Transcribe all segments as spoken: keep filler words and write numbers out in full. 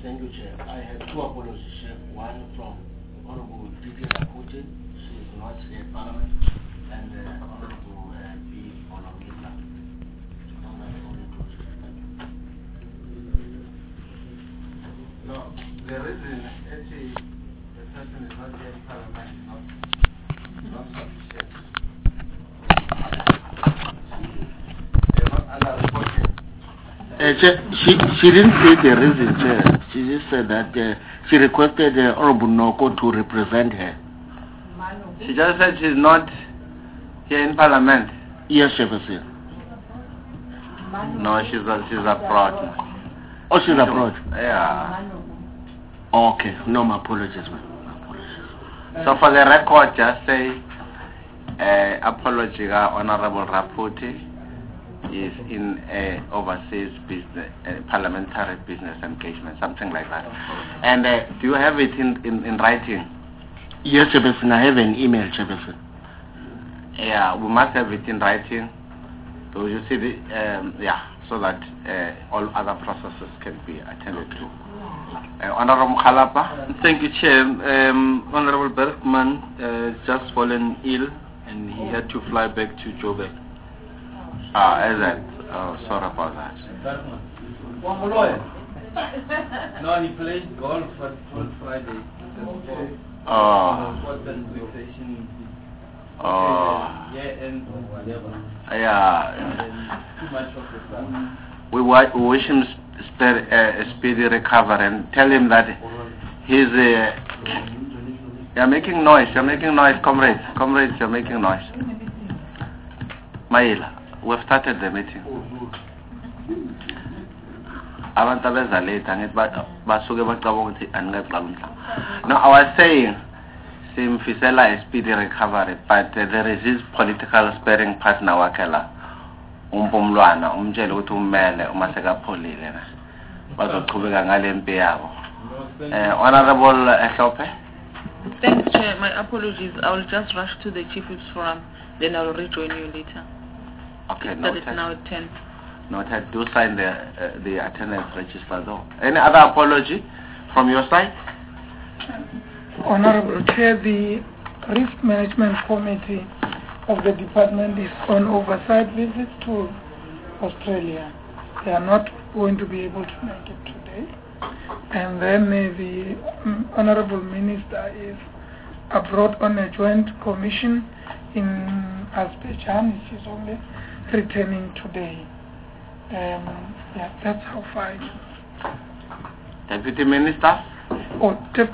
thank you, Chair. I have two apologies, Chair. One from Honorable Vivian Akute, she is not here in Parliament, and uh, Honorable uh, B. Olomila. No, the reason actually the person is not here in Parliament is not, not sufficient. They are not under-reported. Uh, she, she didn't say the reason, Chair. She just said that uh, she requested uh, Honorable Noko to represent her. She just said she's not here in Parliament. Yes, Chairperson. No, she's a, she's abroad. Oh, she's abroad? Yeah. Okay, no, my apologies, man. My apologies. So for the record, just say uh, apology, Honorable Raputi is in uh, overseas business, uh, parliamentary business engagement, something like that. And uh, do you have it in, in, in writing? Yes, Chairperson, I have an email, Chairperson. Yeah, we must have it in writing. So you see the, um, yeah, so that uh, all other processes can be attended to. Uh, Honorable Mkhalapa. Thank you, Chair. Um, Honorable Bergman uh, just fallen ill and he had to fly back to Joburg. Ah, is that? Oh, sorry about that. No, he played golf on Friday. Oh. Oh. Yeah, and whatever. Yeah. Too much of the sun. We, we wish him sp uh, a speedy recovery and tell him that he's uh, you're making noise, you're making noise, comrades, comrades, you're making noise. Maila, we've started the meeting. Abantu abezaletha ngithi basuke bacabanga ukuthi aningaqala umhlaba. No, I was saying simfisela a speedy recovery, but uh, there is his political sparring partner wakhe la umpumlwana umtshela ukuthi ummele uma sekapholile na bazoqhubeka ngale mpi yabo. Honorable Ehlophe. Thanks, Chair. My apologies. I will just rush to the Chief Whip's forum, then I will rejoin you later. Okay, no. That is now at ten. Noted. Do sign the uh, the attendance register though. Any other apology from your side? Honorable Chair, the Risk Management Committee of the department is on oversight visit to Australia. They are not going to be able to make it today. And then uh, the um, Honorable Minister is abroad on a joint commission in Azerbaijan. She's only returning today. Um, yeah, that's how far it is. Deputy Minister? Oh, Dep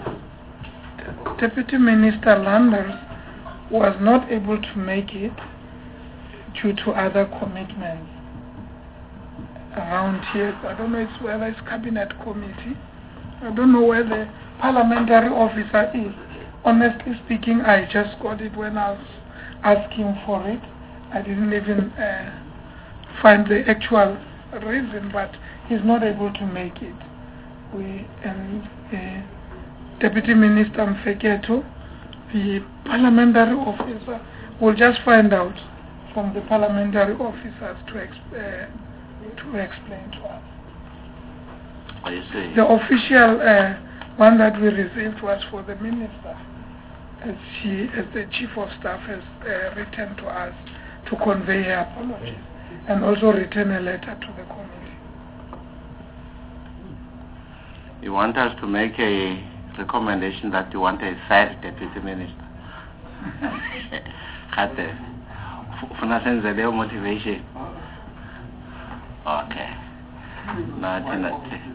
Deputy Minister Landers was not able to make it due to other commitments around here. I don't know it's whether it's cabinet committee. I don't know where the parliamentary officer is. Honestly speaking, I just got it when I was asking for it. I didn't even uh, find the actual reason, but he's not able to make it. We and uh, Deputy Minister Mfeketo, the parliamentary officer, will just find out from the parliamentary officers to exp uh, to explain to us. I see. The official uh, one that we received was for the minister, as she, as the chief of staff, has uh, written to us to convey her apologies and also written a letter to the committee. You want us to make a recommendation that you want a third deputy minister? Khate, funa senze leyo motivation. Okay. Na tina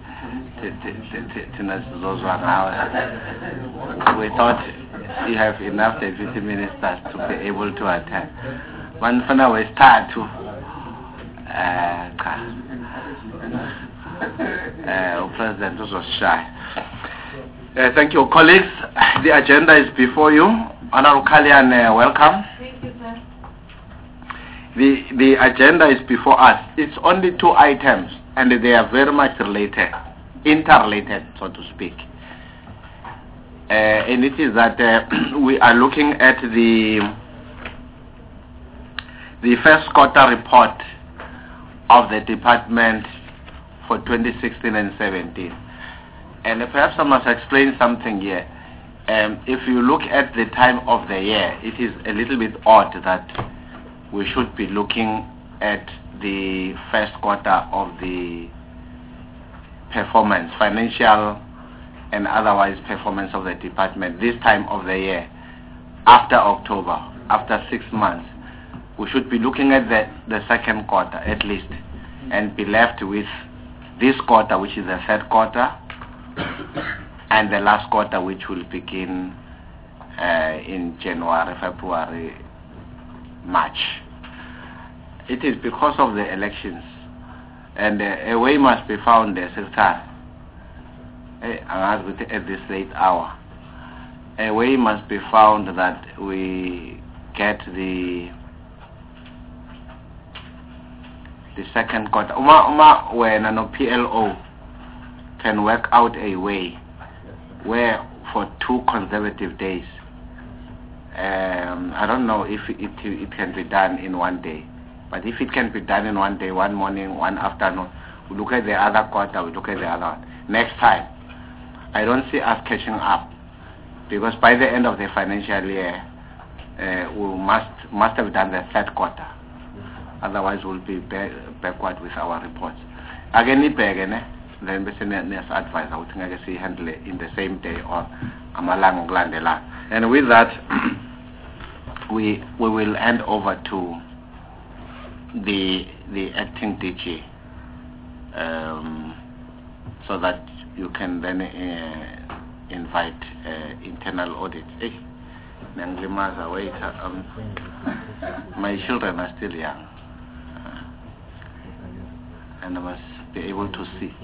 tina sizozwa nawe. We thought you have enough deputy ministers to be able to attend. One funa we start to uh uh President was shy. Uh, thank you, colleagues. The agenda is before you. Honorable Kalian, uh, welcome. Thank you, sir. The the agenda is before us. It's only two items, and they are very much related, interrelated, so to speak. Uh, and it is that uh, we are looking at the the first quarter report of the department for twenty sixteen and seventeen. And perhaps I must explain something here. Um, if you look at the time of the year, it is a little bit odd that we should be looking at the first quarter of the performance, financial and otherwise performance of the department this time of the year, after October, after six months. We should be looking at the, the second quarter at least, and be left with this quarter, which is the third quarter, and the last quarter, which will begin uh, in January, February, March. It is because of the elections, and uh, a way must be found, uh, Secretary, uh, at this late hour. A way must be found that we get the the second quarter. Uma, uma, when an P L O can work out a way where for two consecutive days, um, I don't know if it, it can be done in one day, but if it can be done in one day, one morning, one afternoon, we look at the other quarter, we look at the other one. Next time, I don't see us catching up, because by the end of the financial year, uh, we must must have done the third quarter. Otherwise, we'll be back, backward with our reports. Again, then business advice, I would think I can handle it in the same day or amalang glandela. And with that, we we will hand over to the the acting D G, um, so that you can then uh, invite uh, internal audit. Hey, wait, um, my children are still young, uh, and I must be able to see.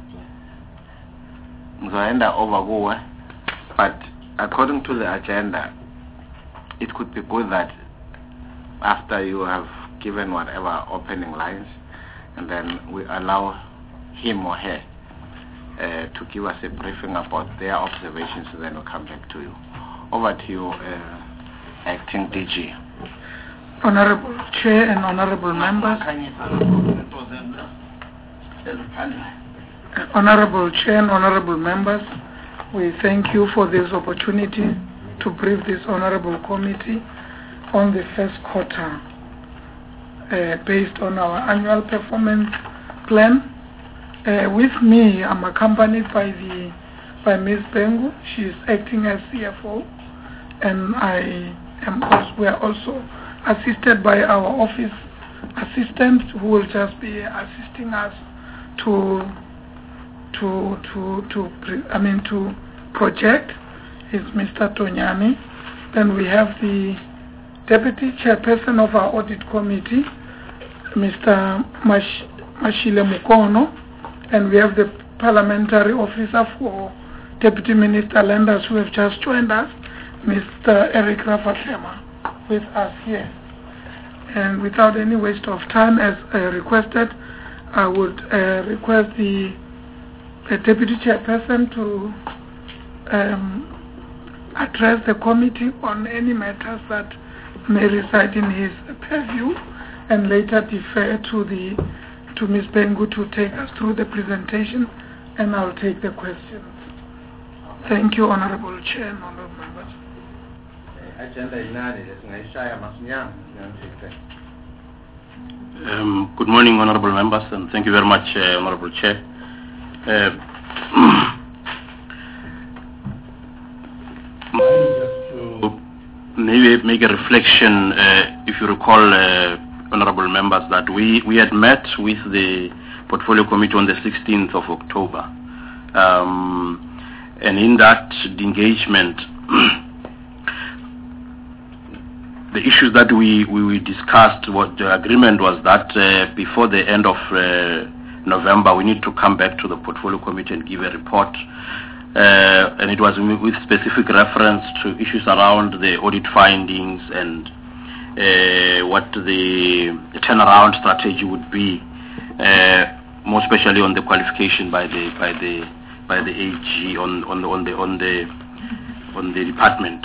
So I end up over, but according to the agenda, it could be good that after you have given whatever opening lines, and then we allow him or her uh, to give us a briefing about their observations, and then we'll come back to you. Over to you, uh, Acting D G. Honorable Chair and Honorable Members. Honorable Chair and Honorable Members, we thank you for this opportunity to brief this Honorable Committee on the first quarter uh, based on our annual performance plan. Uh, with me, I'm accompanied by the by Miz Bengu. She is acting as C F O, and I am also, we are also assisted by our office assistant, who will just be assisting us to to to to I mean to project is Mister Tonyani. Then we have the Deputy Chairperson of our Audit Committee, Mister Mash, Mashile Mukono, and we have the Parliamentary Officer for Deputy Minister Lenders, who have just joined us, Mister Eric Rafatlema, with us here. And without any waste of time, as uh, requested, I would uh, request the uh, Deputy Chairperson to um, address the committee on any matters that may reside in his purview, and later defer to the to Miz Bengu to take us through the presentation, and I'll take the questions. Thank you, Honorable Chair and Honorable Members. Um, good morning, Honorable Members, and thank you very much, uh, Honorable Chair. Uh, to maybe make a reflection, uh, if you recall, uh, Honorable Members, that we, we had met with the Portfolio Committee on the sixteenth of October. Um, and in that engagement, the issues that we, we, we discussed, what the agreement was that uh, before the end of uh, November, we need to come back to the Portfolio Committee and give a report. Uh, and it was with specific reference to issues around the audit findings and uh, what the turnaround strategy would be, uh, more especially on the qualification by the by the by the A G on on the on the on the on the department.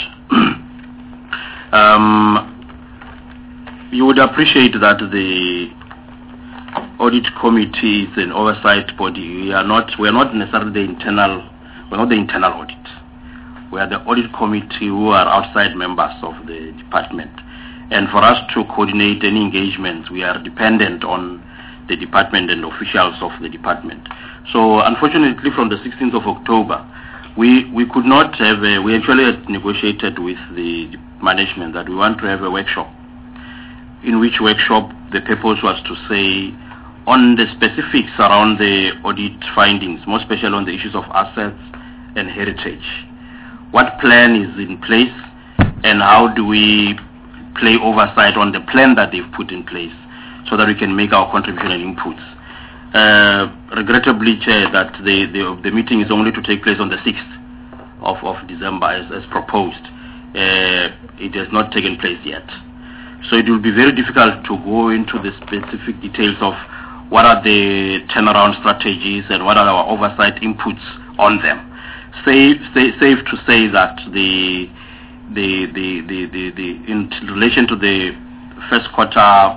um, you would appreciate that the audit committee is an oversight body. We are not we are not necessarily the internal We're not the internal audit. We are the audit committee who are outside members of the department. And for us to coordinate any engagements, we are dependent on the department and officials of the department. So unfortunately, from the sixteenth of October, we, we could not have, a, we actually had negotiated with the management that we want to have a workshop, in which workshop the purpose was to say on the specifics around the audit findings, more especially on the issues of assets and heritage. What plan is in place and how do we play oversight on the plan that they've put in place so that we can make our contribution and inputs. Uh, regrettably, Chair, that the, the, the meeting is only to take place on the sixth of, of December as, as proposed. Uh, it has not taken place yet. So it will be very difficult to go into the specific details of what are the turnaround strategies and what are our oversight inputs on them. Safe, safe, safe to say that the, the, the, the, the, the in relation to the first quarter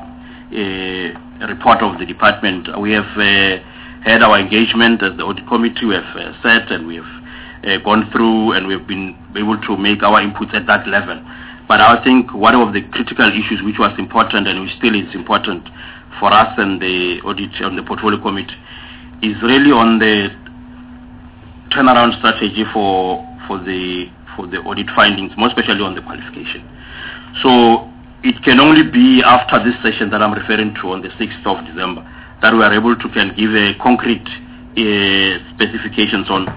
uh, report of the department, we have uh, had our engagement as the audit committee. We have uh, set and we have uh, gone through and we have been able to make our inputs at that level. But I think one of the critical issues which was important and which still is important for us and the audit on the portfolio committee is really on the turnaround strategy for for the for the audit findings, more especially on the qualification. So it can only be after this session that I'm referring to on the sixth of December that we are able to can give a concrete uh, specifications on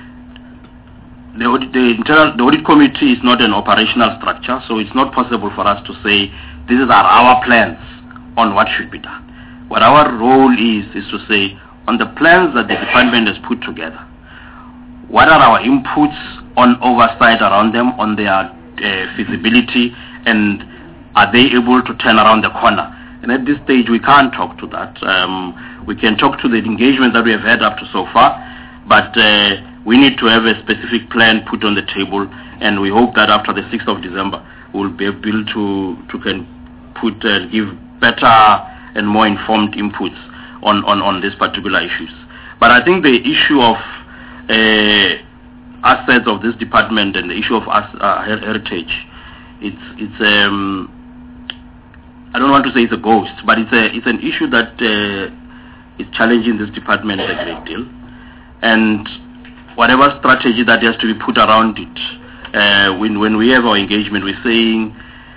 the audit. The internal the audit committee is not an operational structure, so it's not possible for us to say these are our plans on what should be done. What our role is is to say on the plans that the department has put together, what are our inputs on oversight around them, on their uh, feasibility, and are they able to turn around the corner? And at this stage, we can't talk to that. Um, we can talk to the engagement that we have had up to so far, but uh, we need to have a specific plan put on the table, and we hope that after the sixth of December, we'll be able to, to can put uh, give better and more informed inputs on, on, on these particular issues. But I think the issue of uh, assets of this department and the issue of us, uh, heritage, it's it's um, I don't want to say it's a ghost, but it's a it's an issue that uh, is challenging this department a great deal. And whatever strategy that has to be put around it, uh, when when we have our engagement, we're saying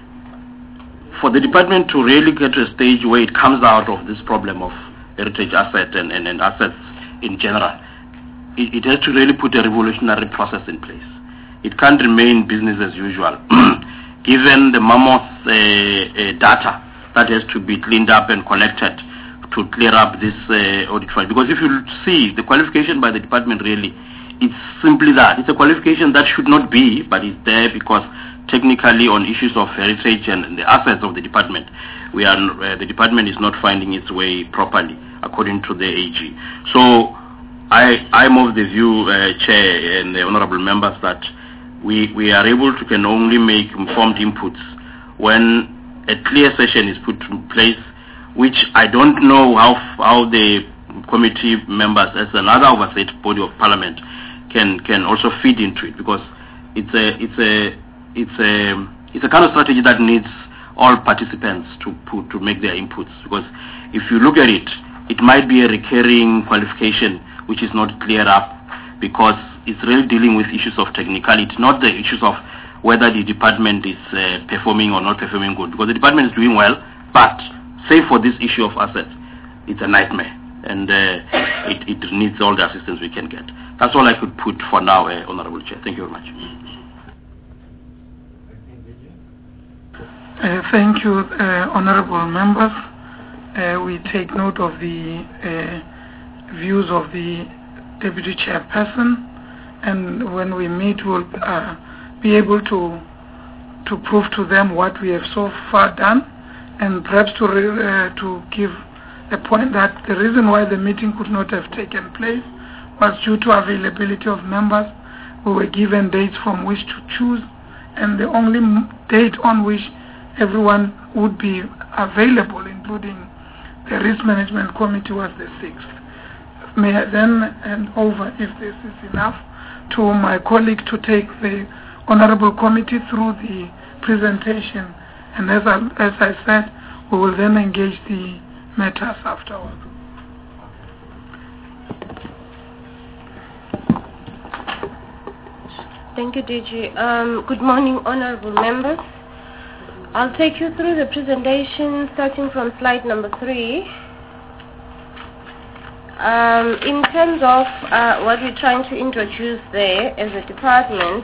for the department to really get to a stage where it comes out of this problem of heritage asset and, and, and assets in general, it, it has to really put a revolutionary process in place. It can't remain business as usual. Given the mammoth uh, uh, data that has to be cleaned up and collected to clear up this uh, audit file. Because if you see the qualification by the department, really, it's simply that. It's a qualification that should not be, but it's there because technically on issues of heritage and the assets of the department, we are uh, the department is not finding its way properly according to the A G. So I I'm of the view, uh, Chair and the honourable members, that we we are able to can only make informed inputs when a clear session is put in place, which I don't know how how the committee members as another oversight body of parliament can can also feed into it, because it's a it's a it's a it's a kind of strategy that needs all participants to put to make their inputs. Because if you look at it, it might be a recurring qualification which is not cleared up, because it's really dealing with issues of technicality, not the issues of whether the department is uh, performing or not performing good. Because the department is doing well, but save for this issue of assets, it's a nightmare, and uh, it, it needs all the assistance we can get. That's all I could put for now, uh, Honourable Chair. Thank you very much. Uh, thank you, uh, honourable members. Uh, we take note of the uh, views of the Deputy Chairperson, and when we meet, we'll uh, be able to to prove to them what we have so far done, and perhaps to re uh, to give a point that the reason why the meeting could not have taken place was due to availability of members. We were given dates from which to choose, and the only date on which everyone would be available, including the Risk Management Committee, was the sixth. May I then hand over, if this is enough, to my colleague to take the Honorable Committee through the presentation, and as I, as I said, we will then engage the matters afterwards. Thank you, D G. Um, good morning, honorable members. I'll take you through the presentation starting from slide number three. Um, in terms of uh, what we're trying to introduce there as a department,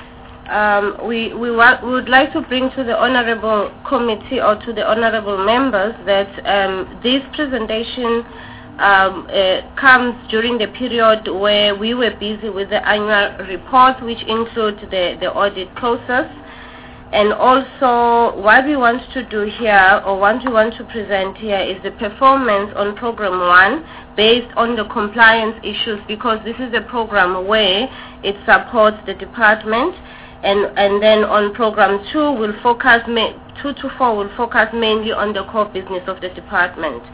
um, we, we, wa we would like to bring to the honorable committee or to the honorable members that um, this presentation Um, uh, comes during the period where we were busy with the annual report, which includes the, the audit process. And also what we want to do here, or what we want to present here, is the performance on program one based on the compliance issues, because this is a program where it supports the department. And, and then on program two, we'll focus, two to four will focus mainly on the core business of the department.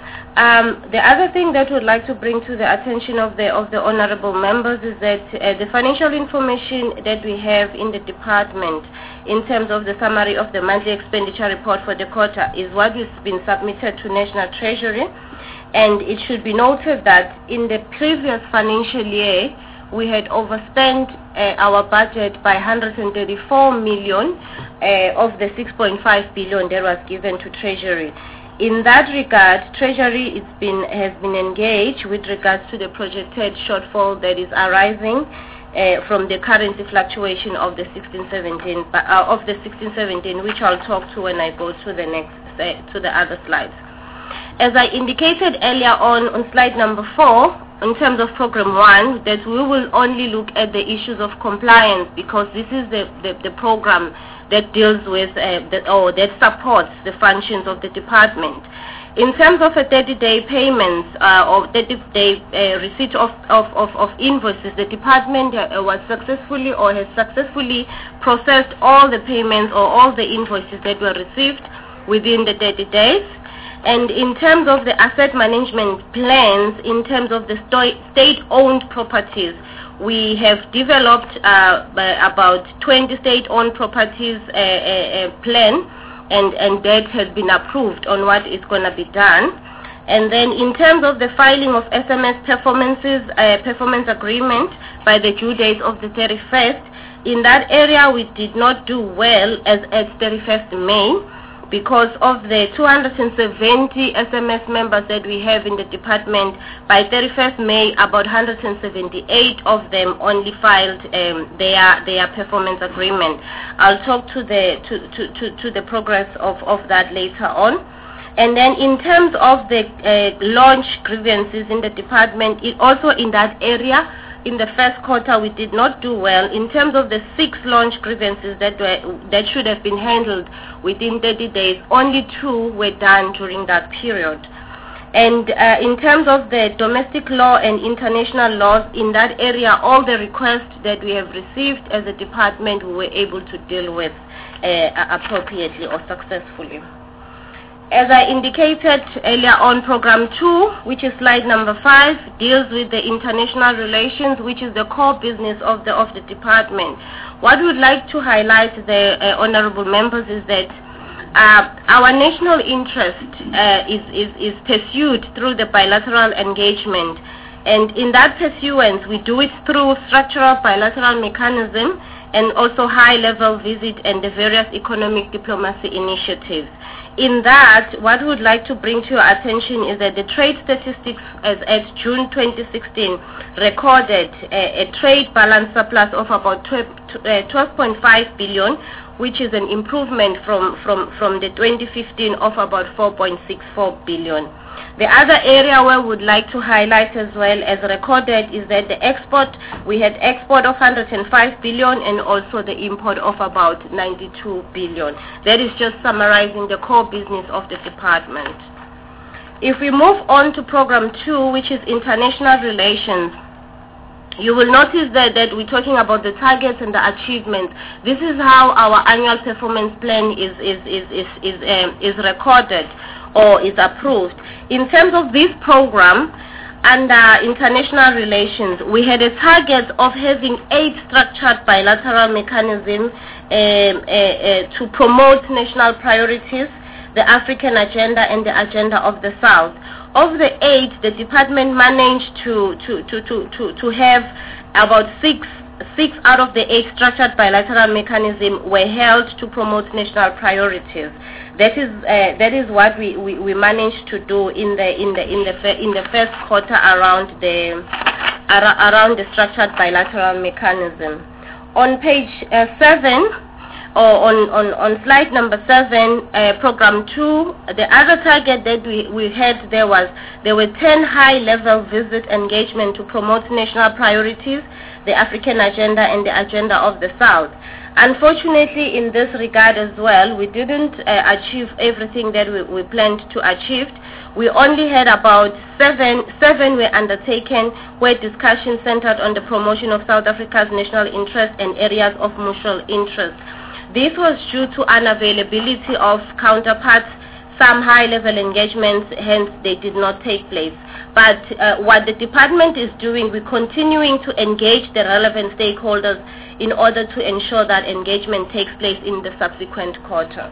Um, the other thing that we'd like to bring to the attention of the of the honorable members is that uh, the financial information that we have in the department in terms of the summary of the monthly expenditure report for the quarter is what has been submitted to National Treasury. And it should be noted that in the previous financial year, we had overspent uh, our budget by one hundred thirty-four million uh, of the six point five billion that was given to Treasury. In that regard, Treasury it's been, has been engaged with regards to the projected shortfall that is arising uh, from the currency fluctuation of the sixteen seventeen, uh, of the sixteen seventeen, which I'll talk to when I go to the next uh, to the other slides. As I indicated earlier on on slide number four, in terms of program one, that we will only look at the issues of compliance, because this is the the, the program that deals with, uh, the, or that supports the functions of the department. In terms of a thirty-day payments uh, or thirty-day uh, receipt of, of, of, of invoices, the department uh, was successfully or has successfully processed all the payments or all the invoices that were received within the thirty days. And in terms of the asset management plans, in terms of the state-owned properties, we have developed uh, about twenty state-owned properties uh, uh, plan, and, and that has been approved on what is going to be done. And then in terms of the filing of S M S performances, uh, performance agreement by the due date of the thirty-first, in that area we did not do well as at thirty-first May, because of the two hundred seventy S M S members that we have in the department. By thirty-first May, about one hundred seventy-eight of them only filed um, their their performance agreement. I'll talk to the to, to, to, to the progress of, of that later on. And then in terms of the uh, launch grievances in the department, it also in that area, in the first quarter we did not do well. In terms of the six launch grievances that were that should have been handled within thirty days, only two were done during that period. And uh, in terms of the domestic law and international laws, in that area, all the requests that we have received as a department we were able to deal with uh, appropriately or successfully. As I indicated earlier on, program two, which is slide number five, deals with the international relations, which is the core business of the of the department. What we would like to highlight, the uh, honorable members, is that uh, our national interest uh, is, is is pursued through the bilateral engagement, and in that pursuance, we do it through structural bilateral mechanism and also high-level visit and the various economic diplomacy initiatives. In that, what we would like to bring to your attention is that the trade statistics as at June twenty sixteen recorded a, a trade balance surplus of about twelve point five billion, which is an improvement from, from, from the twenty fifteen of about four point six four billion. The other area where we would like to highlight as well as recorded is that the export, we had export of one hundred five billion and also the import of about ninety-two billion. That is just summarizing the core business of the department. If we move on to program two, which is international relations, you will notice that, that we're talking about the targets and the achievements. This is how our annual performance plan is, is, is, is, is, um, is recorded or is approved. In terms of this program, under international relations, we had a target of having eight structured bilateral mechanisms um, uh, uh, to promote national priorities, the African agenda and the agenda of the South. Of the eight, the department managed to, to, to, to, to, to have about six Six out of the eight structured bilateral mechanisms were held to promote national priorities. That is uh, that is what we, we, we managed to do in the in the in the in the first quarter around the around the structured bilateral mechanism. On page uh, seven, or on, on, on slide number seven, uh, program two, the other target that we, we had there was there were ten high-level visit engagement to promote national priorities, the African agenda and the agenda of the South. Unfortunately, in this regard as well, we didn't uh, achieve everything that we, we planned to achieve. We only had about seven, seven were undertaken where discussions centered on the promotion of South Africa's national interest and areas of mutual interest. This was due to unavailability of counterparts, some high-level engagements, hence they did not take place. But uh, what the department is doing, we're continuing to engage the relevant stakeholders in order to ensure that engagement takes place in the subsequent quarter.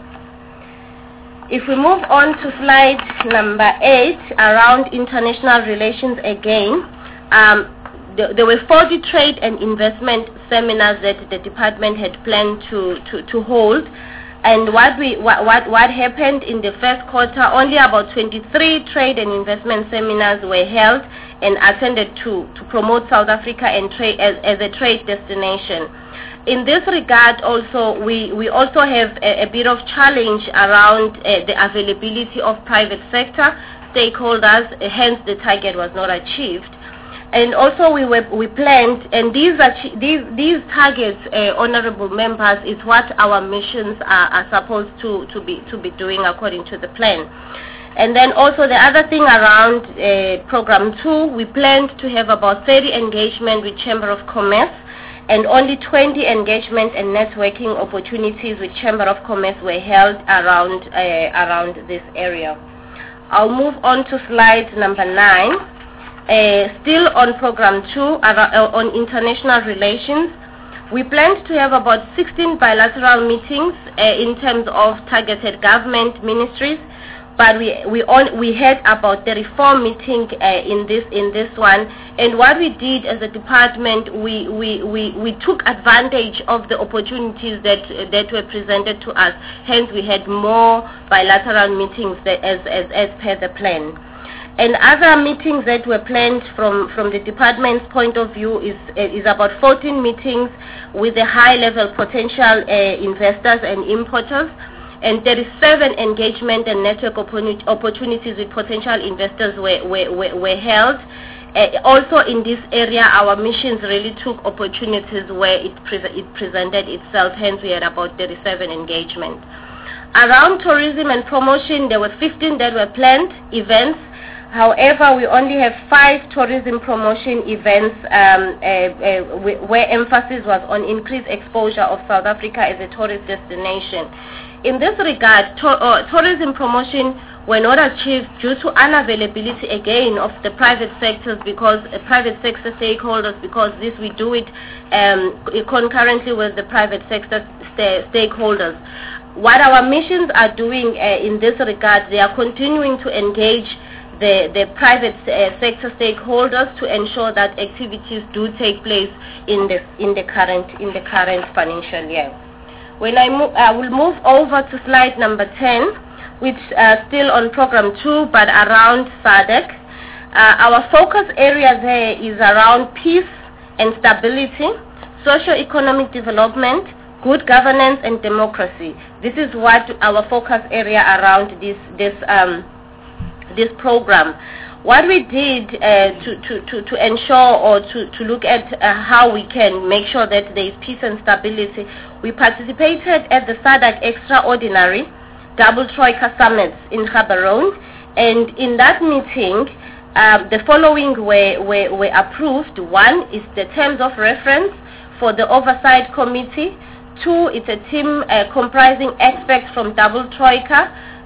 If we move on to slide number eight, around international relations again, um, th there were forty trade and investment seminars that the department had planned to, to, to hold. And what we what, what what happened in the first quarter, only about twenty-three trade and investment seminars were held and attended to, to promote South Africa and trade as, as a trade destination. In this regard, also we, we also have a, a bit of challenge around uh, the availability of private sector stakeholders, uh, hence the target was not achieved. And also we were, we planned, and these these these targets, uh, honourable members, is what our missions are, are supposed to, to be to be doing according to the plan. And then also the other thing around uh, program two, we planned to have about thirty engagement with Chamber of Commerce, and only twenty engagement and networking opportunities with Chamber of Commerce were held around uh, around this area. I'll move on to slide number nine. Uh, still on program two, uh, on international relations, we planned to have about sixteen bilateral meetings uh, in terms of targeted government ministries, but we we on, we had about thirty-four meetings uh, in this in this one. And what we did as a department, we we, we, we took advantage of the opportunities that uh, that were presented to us. Hence, we had more bilateral meetings that, as, as as per the plan. And other meetings that were planned from, from the department's point of view is, is about fourteen meetings with the high-level potential uh, investors and importers, and thirty-seven engagement and network opportunities with potential investors were, were, were, were held. Uh, also in this area, our missions really took opportunities where it, pre it presented itself, hence we had about thirty-seven engagement. Around tourism and promotion, there were fifteen that were planned events. However, we only have five tourism promotion events um, uh, uh, where emphasis was on increased exposure of South Africa as a tourist destination. In this regard, to uh, tourism promotion were not achieved due to unavailability again of the private sectors, because uh, private sector stakeholders, because this we do it um, concurrently with the private sector st stakeholders. What our missions are doing uh, in this regard, they are continuing to engage The, the private uh, sector stakeholders to ensure that activities do take place in the in the current in the current financial year. When I move, I will move over to slide number ten, which uh, still on program two, but around SADC. Uh, our focus area there is around peace and stability, socio-economic development, good governance, and democracy. This is what our focus area around this this. Um, this program. What we did uh, to, to, to, to ensure or to, to look at uh, how we can make sure that there is peace and stability, we participated at the SADC Extraordinary Double Troika Summits in Gaborone, and in that meeting uh, the following were, were, were approved. One is the terms of reference for the Oversight Committee. Two, it's a team uh, comprising experts from Double Troika.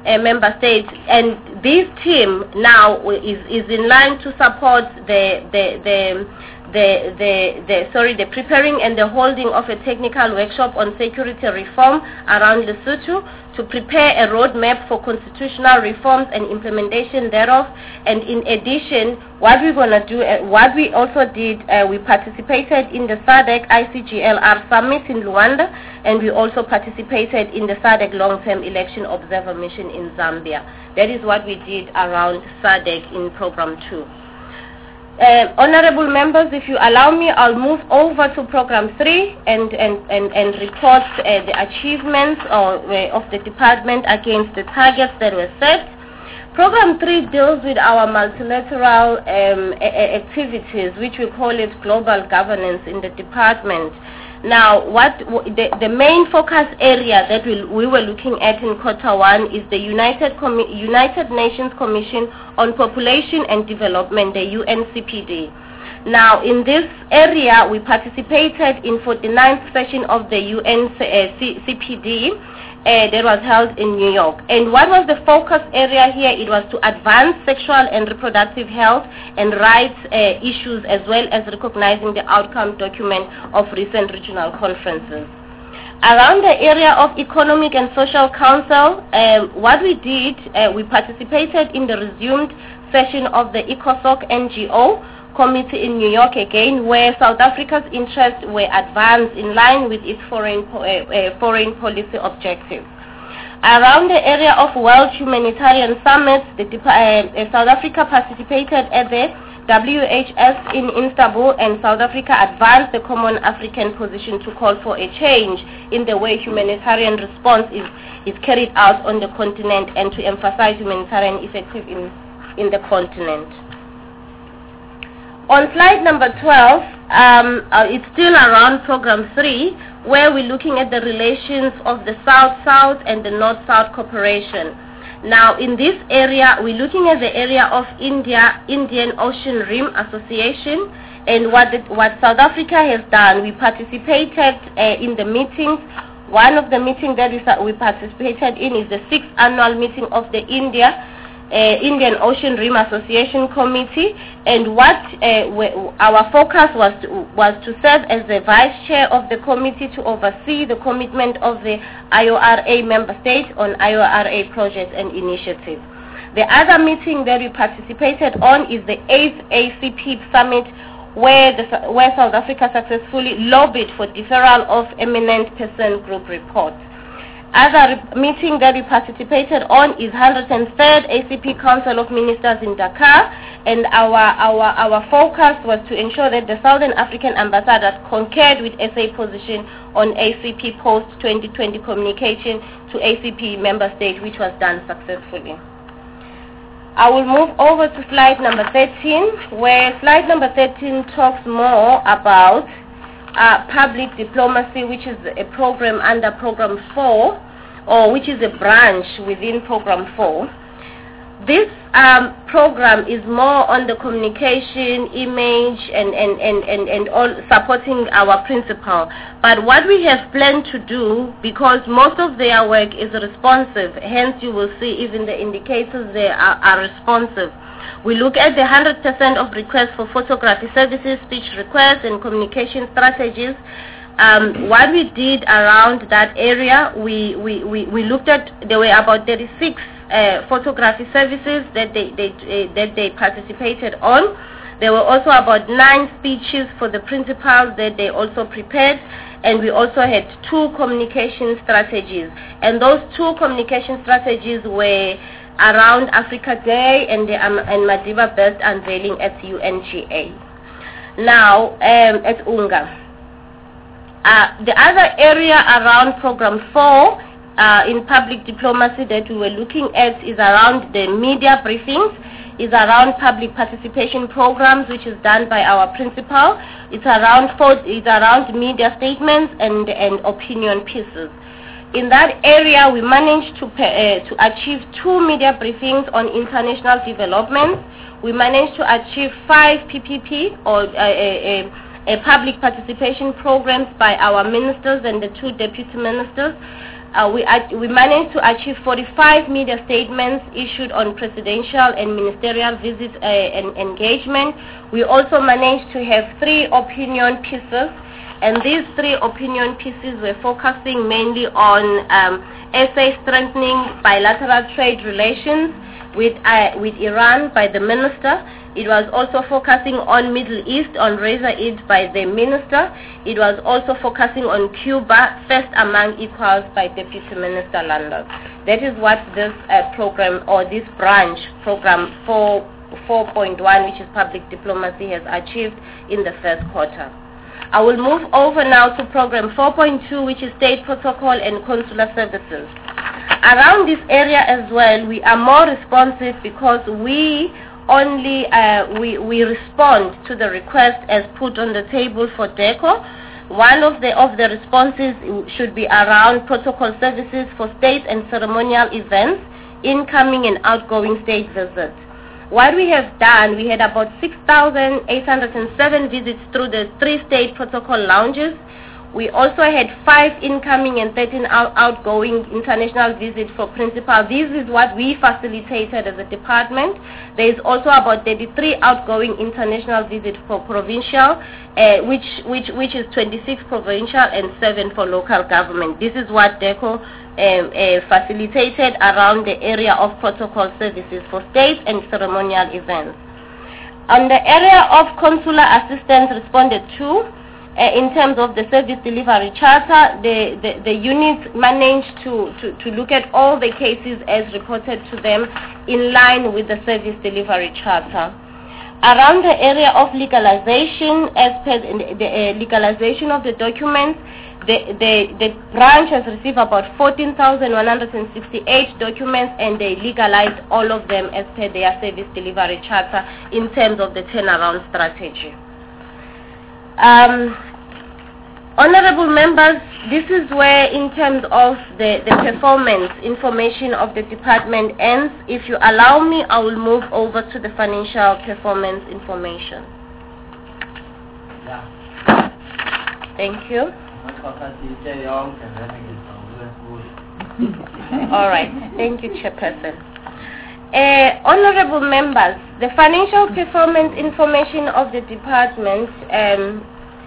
uh, member states, and this team now is, is in line to support the the the The, the, the, sorry, the preparing and the holding of a technical workshop on security reform around Lesotho to prepare a roadmap for constitutional reforms and implementation thereof. And in addition, what we're going to do, uh, what we also did, uh, we participated in the S A D C I C G L R Summit in Luanda, and we also participated in the S A D C Long-Term Election Observer Mission in Zambia. That is what we did around S A D C in Program two. Uh, honorable members, if you allow me, I'll move over to Program three and, and, and, and report uh, the achievements or, uh, of the department against the targets that were set. Program three deals with our multilateral um, a- activities, which we call it global governance in the department. Now, what w- the, the main focus area that we, we were looking at in quarter one is the United, Com- United Nations Commission on Population and Development, the U N C P D. Now, in this area, we participated in forty-ninth session of the U N C P D uh, that was held in New York. And what was the focus area here? It was to advance sexual and reproductive health and rights uh, issues, as well as recognizing the outcome document of recent regional conferences. Around the area of Economic and Social Council, um, what we did, uh, we participated in the resumed session of the ECOSOC N G O committee in New York again, where South Africa's interests were advanced in line with its foreign, po- uh, uh, foreign policy objectives. Around the area of World Humanitarian Summit, the, uh, uh, South Africa participated at the W H S in Istanbul, and South Africa advanced the common African position to call for a change in the way humanitarian response is, is carried out on the continent, and to emphasize humanitarian effective in, in the continent. On slide number twelve, um, uh, it's still around Program three, where we're looking at the relations of the South-South and the North-South cooperation. Now, in this area, we're looking at the area of India, Indian Ocean Rim Association, and what, the, what South Africa has done. We participated uh, in the meetings. One of the meetings that we, we participated in is the sixth annual meeting of the India Uh, Indian Ocean Rim Association Committee, and what uh, we, our focus was to, was to serve as the vice chair of the committee to oversee the commitment of the I O R A member states on I O R A projects and initiatives. The other meeting that we participated on is the eighth A C P Summit, where, the, where South Africa successfully lobbied for deferral of eminent person group reports. Other meeting that we participated on is one hundred third A C P Council of Ministers in Dakar, and our, our, our focus was to ensure that the Southern African ambassadors concurred with S A position on A C P post twenty twenty communication to A C P member states, which was done successfully. I will move over to slide number thirteen, where slide number thirteen talks more about Uh, public diplomacy, which is a program under Program four, or which is a branch within Program four. This um, program is more on the communication, image, and, and, and, and, and all supporting our principal. But what we have planned to do, because most of their work is responsive, hence you will see even the indicators there are, are responsive. We look at the one hundred percent of requests for photography services, speech requests, and communication strategies. Um, what we did around that area, we, we, we, we looked at, there were about thirty-six uh, photography services that they, they, uh, that they participated on. There were also about nine speeches for the principals that they also prepared, and we also had two communication strategies. And those two communication strategies were around Africa Day and the um, and Madiba Best unveiling at U N G A. Now, um, at UNGA. Uh, the other area around Program four uh, in public diplomacy that we were looking at is around the media briefings, is around public participation programs, which is done by our principal. It's around, it's around media statements and, and opinion pieces. In that area, we managed to, uh, to achieve two media briefings on international developments. We managed to achieve five P P P, or uh, uh, uh, public participation programs by our ministers and the two deputy ministers. Uh, we, we managed to achieve forty-five media statements issued on presidential and ministerial visits uh, and engagement. We also managed to have three opinion pieces, and these three opinion pieces were focusing mainly on um, S A strengthening bilateral trade relations with, uh, with Iran by the minister. It was also focusing on Middle East, on Razor Eid by the minister. It was also focusing on Cuba, first among equals by Deputy Minister Landers. That is what this uh, program, or this branch, program four point one, which is public diplomacy, has achieved in the first quarter. I will move over now to program four point two, which is state protocol and consular services. Around this area as well, we are more responsive because we only uh, we, we respond to the request as put on the table for DECO. One of the of the responses should be around protocol services for state and ceremonial events, incoming and outgoing state visits. What we have done, we had about six thousand eight hundred seven visits through the three state protocol lounges. We also had five incoming and thirteen out outgoing international visits for principal. This is what we facilitated as a department. There is also about thirty-three outgoing international visits for provincial, uh, which, which, which is twenty-six provincial and seven for local government. This is what DECO um, uh, facilitated around the area of protocol services for state and ceremonial events. On the area of consular assistance responded to, Uh, in terms of the service delivery charter, the, the, the units managed to, to, to look at all the cases as reported to them in line with the service delivery charter. Around the area of legalization, as per the, the uh, legalization of the documents, the, the, the branch has received about fourteen thousand one hundred sixty-eight documents, and they legalized all of them as per their service delivery charter in terms of the turnaround strategy. Um, honorable members, this is where in terms of the, the performance information of the department ends. If you allow me, I will move over to the financial performance information. Yeah. Thank you. All right. Thank you, Chairperson. Uh, honorable members, the financial performance information of the department um,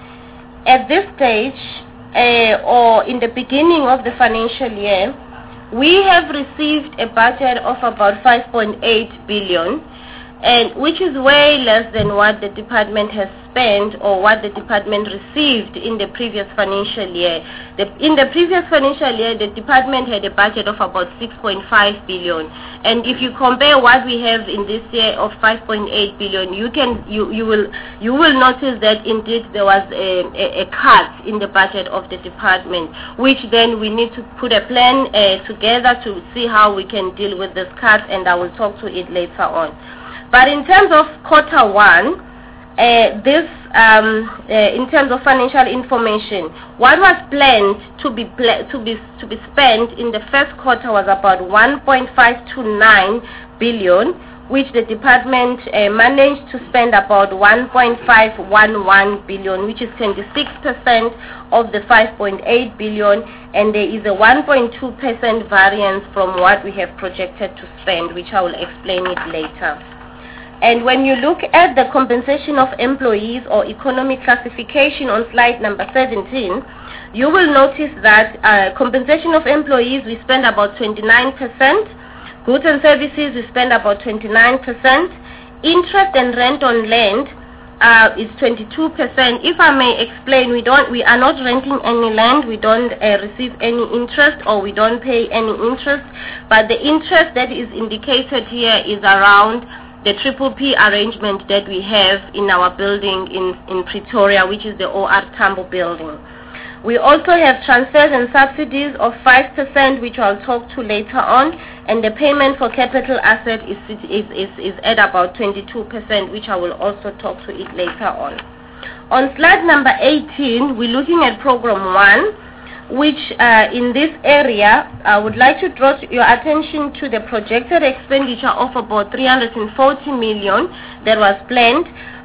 at this stage uh, or in the beginning of the financial year, we have received a budget of about five point eight billion, and which is way less than what the department has spent or what the department received in the previous financial year. The, in the previous financial year, the department had a budget of about six point five billion, and if you compare what we have in this year of five point eight billion, you can you you will you will notice that indeed there was a, a, a cut in the budget of the department, which then we need to put a plan uh, together to see how we can deal with this cut, and I will talk to it later on. But in terms of quarter one, uh, this, um, uh, in terms of financial information, what was planned to be pl to be to be spent in the first quarter was about one point five two nine billion, which the department uh, managed to spend about one point five one one billion, which is twenty-six percent of the five point eight billion, and there is a one point two percent variance from what we have projected to spend, which I will explain it later. And when you look at the compensation of employees or economic classification on slide number seventeen, you will notice that uh, compensation of employees, we spend about twenty-nine percent, goods and services, we spend about twenty-nine percent, interest and rent on land uh, is twenty-two percent. If I may explain, we don't, we are not renting any land, we don't uh, receive any interest, or we don't pay any interest, but the interest that is indicated here is around the triple P arrangement that we have in our building in, in Pretoria, which is the O R Tambo building. We also have transfers and subsidies of five percent, which I'll talk to later on, and the payment for capital asset is, is, is, is at about twenty-two percent, which I will also talk to it later on. On slide number eighteen, we're looking at program one, which uh, in this area, I would like to draw your attention to the projected expenditure of about three hundred forty million that was planned.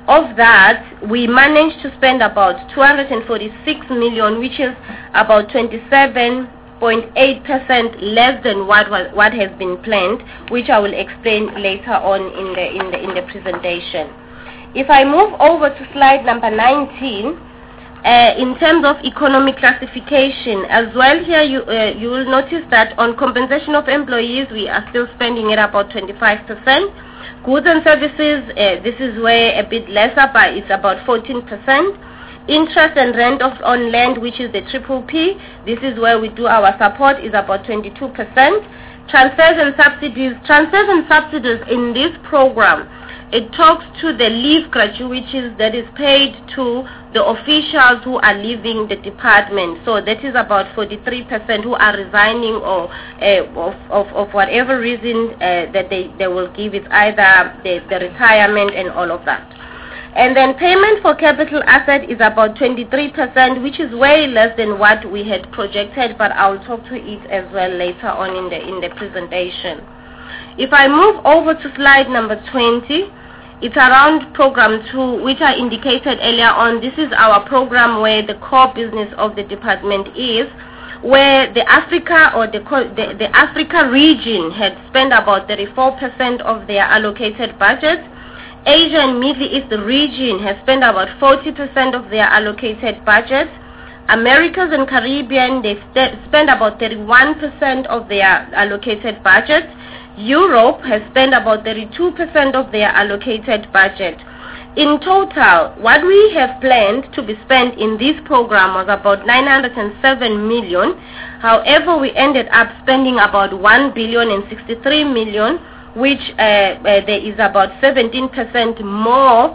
of that, we managed to spend about two hundred forty-six million, which is about twenty-seven point eight percent less than what was, what has been planned, which I will explain later on in the in the in the presentation. If I move over to slide number nineteen. Uh, in terms of economic classification as well, here you uh, you will notice that on compensation of employees we are still spending at about twenty-five percent. Goods and services, uh, this is where a bit lesser, but it's about fourteen percent. Interest and rent of on land, which is the triple P, this is where we do our support, is about twenty-two percent. Transfers and subsidies, transfers and subsidies in this program, it talks to the leave gratuities that is paid to the officials who are leaving the department. So that is about forty-three percent who are resigning or uh, of, of, of whatever reason uh, that they, they will give it, either the, the retirement and all of that. And then payment for capital asset is about twenty-three percent, which is way less than what we had projected, but I'll talk to it as well later on in the, in the presentation. If I move over to slide number twenty, it's around program two, which I indicated earlier on. This is our program where the core business of the department is, where the Africa or the, the, the Africa region had spent about thirty-four percent of their allocated budget. Asia and Middle East region has spent about forty percent of their allocated budget. Americas and Caribbean, they spend about thirty-one percent of their allocated budget. Europe has spent about thirty-two percent of their allocated budget. In total, what we have planned to be spent in this program was about nine hundred seven million. However, we ended up spending about one billion sixty-three million, which uh, uh, there is about seventeen percent more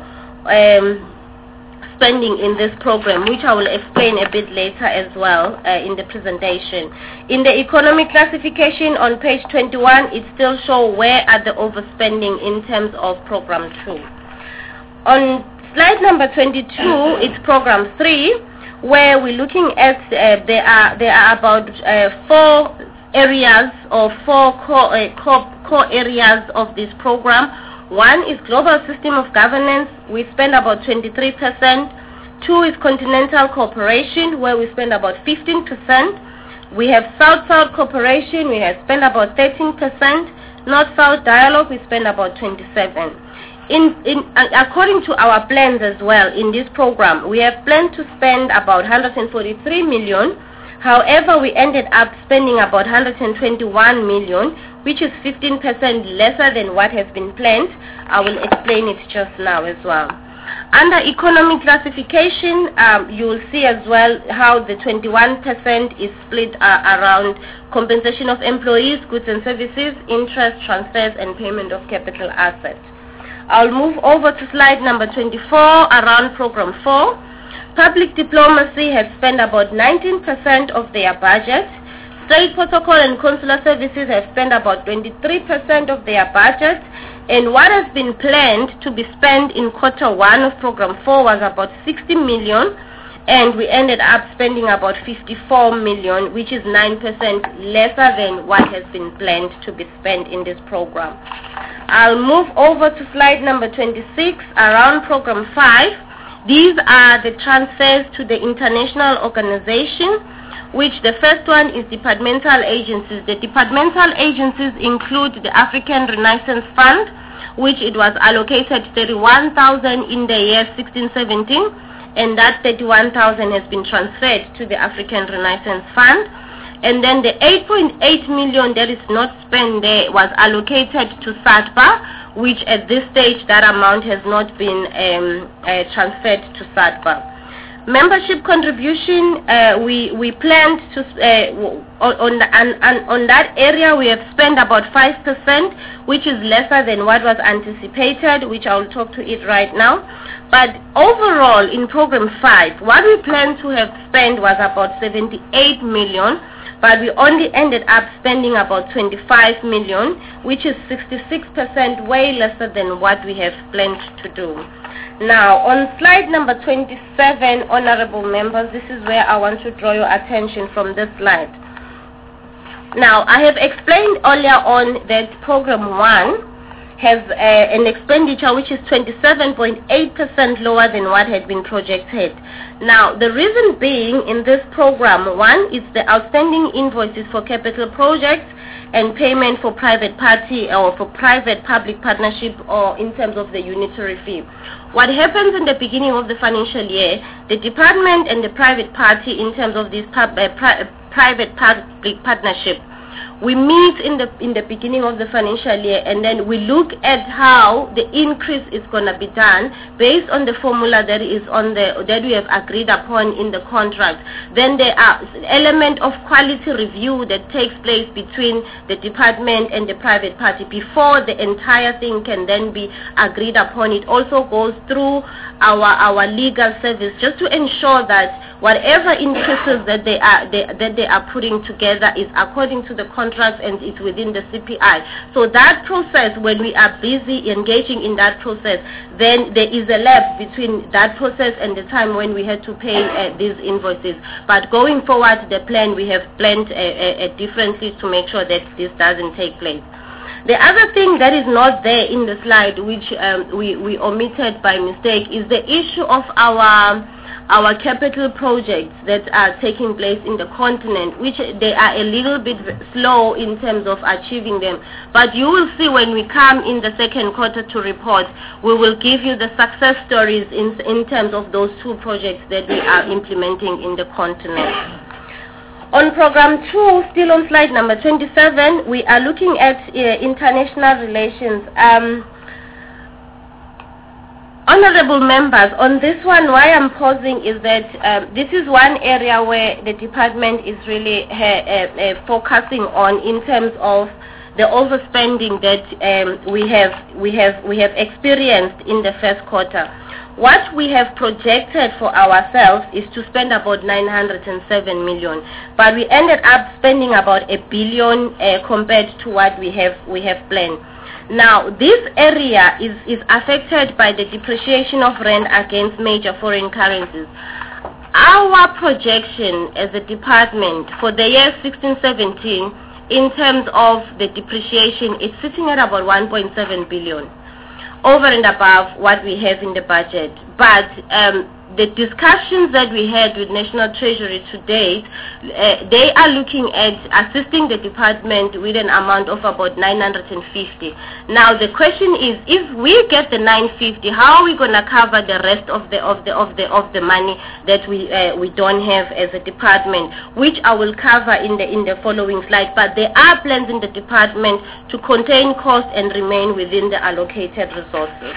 um, spending in this program, which I will explain a bit later as well uh, in the presentation. In the economic classification on page twenty-one, it still shows where are the overspending in terms of program two. On slide number twenty-two, it's program three, where we're looking at uh, there are there are about uh, four areas or four core, uh, core core areas of this program. One is global system of governance. We spend about twenty-three percent. Two is continental cooperation, where we spend about fifteen percent. We have South-South cooperation. We have spent about thirteen percent. North-South dialogue, we spend about twenty-seven. In, in, uh, according to our plans as well in this program, we have planned to spend about one hundred forty-three million. However, we ended up spending about one hundred twenty-one million, which is fifteen percent lesser than what has been planned. I will explain it just now as well. Under economic classification, um, you will see as well how the twenty-one percent is split uh, around compensation of employees, goods and services, interest, transfers, and payment of capital assets. I'll move over to slide number twenty-four around program four. Public diplomacy has spent about nineteen percent of their budget. State protocol and consular services have spent about twenty-three percent of their budget. And what has been planned to be spent in quarter one of program four was about sixty million. And we ended up spending about fifty-four million, which is nine percent lesser than what has been planned to be spent in this program. I'll move over to slide number twenty-six around program five. These are the transfers to the international organization, which the first one is departmental agencies. The departmental agencies include the African Renaissance Fund, which it was allocated thirty-one thousand in the year sixteen seventeen, and that thirty-one thousand has been transferred to the African Renaissance Fund. And then the eight point eight million that is not spent there was allocated to SADBA, which at this stage that amount has not been um, uh, transferred to SADBA. Membership contribution, uh, we we planned to uh, on, on, on on that area we have spent about five percent, which is lesser than what was anticipated, which I will talk to it right now. But overall in program five, what we planned to have spent was about seventy-eight million. But we only ended up spending about twenty-five million, which is sixty-six percent way lesser than what we have planned to do. Now, on slide number twenty-seven, honorable members, this is where I want to draw your attention from this slide. Now, I have explained earlier on that program one has uh, an expenditure which is twenty-seven point eight percent lower than what had been projected. Now, the reason being in this program, one is the outstanding invoices for capital projects and payment for private party or for private public partnership or in terms of the unitary fee. What happens in the beginning of the financial year, the department and the private party in terms of this pub, uh, pri private public partnership, we meet in the in the beginning of the financial year, and then we look at how the increase is going to be done based on the formula that is on the that we have agreed upon in the contract. Then there are element of quality review that takes place between the department and the private party before the entire thing can then be agreed upon. It also goes through our our legal service just to ensure that whatever increases that they are they, that they are putting together is according to the contract and it's within the C P I. So that process, when we are busy engaging in that process, then there is a lapse between that process and the time when we had to pay uh, these invoices. But going forward, the plan, we have planned uh, uh, differently to make sure that this doesn't take place. The other thing that is not there in the slide, which um, we, we omitted by mistake, is the issue of our our capital projects that are taking place in the continent, which they are a little bit slow in terms of achieving them. But you will see when we come in the second quarter to report, we will give you the success stories in, in terms of those two projects that we are implementing in the continent. On program two, still on slide number twenty-seven, we are looking at uh, international relations. Um, Honorable members, on this one, why I'm pausing is that um, this is one area where the department is really uh, uh, uh, focusing on in terms of the overspending that um, we have we have we have experienced in the first quarter. What we have projected for ourselves is to spend about nine hundred seven million, but we ended up spending about a billion uh, compared to what we have we have planned. Now, this area is, is affected by the depreciation of rand against major foreign currencies. Our projection as a department for the year sixteen seventeen in terms of the depreciation is sitting at about one point seven billion, over and above what we have in the budget. But um, the discussions that we had with National Treasury today, uh, they are looking at assisting the department with an amount of about nine hundred fifty. Now the question is, if we get the nine hundred fifty, how are we going to cover the rest of the of the of the of the money that we uh, we don't have as a department, which I will cover in the in the following slide. But there are plans in the department to contain costs and remain within the allocated resources.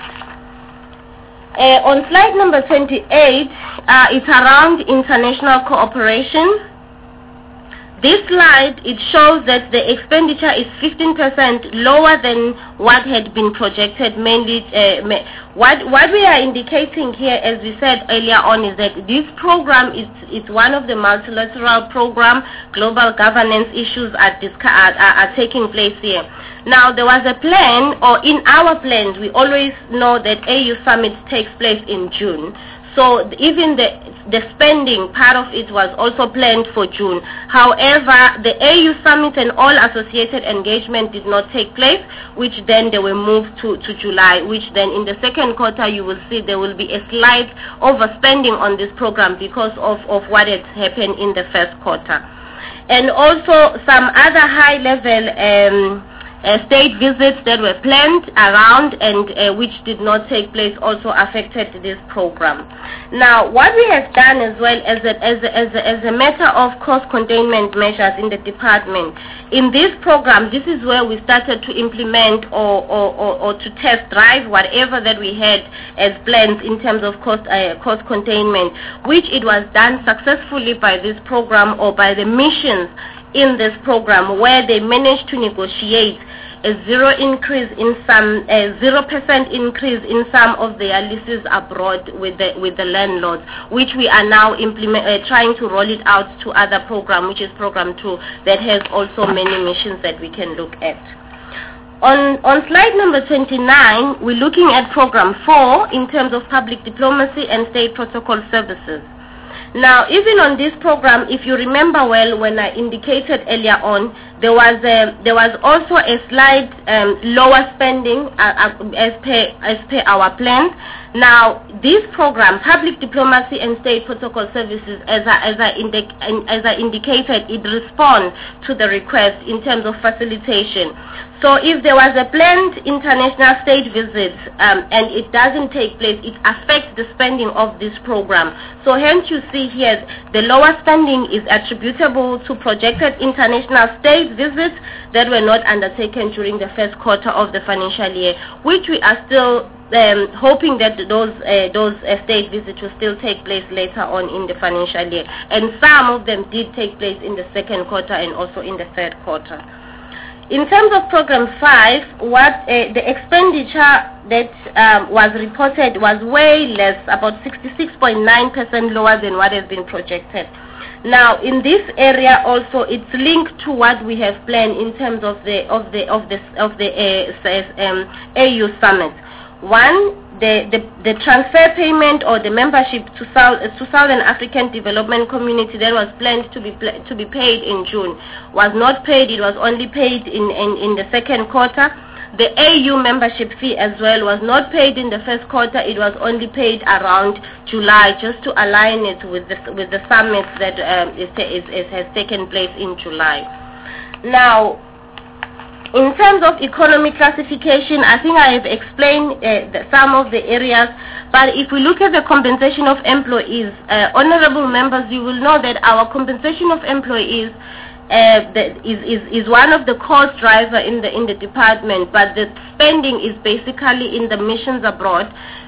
Uh, on slide number twenty-eight, uh, it's around international cooperation. This slide, it shows that the expenditure is fifteen percent lower than what had been projected. Mainly, uh, what what we are indicating here, as we said earlier on, is that this program is is one of the multilateral program. Global governance issues are, are, are taking place here. Now, there was a plan, or in our plans, we always know that A U Summit takes place in June. So even the the spending part of it was also planned for June. However, the A U Summit and all associated engagement did not take place, which then they were moved to, to July, which then in the second quarter you will see there will be a slight overspending on this program because of, of what had happened in the first quarter. And also some other high-level um, Uh, state visits that were planned around and uh, which did not take place also affected this program. Now, what we have done as well as a, as a, as a, as a matter of cost containment measures in the department, in this program, this is where we started to implement or, or, or, or to test drive whatever that we had as plans in terms of cost, uh, cost containment, which it was done successfully by this program or by the missions in this program, where they managed to negotiate a zero increase in some, a zero percent increase in some of their leases abroad with the with the landlords, which we are now implement, uh, trying to roll it out to other program, which is program two, that has also many missions that we can look at. On on slide number twenty-nine, we're looking at program four in terms of public diplomacy and state protocol services. Now, even on this program, if you remember well, when I indicated earlier on There was a, there was also a slight um, lower spending uh, uh, as per as per our plan. Now, this program, Public Diplomacy and State Protocol Services, as I, as I, indi as I indicated, it responds to the request in terms of facilitation. So if there was a planned international state visit um, and it doesn't take place, it affects the spending of this program. So hence you see here the lower spending is attributable to projected international state visits that were not undertaken during the first quarter of the financial year, which we are still um, hoping that those uh, those uh, state visits will still take place later on in the financial year. And some of them did take place in the second quarter and also in the third quarter. In terms of Program five, what uh, the expenditure that um, was reported was way less, about sixty-six point nine percent lower than what has been projected. Now, in this area also, it's linked to what we have planned in terms of the of the of the of the uh, um, A U summit. One, the, the the transfer payment or the membership to South to Southern African Development Community that was planned to be to be paid in June was not paid. It was only paid in in, in the second quarter. The A U membership fee as well was not paid in the first quarter. It was only paid around July, just to align it with the with the summit that um, is, is, is has taken place in July. Now, in terms of economic classification, I think I have explained uh, the, some of the areas, but if we look at the compensation of employees, uh, honorable members, you will know that our compensation of employees uh, the, is, is, is one of the cost driver in the, in the department, but the spending is basically in the missions abroad,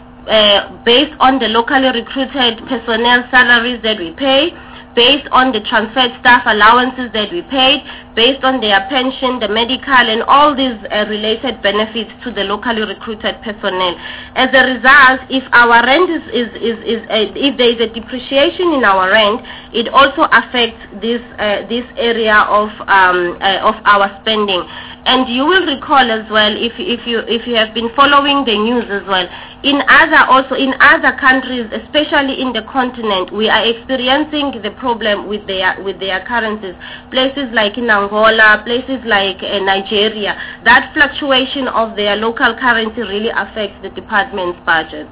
uh, based on the locally recruited personnel salaries that we pay, based on the transferred staff allowances that we paid, based on their pension, the medical, and all these uh, related benefits to the locally recruited personnel. As a result, if our rent is, is, is, is uh, if there is a depreciation in our rent, it also affects this uh, this area of um, uh, of our spending. And you will recall as well, if if you if you have been following the news as well, in other also in other countries, especially in the continent, we are experiencing the problem with their with their currencies. Places like in Angola, places like uh, Nigeria, that fluctuation of their local currency really affects the department's budget.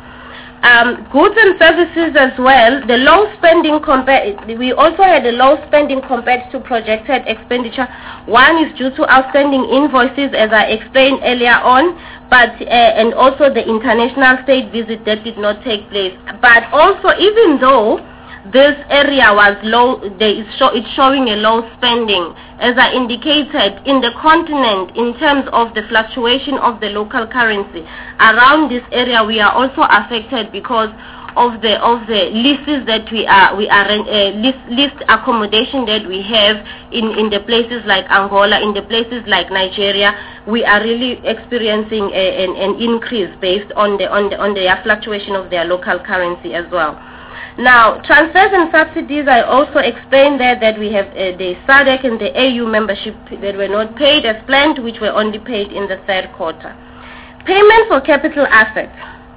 Um, goods and services as well, the low spending compared, we also had a low spending compared to projected expenditure. One is due to outstanding invoices, as I explained earlier on, but uh, and also the international state visit that did not take place. But also, even though this area was low, there is show, it's showing a low spending. As I indicated, in the continent, in terms of the fluctuation of the local currency, around this area we are also affected because of the of the leases that we are we are uh, lease, leased accommodation that we have in in the places like Angola, in the places like Nigeria. We are really experiencing a, an, an increase based on the on the on the fluctuation of their local currency as well. Now, transfers and subsidies, I also explained there that we have uh, the S A D C and the A U membership that were not paid as planned, which were only paid in the third quarter. Payment for capital assets.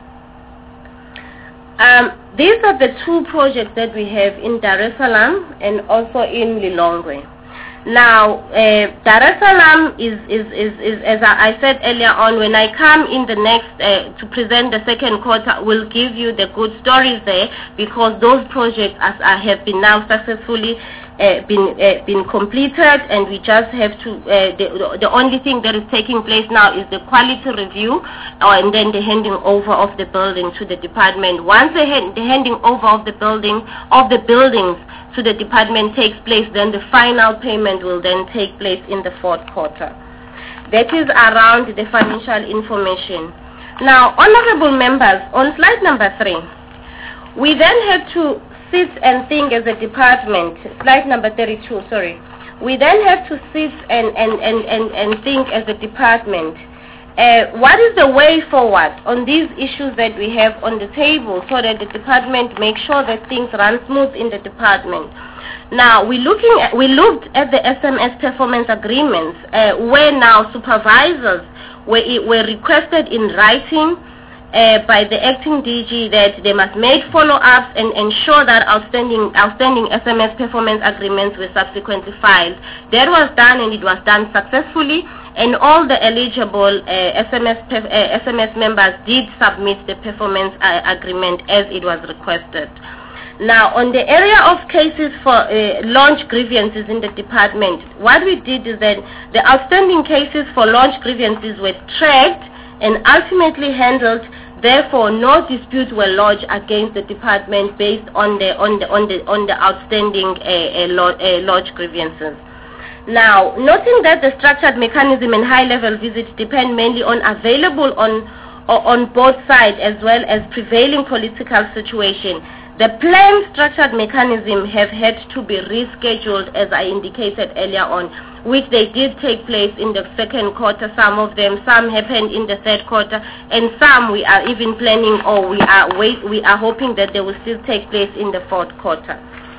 Um, these are the two projects that we have in Dar es Salaam and also in Lilongwe. Now, uh, Dar es Salaam is, is, is, is, as I said earlier on, when I come in the next, uh, to present the second quarter, we'll give you the good stories there, because those projects as I have been now successfully uh, been, uh, been completed, and we just have to, uh, the, the only thing that is taking place now is the quality review, uh, and then the handing over of the building to the department. Once the, hand, the handing over of the building, of the buildings, to the department takes place, then the final payment will then take place in the fourth quarter. That is around the financial information. Now, honorable members, on slide number three, we then had to sit and think as a department, slide number thirty-two, sorry. We then have to sit and, and, and, and, and think as a department, Uh, what is the way forward on these issues that we have on the table, so that the department makes sure that things run smooth in the department? Now, we looking at, we looked at the S M S performance agreements, uh, where now supervisors were, were requested in writing uh, by the acting D G that they must make follow-ups and ensure that outstanding outstanding S M S performance agreements were subsequently filed. That was done, and it was done successfully, and all the eligible uh, S M S uh, S M S members did submit the performance uh, agreement as it was requested. Now, on the area of cases for uh, launch grievances in the department, what we did is that the outstanding cases for launch grievances were tracked and ultimately handled. Therefore, no disputes were lodged against the department based on the on the on the on the outstanding uh, uh, lo uh, lodge grievances. Now, noting that the structured mechanism and high-level visits depend mainly on available on on both sides as well as prevailing political situation, the planned structured mechanism have had to be rescheduled, as I indicated earlier on, which they did take place in the second quarter, some of them, some happened in the third quarter, and some we are even planning or we are wait, we are hoping that they will still take place in the fourth quarter.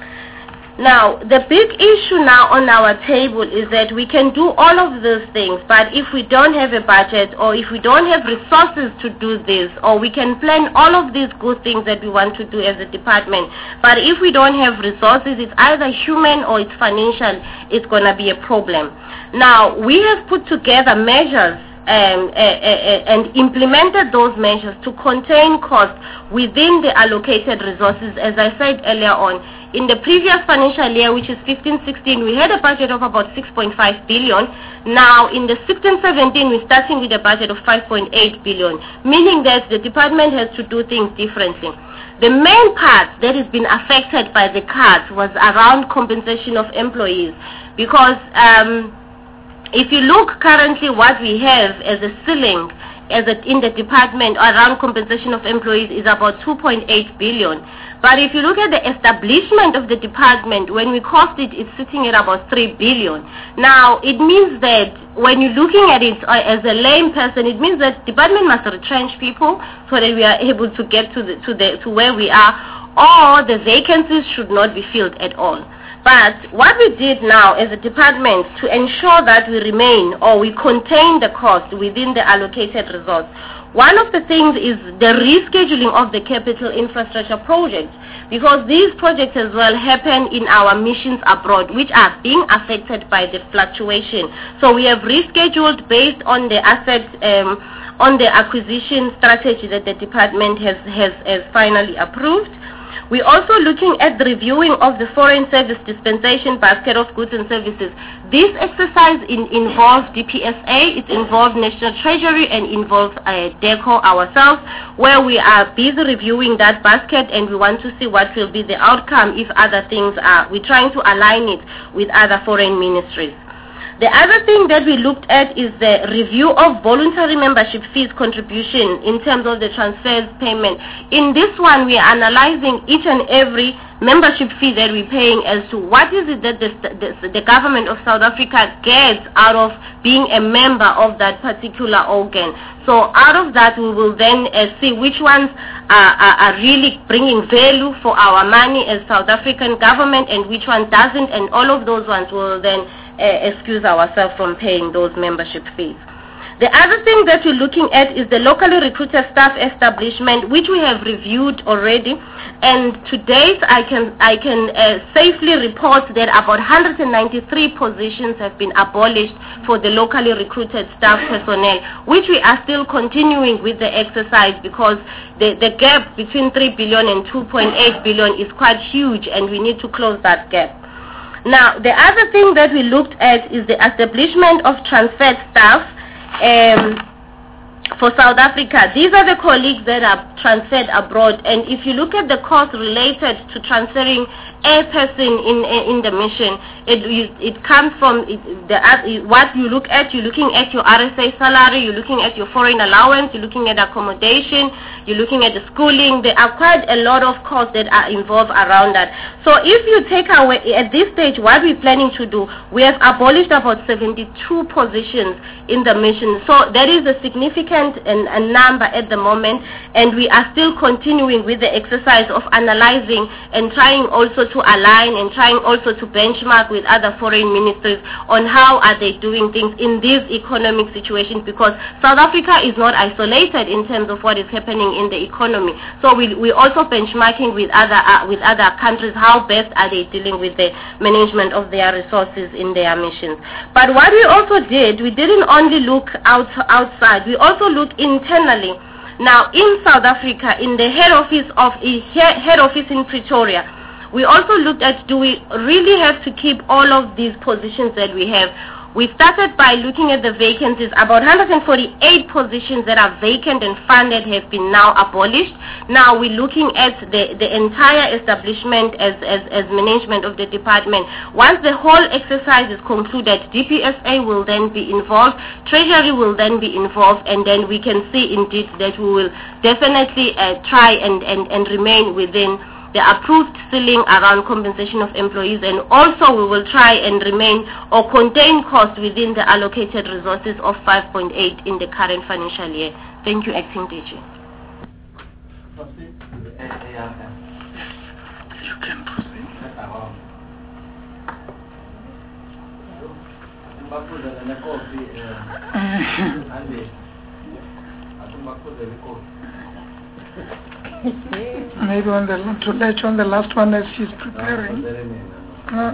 Now, the big issue now on our table is that we can do all of these things, but if we don't have a budget or if we don't have resources to do this, or we can plan all of these good things that we want to do as a department, but if we don't have resources, it's either human or it's financial, it's going to be a problem. Now, we have put together measures Um, uh, uh, uh, and implemented those measures to contain costs within the allocated resources. As I said earlier on, in the previous financial year, which is fifteen sixteen, we had a budget of about six point five billion. Now, in the sixteen seventeen, we're starting with a budget of five point eight billion, meaning that the department has to do things differently. The main part that has been affected by the cuts was around compensation of employees, because um, if you look currently what we have as a ceiling as a, in the department around compensation of employees is about two point eight billion. But if you look at the establishment of the department, when we cost it, it's sitting at about three billion. Now, it means that when you're looking at it uh, as a lame person, it means that department must retrench people so that we are able to get to, the, to, the, to where we are, or the vacancies should not be filled at all. But what we did now as a department to ensure that we remain or we contain the cost within the allocated resource, one of the things is the rescheduling of the capital infrastructure projects, because these projects as well happen in our missions abroad, which are being affected by the fluctuation. So we have rescheduled based on the asset, um, on the acquisition strategy that the department has, has, has finally approved. We're also looking at the reviewing of the foreign service dispensation basket of goods and services. This exercise in, involves D P S A, it involves National Treasury, and involves uh, DECO ourselves, where we are busy reviewing that basket, and we want to see what will be the outcome if other things are. We're trying to align it with other foreign ministries. The other thing that we looked at is the review of voluntary membership fees contribution in terms of the transfers payment. In this one, we are analyzing each and every membership fee that we're paying as to what is it that the, the, the government of South Africa gets out of being a member of that particular organ. So out of that, we will then uh, see which ones are, are, are really bringing value for our money as South African government and which one doesn't, and all of those ones will then Uh, excuse ourselves from paying those membership fees. The other thing that we're looking at is the locally recruited staff establishment, which we have reviewed already, and to date I can I can uh, safely report that about one hundred ninety-three positions have been abolished for the locally recruited staff personnel, which we are still continuing with the exercise because the, the gap between three billion and two point eight billion is quite huge, and we need to close that gap. Now, the other thing that we looked at is the establishment of transferred staff um, for South Africa. These are the colleagues that are transferred abroad, and if you look at the cost related to transferring a person in in the mission, it it comes from it, the what you look at. You're looking at your R S A salary, you're looking at your foreign allowance, you're looking at accommodation, you're looking at the schooling. There are quite a lot of costs that are involved around that. So if you take away at this stage what we're planning to do, we have abolished about seventy-two positions in the mission. So that is a significant and a number at the moment, and we are still continuing with the exercise of analyzing and trying also to align and trying also to benchmark with other foreign ministries on how are they doing things in this economic situation, because South Africa is not isolated in terms of what is happening in the economy. So we we also benchmarking with other uh, with other countries, how best are they dealing with the management of their resources in their missions. But what we also did, we didn't only look out outside, we also looked internally. Now, in South Africa, in the head office of head office in Pretoria, we also looked at, do we really have to keep all of these positions that we have? We started by looking at the vacancies. About one hundred forty-eight positions that are vacant and funded have been now abolished. Now we're looking at the, the entire establishment as, as, as management of the department. Once the whole exercise is concluded, D P S A will then be involved, Treasury will then be involved, and then we can see indeed that we will definitely uh, try and, and, and remain within the approved ceiling around compensation of employees, and also we will try and remain or contain costs within the allocated resources of five point eight in the current financial year. Thank you, Acting D G. You can proceed. Maybe on the to latch on the last one as she's preparing. Uh,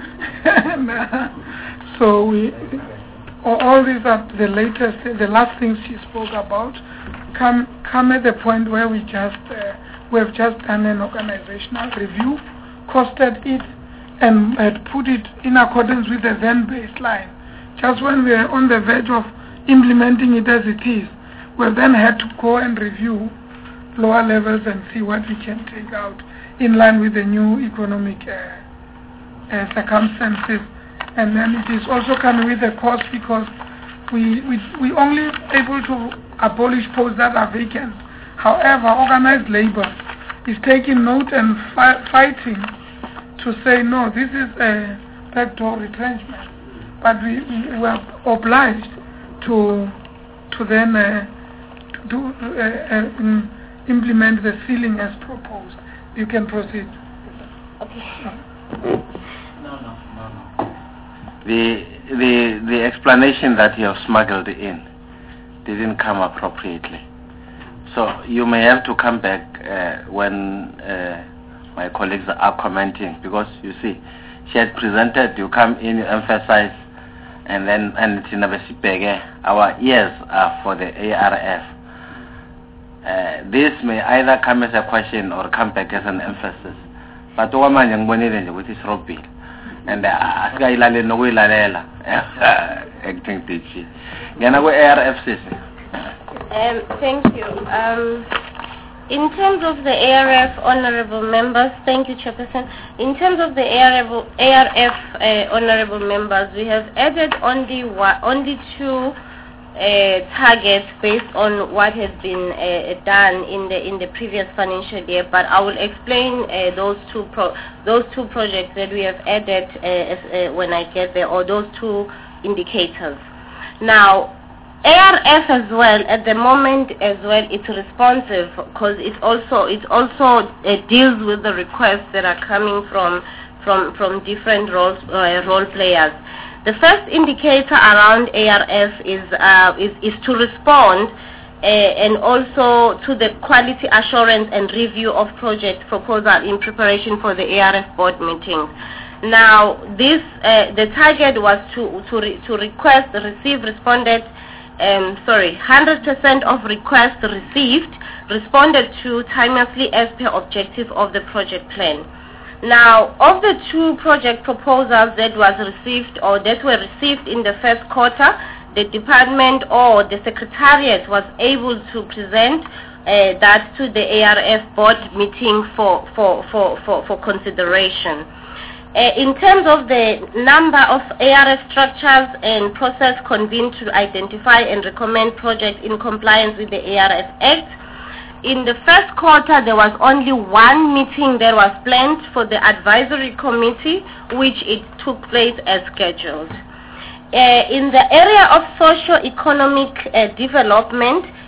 so we all these are the latest, the last things she spoke about. Come come at the point where we just uh, we have just done an organizational review, costed it, and had put it in accordance with the then baseline. Just when we are on the verge of implementing it as it is, we then had to go and review lower levels and see what we can take out in line with the new economic uh, uh, circumstances. And then it is also coming with a cost, because we we we only able to abolish posts that are vacant. However, organized labor is taking note and fi fighting to say no, this is a backdoor retrenchment. But we, we were obliged to to then uh, to do uh, uh, implement the ceiling as proposed. You can proceed. Okay. No, no, no, no. The, the, the explanation that you have smuggled in didn't come appropriately. So you may have to come back uh, when uh, my colleagues are commenting, because you see, she had presented, you come in, you emphasize, and then and our ears are for the A R F. Uh, this may either come as a question or come back as an emphasis. But woman young money with his rope and ask I lale no way lalela acting teaching. Gonna go A R F C. Um thank you. Um in terms of the A R F honorable members, thank you, Chairperson. In terms of the A R F uh, honorable members, we have added only one, only two Uh, targets based on what has been uh, done in the in the previous financial year, but I will explain uh, those two pro those two projects that we have added uh, as, uh, when I get there, or those two indicators. Now, A R F as well at the moment as well, it's responsive, because it also it also uh, deals with the requests that are coming from from from different roles uh, role players. The first indicator around A R F is, uh, is, is to respond uh, and also to the quality assurance and review of project proposal in preparation for the A R F board meetings. Now, this uh, the target was to to, re, to request, receive, responded, um, sorry, one hundred percent of requests received responded to timelessly as per objective of the project plan. Now, of the two project proposals that was received or that were received in the first quarter, the department or the secretariat was able to present uh, that to the A R F board meeting for for for for, for consideration. Uh, in terms of the number of A R F structures and process convened to identify and recommend projects in compliance with the A R F Act, in the first quarter, there was only one meeting that was planned for the advisory committee, which it took place as scheduled. Uh, in the area of socio-economic uh, development,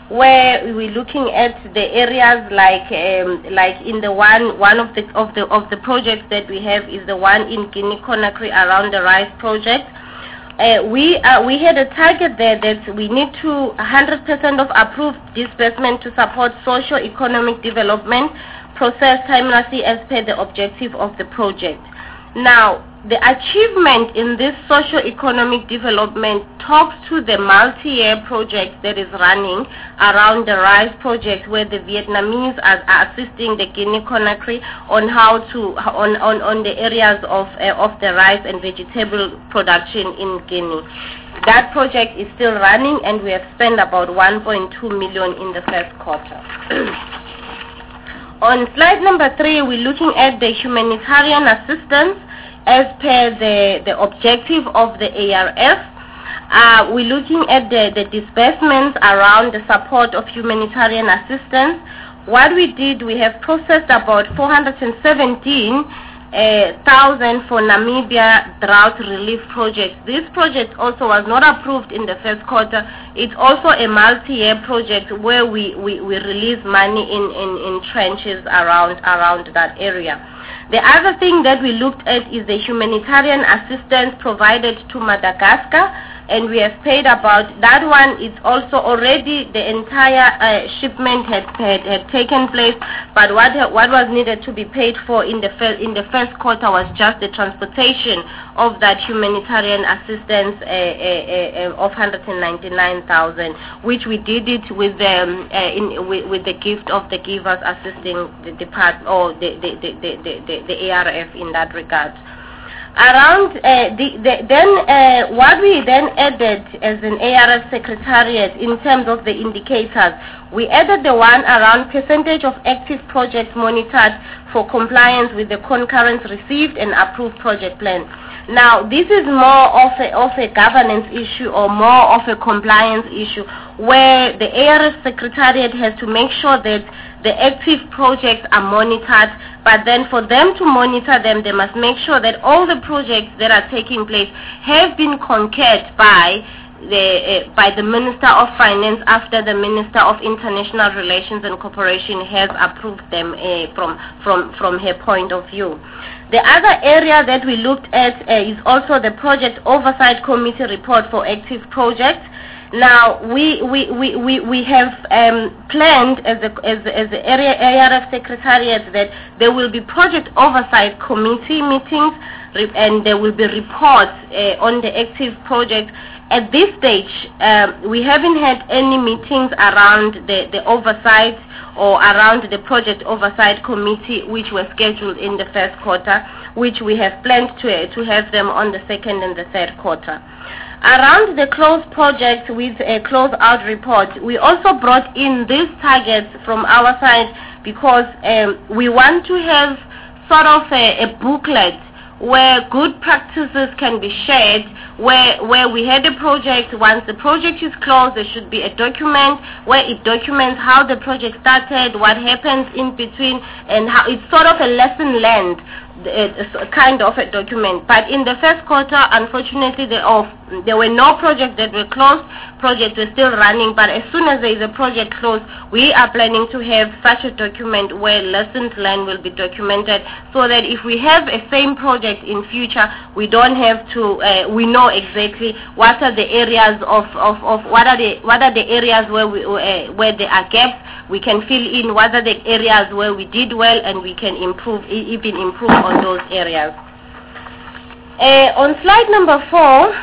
where we're looking at the areas like um, like in the one one of the of the of the projects that we have is the one in Guinea Conakry around the rice project. Uh, we uh, we had a target there that we need to one hundred percent of approved disbursement to support socio-economic development process timelessly as per the objective of the project. Now, the achievement in this socio-economic development talks to the multi-year project that is running around the rice project, where the Vietnamese are, are assisting the Guinea Conakry on how to on, on, on the areas of uh, of the rice and vegetable production in Guinea. That project is still running, and we have spent about one point two million in the first quarter. On slide number three, we're looking at the humanitarian assistance as per the, the objective of the A R F. Uh, we're looking at the, the disbursements around the support of humanitarian assistance. What we did, we have processed about four hundred seventeen thousand for Namibia drought relief project. This project also was not approved in the first quarter. It's also a multi-year project where we, we, we release money in, in, in trenches around, around that area. The other thing that we looked at is the humanitarian assistance provided to Madagascar, and we have paid about that one. It's also already the entire uh, shipment had, had had taken place, but what what was needed to be paid for in the first in the first quarter was just the transportation of that humanitarian assistance uh, uh, uh, of one hundred ninety-nine thousand, which we did it with um, uh, in with, with the gift of the givers assisting the depart or the the the the, the, the A R F in that regard. Around uh, the, the, then uh, what we then added as an A R F secretariat in terms of the indicators, we added the one around percentage of active projects monitored for compliance with the concurrence received and approved project plan. Now, this is more of a, of a governance issue or more of a compliance issue, where the A R F secretariat has to make sure that the active projects are monitored, but then for them to monitor them, they must make sure that all the projects that are taking place have been concurred by the uh, by the Minister of Finance after the Minister of International Relations and Cooperation has approved them uh, from from from her point of view. The other area that we looked at uh, is also the Project Oversight Committee report for active projects. Now, we we, we, we, we have um, planned as a, as, as the area A R F Secretariat that there will be Project Oversight Committee meetings and there will be reports uh, on the active project. At this stage, um, we haven't had any meetings around the, the oversight or around the Project Oversight Committee, which were scheduled in the first quarter, which we have planned to, uh, to have them on the second and the third quarter. Around the closed project with a close-out report, we also brought in these targets from our side because um, we want to have sort of a, a booklet where good practices can be shared, where where we had a project. Once the project is closed, there should be a document where it documents how the project started, what happens in between, and how it's sort of a lesson learned, a kind of a document. But in the first quarter, unfortunately, there, of, there were no projects that were closed. Projects were still running, but as soon as there is a project closed, we are planning to have such a document where lessons learned will be documented, so that if we have a same project in future, we don't have to, uh, we know exactly what are the areas of, of, of what are the what are the areas where we uh, where there are gaps. We can fill in what are the areas where we did well, and we can improve, even improve on those areas. Uh, on slide number four,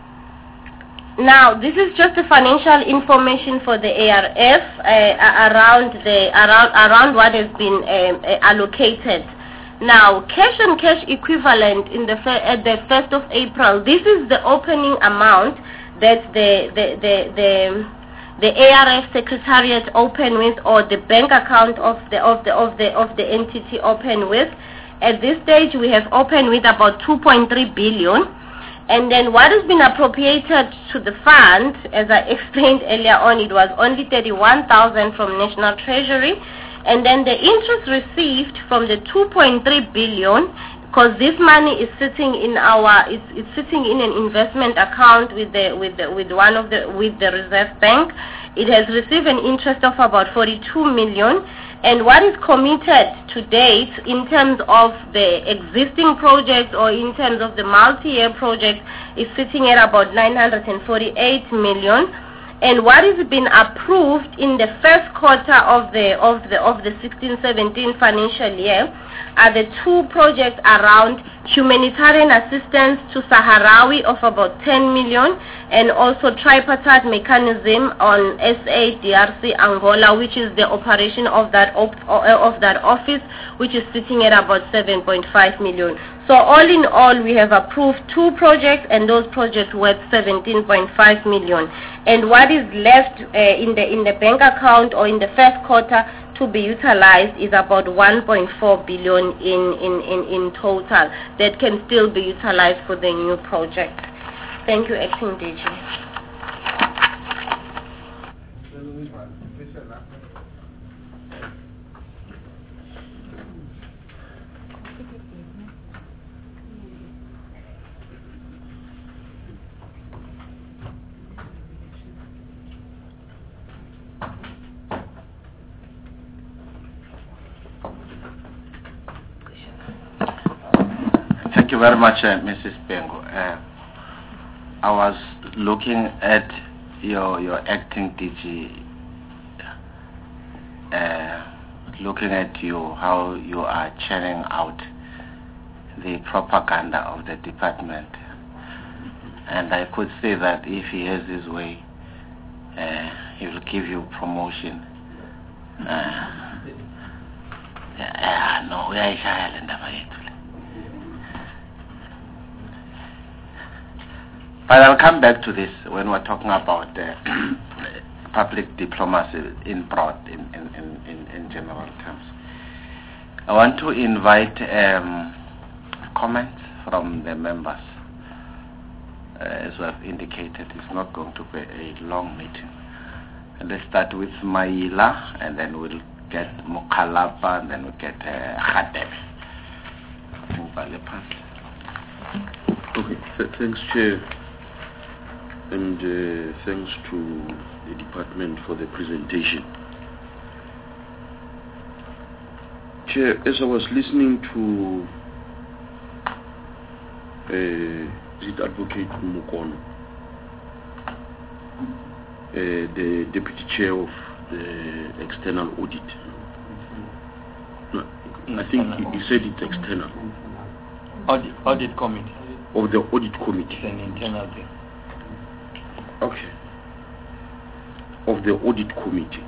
now this is just the financial information for the A R F uh, around the around around what has been um, uh, allocated. Now, cash and cash equivalent in the at the first of April. This is the opening amount that the the the, the the A R F Secretariat open with, or the bank account of the of the of the of the entity open with. At this stage, we have opened with about two point three billion, and then what has been appropriated to the fund, as I explained earlier on, it was only thirty-one thousand from National Treasury, and then the interest received from the two point three billion because this money is sitting in our it's, it's sitting in an investment account with the with the, with one of the with the Reserve Bank. It has received an interest of about forty-two million, and what is committed to date in terms of the existing project or in terms of the multi-year project is sitting at about nine hundred forty-eight million. And what has been approved in the first quarter of the of the of the sixteen seventeen financial year are the two projects around humanitarian assistance to Sahrawi of about ten million, and also tripartite mechanism on S A D R C Angola, which is the operation of that op of that office, which is sitting at about seven point five million. So all in all, we have approved two projects, and those projects worth seventeen point five million. And what is left uh, in the in the bank account or in the first quarter to be utilized is about one point four billion in, in, in, in total that can still be utilized for the new project. Thank you, Acting D G. Thank you very much, uh, Missus Pengo. Uh, I was looking at your your acting D G, uh, looking at you, how you are churning out the propaganda of the department. And I could say that if he has his way, uh, he will give you promotion. Uh, yeah, no, we are Israel. But I'll come back to this when we're talking about uh, public diplomacy in broad, in, in, in, in general terms. I want to invite um, comments from the members. Uh, as we have indicated, it's not going to be a long meeting. And let's start with Maila, and then we'll get Mokalapa, and then we'll get uh, Khadeb. I think by the past. Okay, Th thanks, Chair. And uh, thanks to the department for the presentation. Chair, as I was listening to uh, is it Advocate Mukono, uh, the Deputy Chair of the External Audit. No, I think he, he said it's external. Audit, audit Committee. Of the Audit Committee. It's an internal thing. Okay. Of the Audit Committee.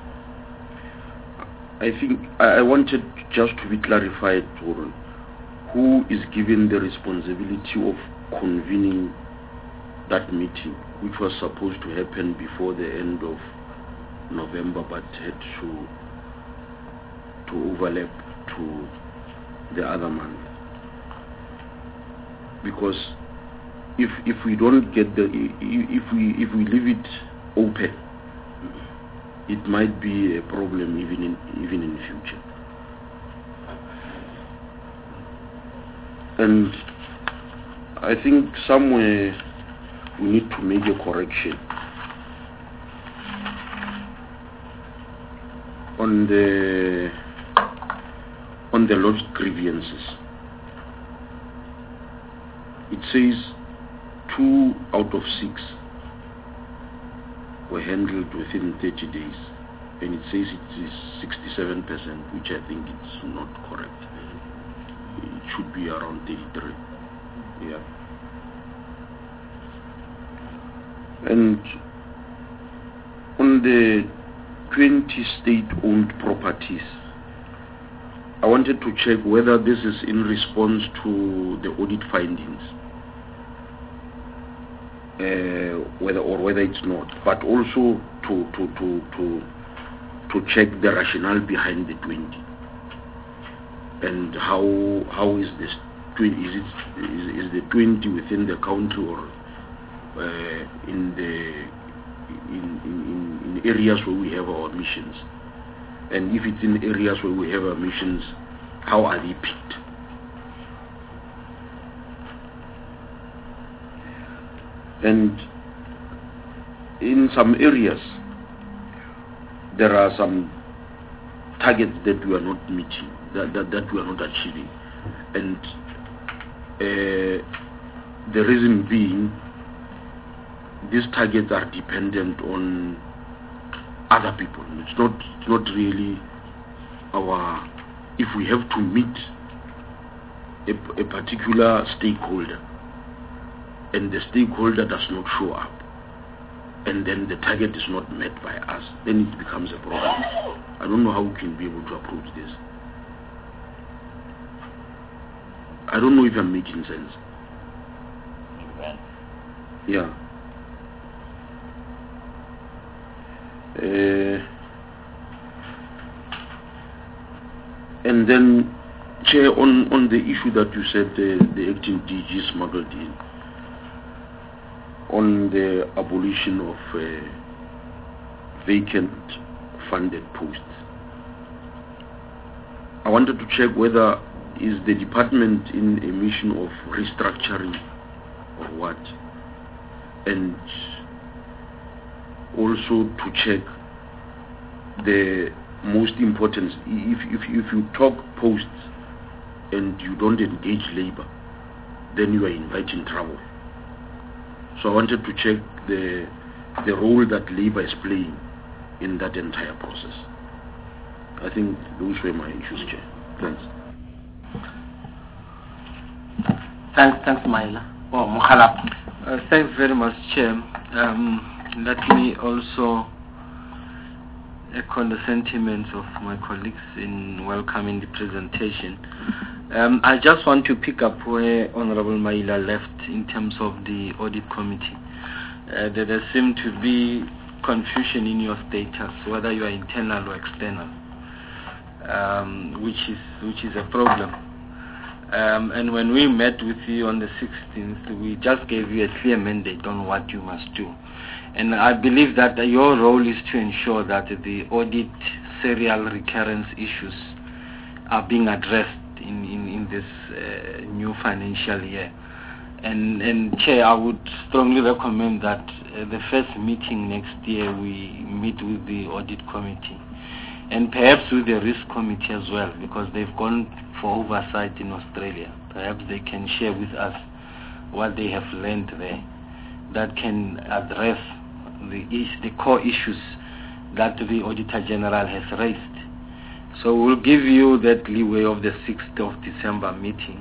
I think I wanted just to be clarified on who is given the responsibility of convening that meeting, which was supposed to happen before the end of November, but had to to overlap to the other month. Because if if we don't get the if we if we leave it open, it might be a problem even in even in the future. And I think somewhere we need to make a correction on the on the lodged grievances. It says two out of six were handled within thirty days, and it says it is sixty-seven percent, which I think it's not correct. It should be around thirty-three. Yeah. And on the twenty state-owned properties, I wanted to check whether this is in response to the audit findings, uh, whether or whether it's not, but also to to to to to check the rationale behind the twenty, and how how is this twenty? Is it is, is the twenty within the country or uh, in the in, in in areas where we have our missions? And if it's in areas where we have our missions, how are they picked? And in some areas, there are some targets that we are not meeting, that, that, that we are not achieving. And uh, the reason being, these targets are dependent on other people. It's not, it's not really our, if we have to meet a, a particular stakeholder, and the stakeholder does not show up, and then the target is not met by us, then it becomes a problem. I don't know how we can be able to approach this. I don't know if I'm making sense. Yeah. Uh, and then, Chair, on, on the issue that you said the, the acting D G smuggled in, on the abolition of uh, vacant funded posts, I wanted to check whether is the department in a mission of restructuring or what, and also to check the most important, if, if, if you talk posts and you don't engage labor, then you are inviting trouble. So I wanted to check the the role that labor is playing in that entire process. I think those were my issues, Chair. Thanks. Thanks, thanks, Maila. Oh, Mukhalap. Uh, thanks very much, Chair. Um, let me also echo the sentiments of my colleagues in welcoming the presentation. Um, I just want to pick up where Honorable Maila left in terms of the audit committee. Uh, there, there seemed to be confusion in your status, whether you are internal or external, um, which is which is a problem. Um, and when we met with you on the sixteenth, we just gave you a clear mandate on what you must do. And I believe that your role is to ensure that the audit serial recurrence issues are being addressed in, in, in this uh, new financial year. And, and Chair, I would strongly recommend that uh, the first meeting next year we meet with the audit committee and perhaps with the risk committee as well, because they've gone for oversight in Australia. Perhaps they can share with us what they have learned there that can address the, is, the core issues that the Auditor General has raised. So we'll give you that leeway of the sixth of December meeting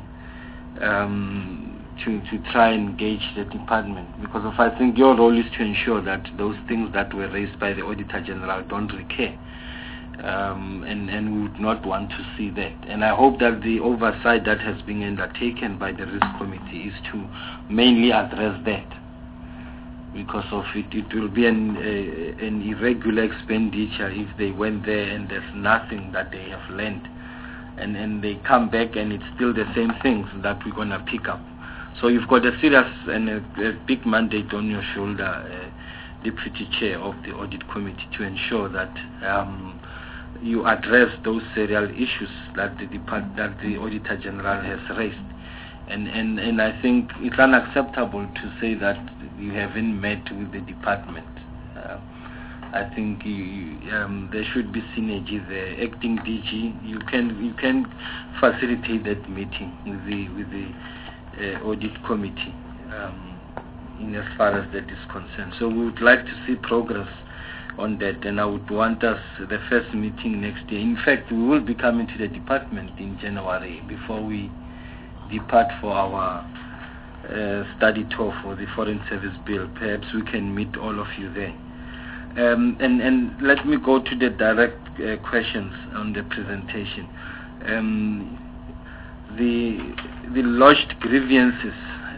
um, to, to try and engage the department, because of, I think your role is to ensure that those things that were raised by the Auditor General don't recur. Um, and, and we would not want to see that. And I hope that the oversight that has been undertaken by the risk committee is to mainly address that, because of it, it will be an, uh, an irregular expenditure if they went there and there's nothing that they have learned, and, and they come back and it's still the same things that we're going to pick up. So you've got a serious and a, a big mandate on your shoulder, uh, Deputy Chair of the Audit Committee, to ensure that um, you address those serial issues that the depart that the Auditor General has raised. And, and, and I think it's unacceptable to say that you haven't met with the department. Uh, I think you, um, there should be synergy there. Acting D G, you can you can facilitate that meeting with the with the uh, audit committee um, in as far as that is concerned. So we would like to see progress on that, and I would want us the first meeting next year. In fact, we will be coming to the department in January before we depart for our uh, study tour for the Foreign Service Bill. Perhaps we can meet all of you there. Um, and, and let me go to the direct uh, questions on the presentation. Um, the, the lodged grievances,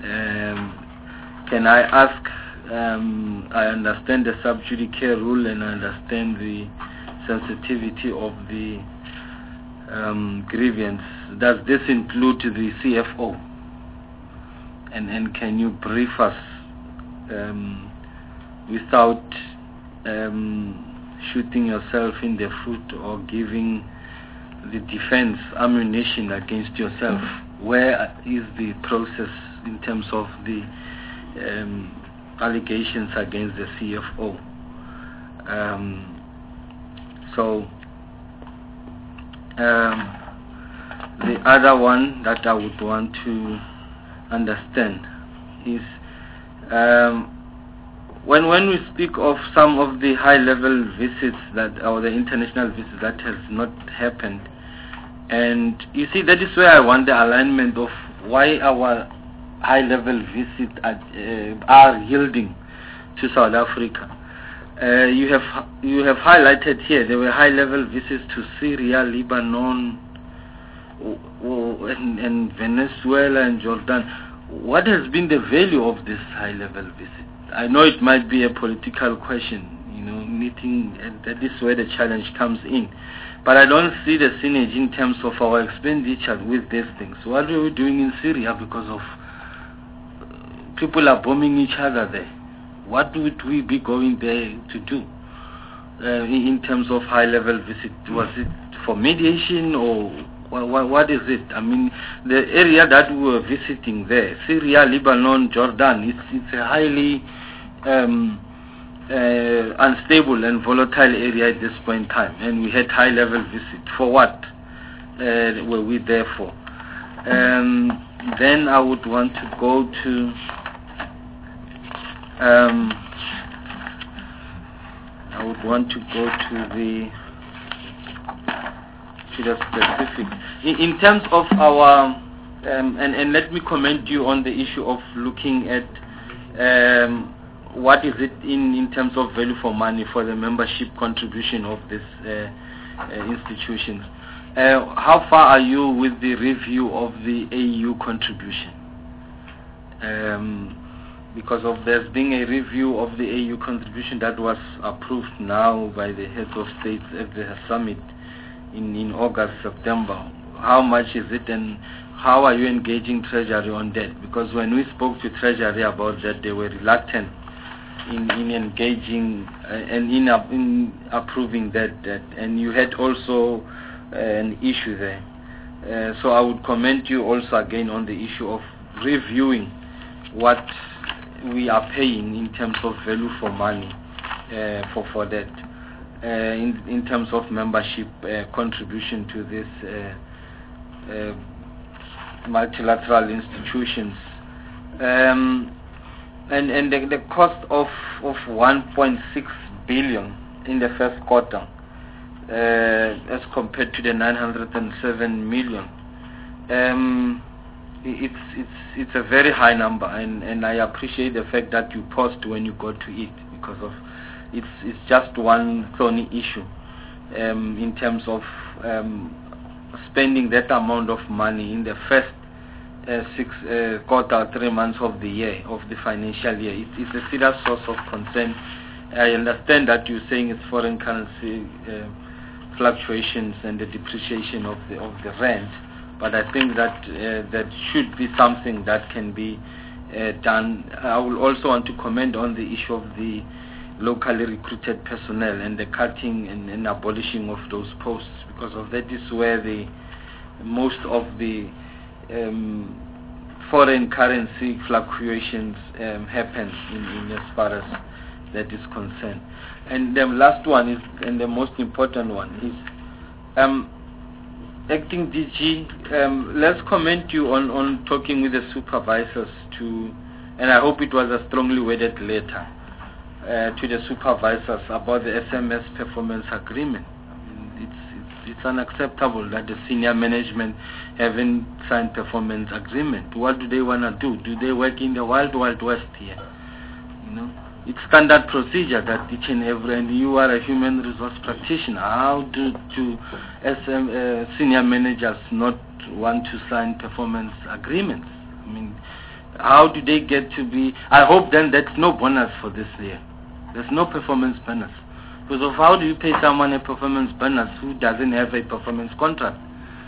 um, can I ask, um, I understand the sub judice rule and I understand the sensitivity of the um, grievance. Does this include the C F O? And, and can you brief us um, without um, shooting yourself in the foot or giving the defense ammunition against yourself? Where is the process in terms of the um, allegations against the C F O. Um, so um, the other one that I would want to understand is um, when when we speak of some of the high-level visits that or the international visits that has not happened, and you see that is where I want the alignment of why our high-level visits are, uh, are yielding to South Africa. Uh, you have you have highlighted here there were high-level visits to Syria, Lebanon, and, and Venezuela and Jordan. What has been the value of this high-level visit? I know it might be a political question, you know, meeting, and that is where the challenge comes in. But I don't see the synergy in terms of our expenditure with these things. What are we doing in Syria because of people are bombing each other there? What would we be going there to do uh, in terms of high-level visit? Was it for mediation or what, what is it? I mean, the area that we were visiting there, Syria, Lebanon, Jordan, it's, it's a highly um, uh, unstable and volatile area at this point in time. And we had high-level visit. For what uh, were we there for? Um, then I would want to go to Um, I would want to go to the to the specifics in, in terms of our um, and and let me commend you on the issue of looking at um, what is it in in terms of value for money for the membership contribution of these uh, uh, institutions. Uh, how far are you with the review of the A E U contribution? Um, because of there's being a review of the A E U contribution that was approved now by the heads of states at the summit in, in August, September. How much is it and how are you engaging Treasury on that? Because when we spoke to Treasury about that, they were reluctant in, in engaging uh, and in, uh, in approving that, that. And you had also uh, an issue there. Uh, so I would commend you also again on the issue of reviewing what we are paying in terms of value for money uh, for for that uh, in in terms of membership uh, contribution to this uh, uh, multilateral institutions um, and and the, the cost of of one point six billion in the first quarter uh, as compared to the nine hundred seven million. Um, It's it's it's a very high number, and, and I appreciate the fact that you paused when you got to it because of it's it's just one thorny issue um, in terms of um, spending that amount of money in the first uh, six uh, quarter, three months of the year of the financial year. It, it's a serious source of concern. I understand that you're saying it's foreign currency uh, fluctuations and the depreciation of the of the rand. But I think that uh, that should be something that can be uh, done. I will also want to comment on the issue of the locally recruited personnel and the cutting and, and abolishing of those posts, because of that is where the most of the um, foreign currency fluctuations um, happen in, in as far as that is concerned. And the last one is, and the most important one is. Um, Acting D G, um, let's comment you on, on talking with the supervisors to, and I hope it was a strongly worded letter uh, to the supervisors about the S M S performance agreement. I mean, it's, it's it's unacceptable that the senior management haven't signed performance agreement. What do they want to do? Do they work in the wild wild west here? You know. It's standard procedure that each and every, and you are a human resource practitioner. How do, do S M, uh, senior managers not want to sign performance agreements? I mean, how do they get to be? I hope then that's no bonus for this year. There's no performance bonus. Because of how do you pay someone a performance bonus who doesn't have a performance contract?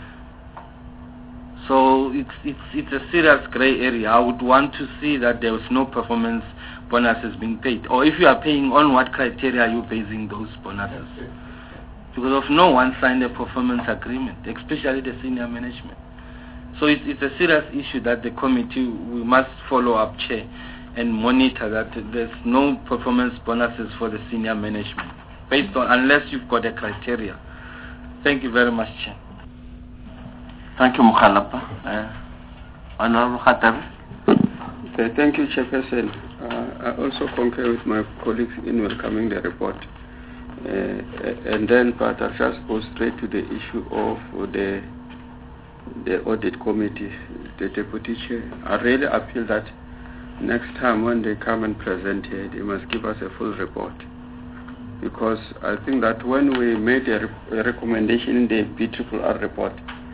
So it's it's it's a serious gray area. I would want to see that there was no performance bonuses being paid, or if you are paying, on what criteria are you basing those bonuses? Because of no one signed a performance agreement, especially the senior management. So it's, it's a serious issue that the committee we must follow up, Chair, and monitor that there's no performance bonuses for the senior management, based on, unless you've got a criteria. Thank you very much, Chair. Thank you, Mukhalapa. Uh, Honorable Khattabi. Okay, thank you, Chairperson. Uh, I also concur with my colleagues in welcoming the report. Uh, and then, but I'll just go straight to the issue of the the audit committee, the deputy chair. I really appeal that next time when they come and present here, they must give us a full report. Because I think that when we made a, re a recommendation in the B R R R report,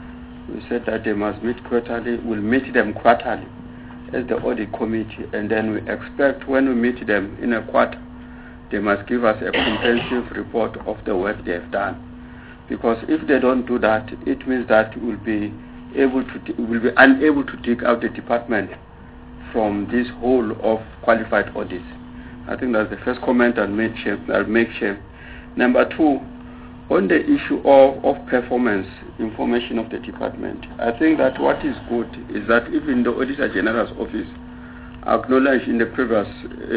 we said that they must meet quarterly, we'll meet them quarterly as the audit committee, and then we expect when we meet them in a quarter, they must give us a comprehensive report of the work they have done. Because if they don't do that, it means that we'll be able to, we'll be unable to take out the department from this whole of qualified audits. I think that's the first comment I'll make, I'll make sure. Number two, on the issue of, of performance information of the department, I think that what is good is that even the Auditor General's office acknowledged in the previous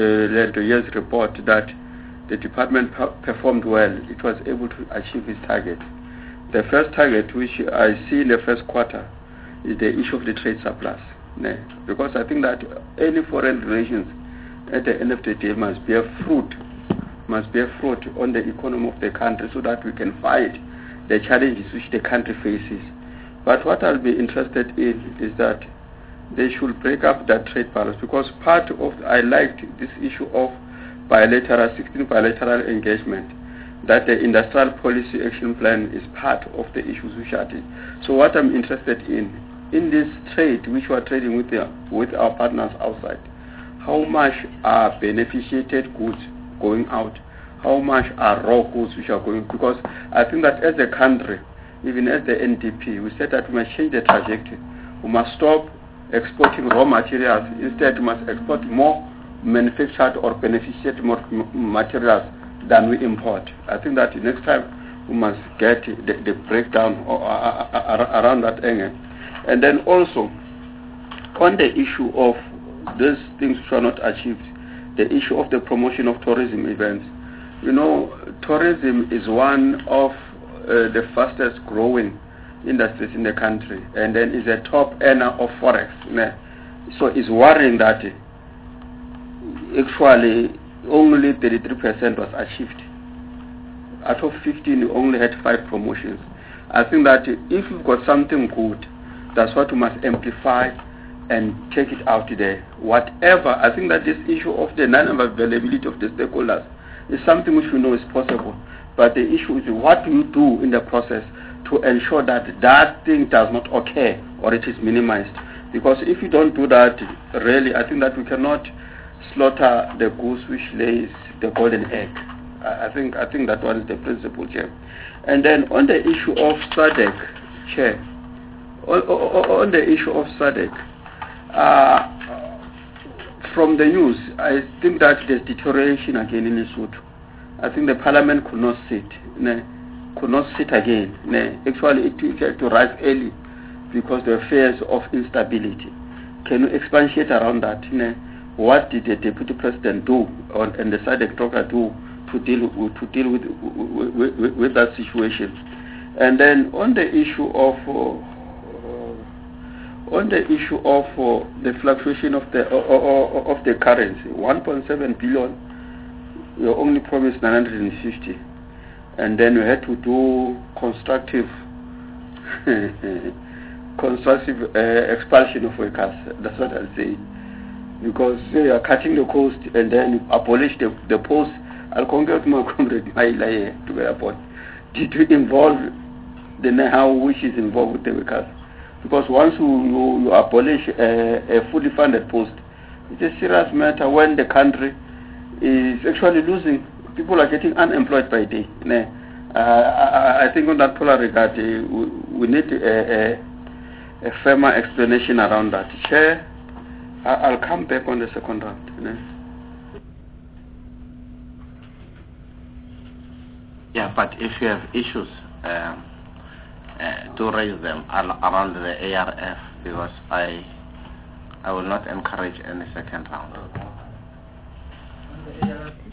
uh, year's report that the department performed well. It was able to achieve its target. The first target, which I see in the first quarter, is the issue of the trade surplus. Because I think that any foreign relations at the end of the day must bear fruit, must bear fruit on the economy of the country so that we can fight the challenges which the country faces. But what I'll be interested in is that they should break up that trade balance, because part of, I liked this issue of bilateral, sixteen bilateral engagement, that the industrial policy action plan is part of the issues which are there. So what I'm interested in, in this trade which we are trading with, the, with our partners outside, how much are beneficiated goods going out? How much are raw goods which are going? Because I think that as a country, even as the N D P, we said that we must change the trajectory. We must stop exporting raw materials. Instead, we must export more manufactured or beneficiated more materials than we import. I think that next time we must get the, the breakdown or, uh, uh, around that angle. And then also, on the issue of these things which are not achieved, the issue of the promotion of tourism events. You know, tourism is one of uh, the fastest growing industries in the country, and then is a top earner of forex. So it's worrying that actually only thirty-three percent was achieved. Out of fifteen, you only had five promotions. I think that if you've got something good, that's what we must amplify and take it out there. Whatever, I think that this issue of the non-availability of the stakeholders is something which we know is possible. But the issue is what do you do in the process to ensure that that thing does not occur or it is minimized. Because if you don't do that, really, I think that we cannot slaughter the goose which lays the golden egg. I think I think that one is the principle, Chair. And then on the issue of SADC, Chair, on, on the issue of SADC, uh, from the news, I think that there's deterioration again in Lesotho. I think the Parliament could not sit, ne, could not sit again. Ne. Actually, it, it had to rise early because there were fears of instability. Can you expatiate around that? Ne? What did the Deputy President do, or, and the SADC talker do to deal with, to deal with, with, with, with that situation? And then on the issue of uh, on the issue of uh, the fluctuation of the uh, uh, of the currency, one point seven billion, you only promised nine hundred fifty, and then we had to do constructive constructive uh, expulsion of workers. That's what I'll say. Because uh, you are cutting the cost and then you abolish the, the post. I'll concur with my comrade Mailaye to the point. Did you involve the Nahau which is involved with the workers? Because once you, you, you abolish a, a fully funded post, it's a serious matter when the country is actually losing. People are getting unemployed by day. Uh, I, I think on that polar regard, uh, we, we need a, a, a firmer explanation around that. Chair, I'll come back on the second round. Yeah, but if you have issues, um, uh, to raise them around the A R F, because I I will not encourage any second round.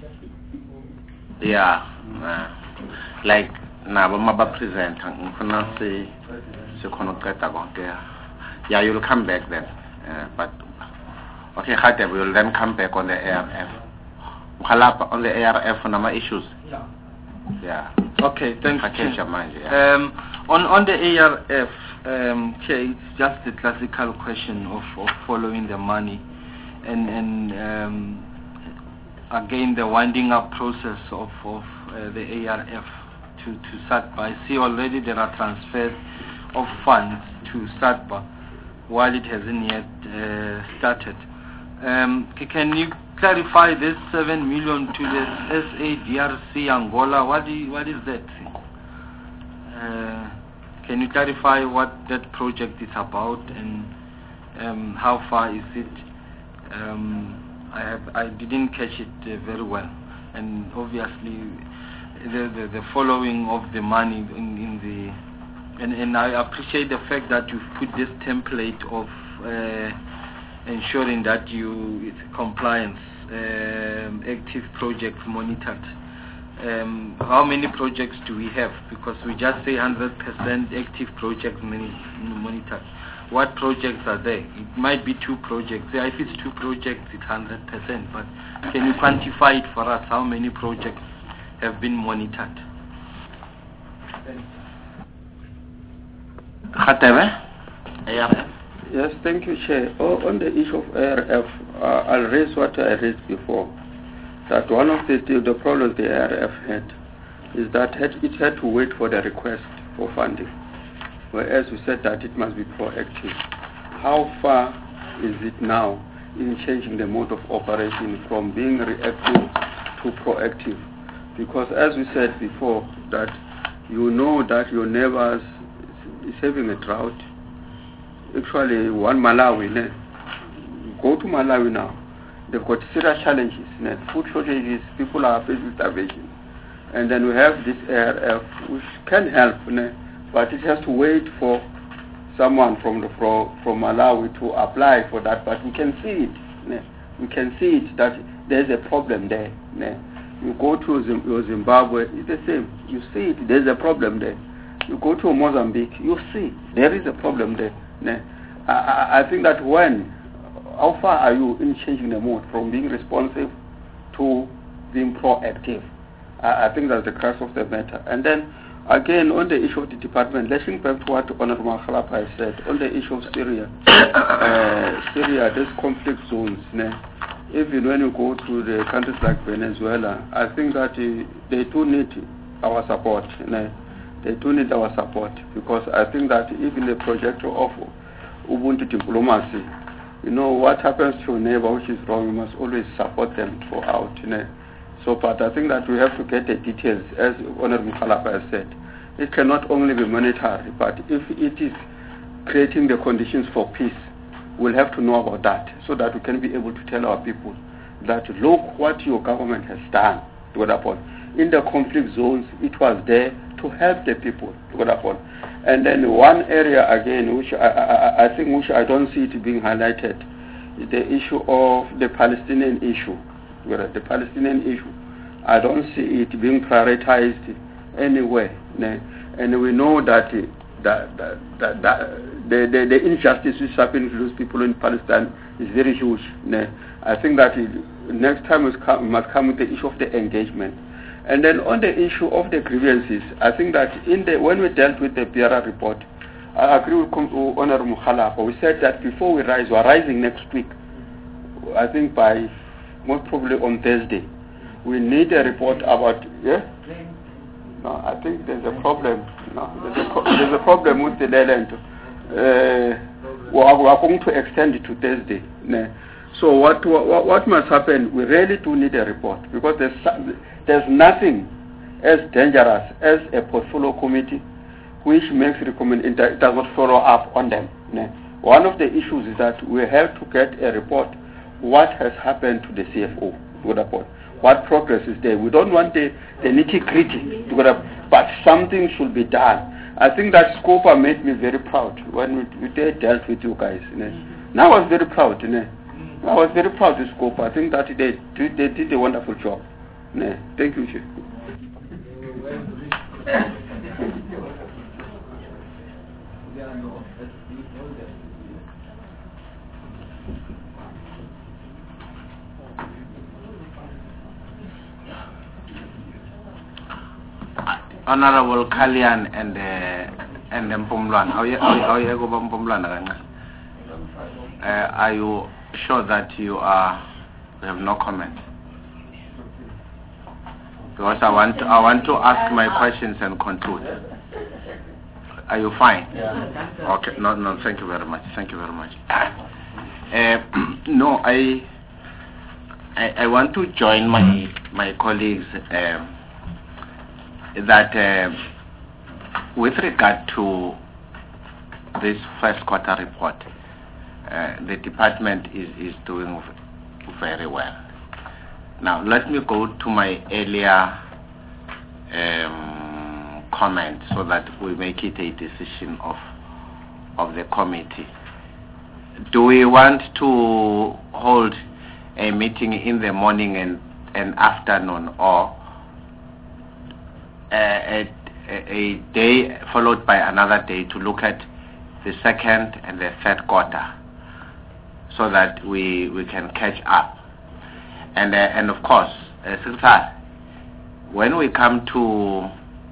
Yeah, uh, like nabo mabapresent ngifuna si sikhona ukuqeda konke. Yeah, you'll come back then. Uh, but okay, Khatib, we'll then come back on the A R F. Mkhalapa on the A R F nama issues. Yeah. Yeah. Okay, thanks. Change your mind. Yeah. Um, on on the A R F, um, okay, it's just the classical question of, of following the money, and and um, again the winding up process of of uh, the A R F to to SADBA. I see already there are transfers of funds to SADBA, while it hasn't yet uh, started. Um, c- can you clarify this seven million to the S A D R C Angola? What is, what is that? Uh, can you clarify what that project is about, and um, how far is it? Um, I have I didn't catch it uh, very well, and obviously the, the the following of the money in, in the and, and I appreciate the fact that you've put this template of uh, ensuring that you it's compliance um, active projects monitored. Um, how many projects do we have? Because we just say one hundred percent active projects moni- monitored. What projects are there? It might be two projects. If it's two projects, it's one hundred percent. But can you quantify it for us? How many projects have been monitored? Khatib, A R F. Yes, thank you, Chair. Oh, on the issue of A R F, uh, I'll raise what I raised before. That one of the, the problems the A R F had is that it had to wait for the request for funding, whereas we said that it must be proactive. How far is it now in changing the mode of operation from being reactive to proactive? Because as we said before, that you know that your neighbors is having a drought. Actually, one Malawi, ne? Go to Malawi now. They've got serious challenges, ne? Food shortages, people are facing starvation. And then we have this A R F, which can help, ne? But it has to wait for someone from the from, from Malawi to apply for that. But we can see it, ne? We can see it that there's a problem there. Ne? You go to Zimbabwe, it's the same. You see it, there's a problem there. You go to Mozambique, you see there is a problem there. Ne? I, I think that when, how far are you in changing the mode from being responsive to being proactive? I, I think that's the crux of the matter. And then, again, on the issue of the department, let's think back to what Honorable Khalapa has said, on the issue of Syria. uh, Syria, there's conflict zones. Ne? Even when you go to the countries like Venezuela, I think that uh, they do need our support. Ne? They do need our support, because I think that even the project of Ubuntu diplomacy, you know, what happens to a neighbor which is wrong, you must always support them throughout. You know? So, but I think that we have to get the details, as Honorable Khalapa has said. It cannot only be monetary, but if it is creating the conditions for peace, we'll have to know about that, so that we can be able to tell our people that, look what your government has done. In the conflict zones, it was there to help the people. And then one area again, which I, I, I think which I don't see it being highlighted, is the issue of the Palestinian issue. The Palestinian issue, I don't see it being prioritized anywhere. And we know that, that, that, that, that the, the, the injustice which is happening to those people in Palestine is very huge. I think that it, next time we must come with the issue of the engagement. And then on the issue of the grievances, I think that in the when we dealt with the P R R report, I agree with Honorable Khalapa. We said that before we rise, we are rising next week. I think by most probably on Thursday, we need a report about. Yeah. No, I think there's a problem. No, there's a, there's a problem with the deadline. Uh, we are going to extend it to Thursday. No. So what, what what must happen? We really do need a report, because there's there's nothing as dangerous as a portfolio committee which makes recommend it does not follow up on them. One of the issues is that we have to get a report what has happened to the C F O, what progress is there. We don't want the, the nitty gritty, but something should be done. I think that Scopa made me very proud when we, we dealt with you guys. Now I was very proud. I was very proud of Scopa. I think that they, they did a wonderful job. Ne, thank you, Chair. Honorable Kalian and uh, and Mpumlwana. How you how you go Mpumlwana? Uh, are you sure that you are you have no comment? Because I want to, I want to ask my questions and conclude. Are you fine? Okay. No, no. Thank you very much. Thank you very much. Uh, no, I, I I want to join my my colleagues. Um, that uh, with regard to this first quarter report, uh, the department is, is doing very well. Now, let me go to my earlier um, comment so that we make it a decision of, of the committee. Do we want to hold a meeting in the morning and, and afternoon, or A, a, a day followed by another day to look at the second and the third quarter, so that we we can catch up? And uh, and of course, uh, when we come to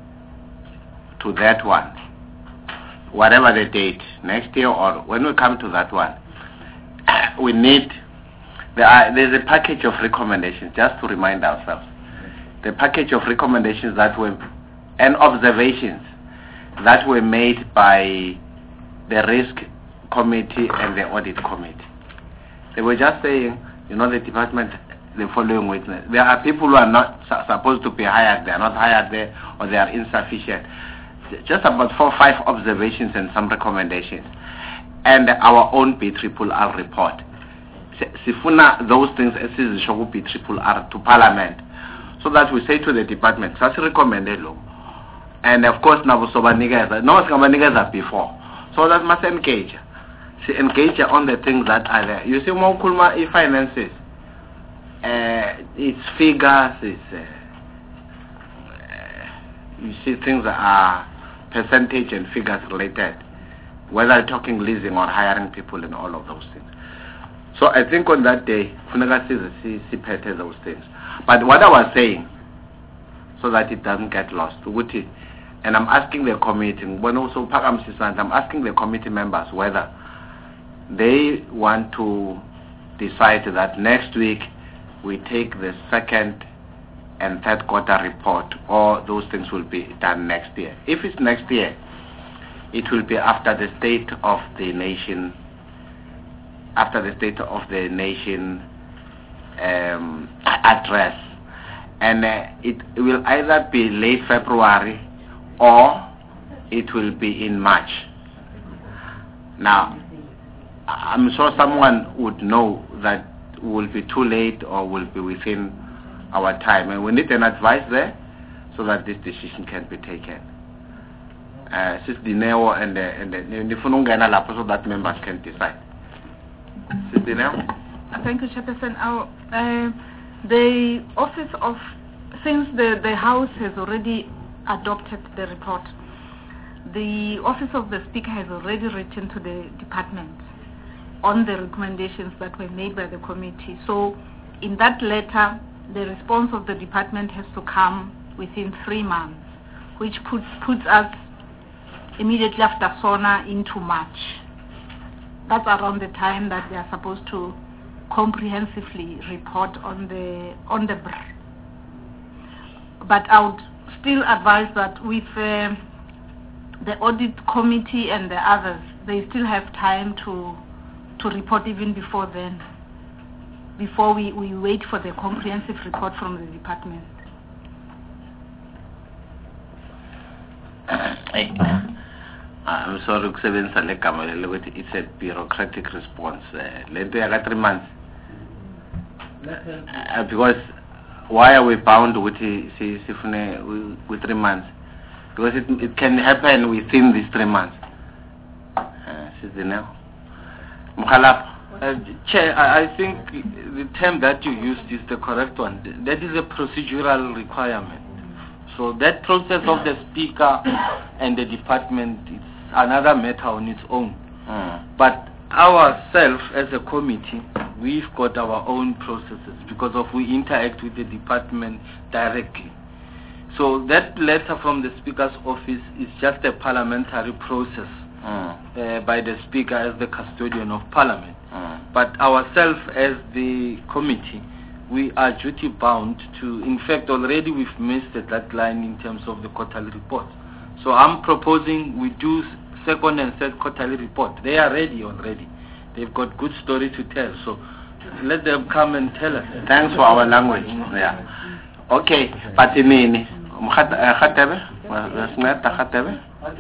to that one, whatever the date, next year or when we come to that one, we need there are, there's a package of recommendations. Just to remind ourselves, the package of recommendations that were and observations that were made by the risk committee and the audit committee. They were just saying, you know, the department, the following witness. There are people who are not su supposed to be hired, they are not hired there, or they are insufficient. Just about four or five observations and some recommendations. And our own B triple R report. Sifuna those things as is B triple R to Parliament, so that we say to the department, such recommended law. And of course, now so no before. So that must engage. See, engage on the things that are there. You see, more Kulma e finances. Uh, it's figures. It's uh, uh, you see things that are percentage and figures related. Whether you're talking leasing or hiring people and all of those things. So I think on that day, Funaga sees those things. But what I was saying, so that it doesn't get lost, and I'm asking the committee, when also I'm asking the committee members whether they want to decide that next week we take the second and third quarter report, or those things will be done next year. If it's next year, it will be after the State of the Nation, after the State of the Nation um, address. And uh, it will either be late February or it will be in March. Now, I'm sure someone would know that will be too late or will be within our time. And we need an advice there so that this decision can be taken. Uh, Sis Dineo and the and the Funungana Lapo, so that members can decide. Sis Dineo? Thank you, Chairperson. Our, uh, the office of, since the, the House has already adopted the report, the office of the Speaker has already written to the department on the recommendations that were made by the committee. So in that letter, the response of the department has to come within three months, which puts, puts us immediately after SONA into March. That's around the time that they are supposed to comprehensively report on the on the B R. But I would still advise that with uh, the audit committee and the others, they still have time to to report even before then, before we, we wait for the comprehensive report from the department. I'm sorry, it's a bureaucratic response. Let me three months. Uh, because why are we bound with with three months? Because it it can happen within these three months. Uh, Mukhalap. Uh, Chair, I, I think the term that you used is the correct one. That is a procedural requirement. So that process of the Speaker and the department is another matter on its own. Mm. But ourselves as a committee, we've got our own processes because of we interact with the department directly. So that letter from the Speaker's office is just a parliamentary process mm. uh, by the Speaker as the custodian of Parliament. Mm. But ourselves as the committee, we are duty bound to, in fact already we've missed the deadline in terms of the quarterly report. So I'm proposing we do second and third quarterly report. They are ready already. They've got good story to tell. So let them come and tell us. Thanks for our language. Yeah. Okay. Patinini. Khatebe? Khatebe?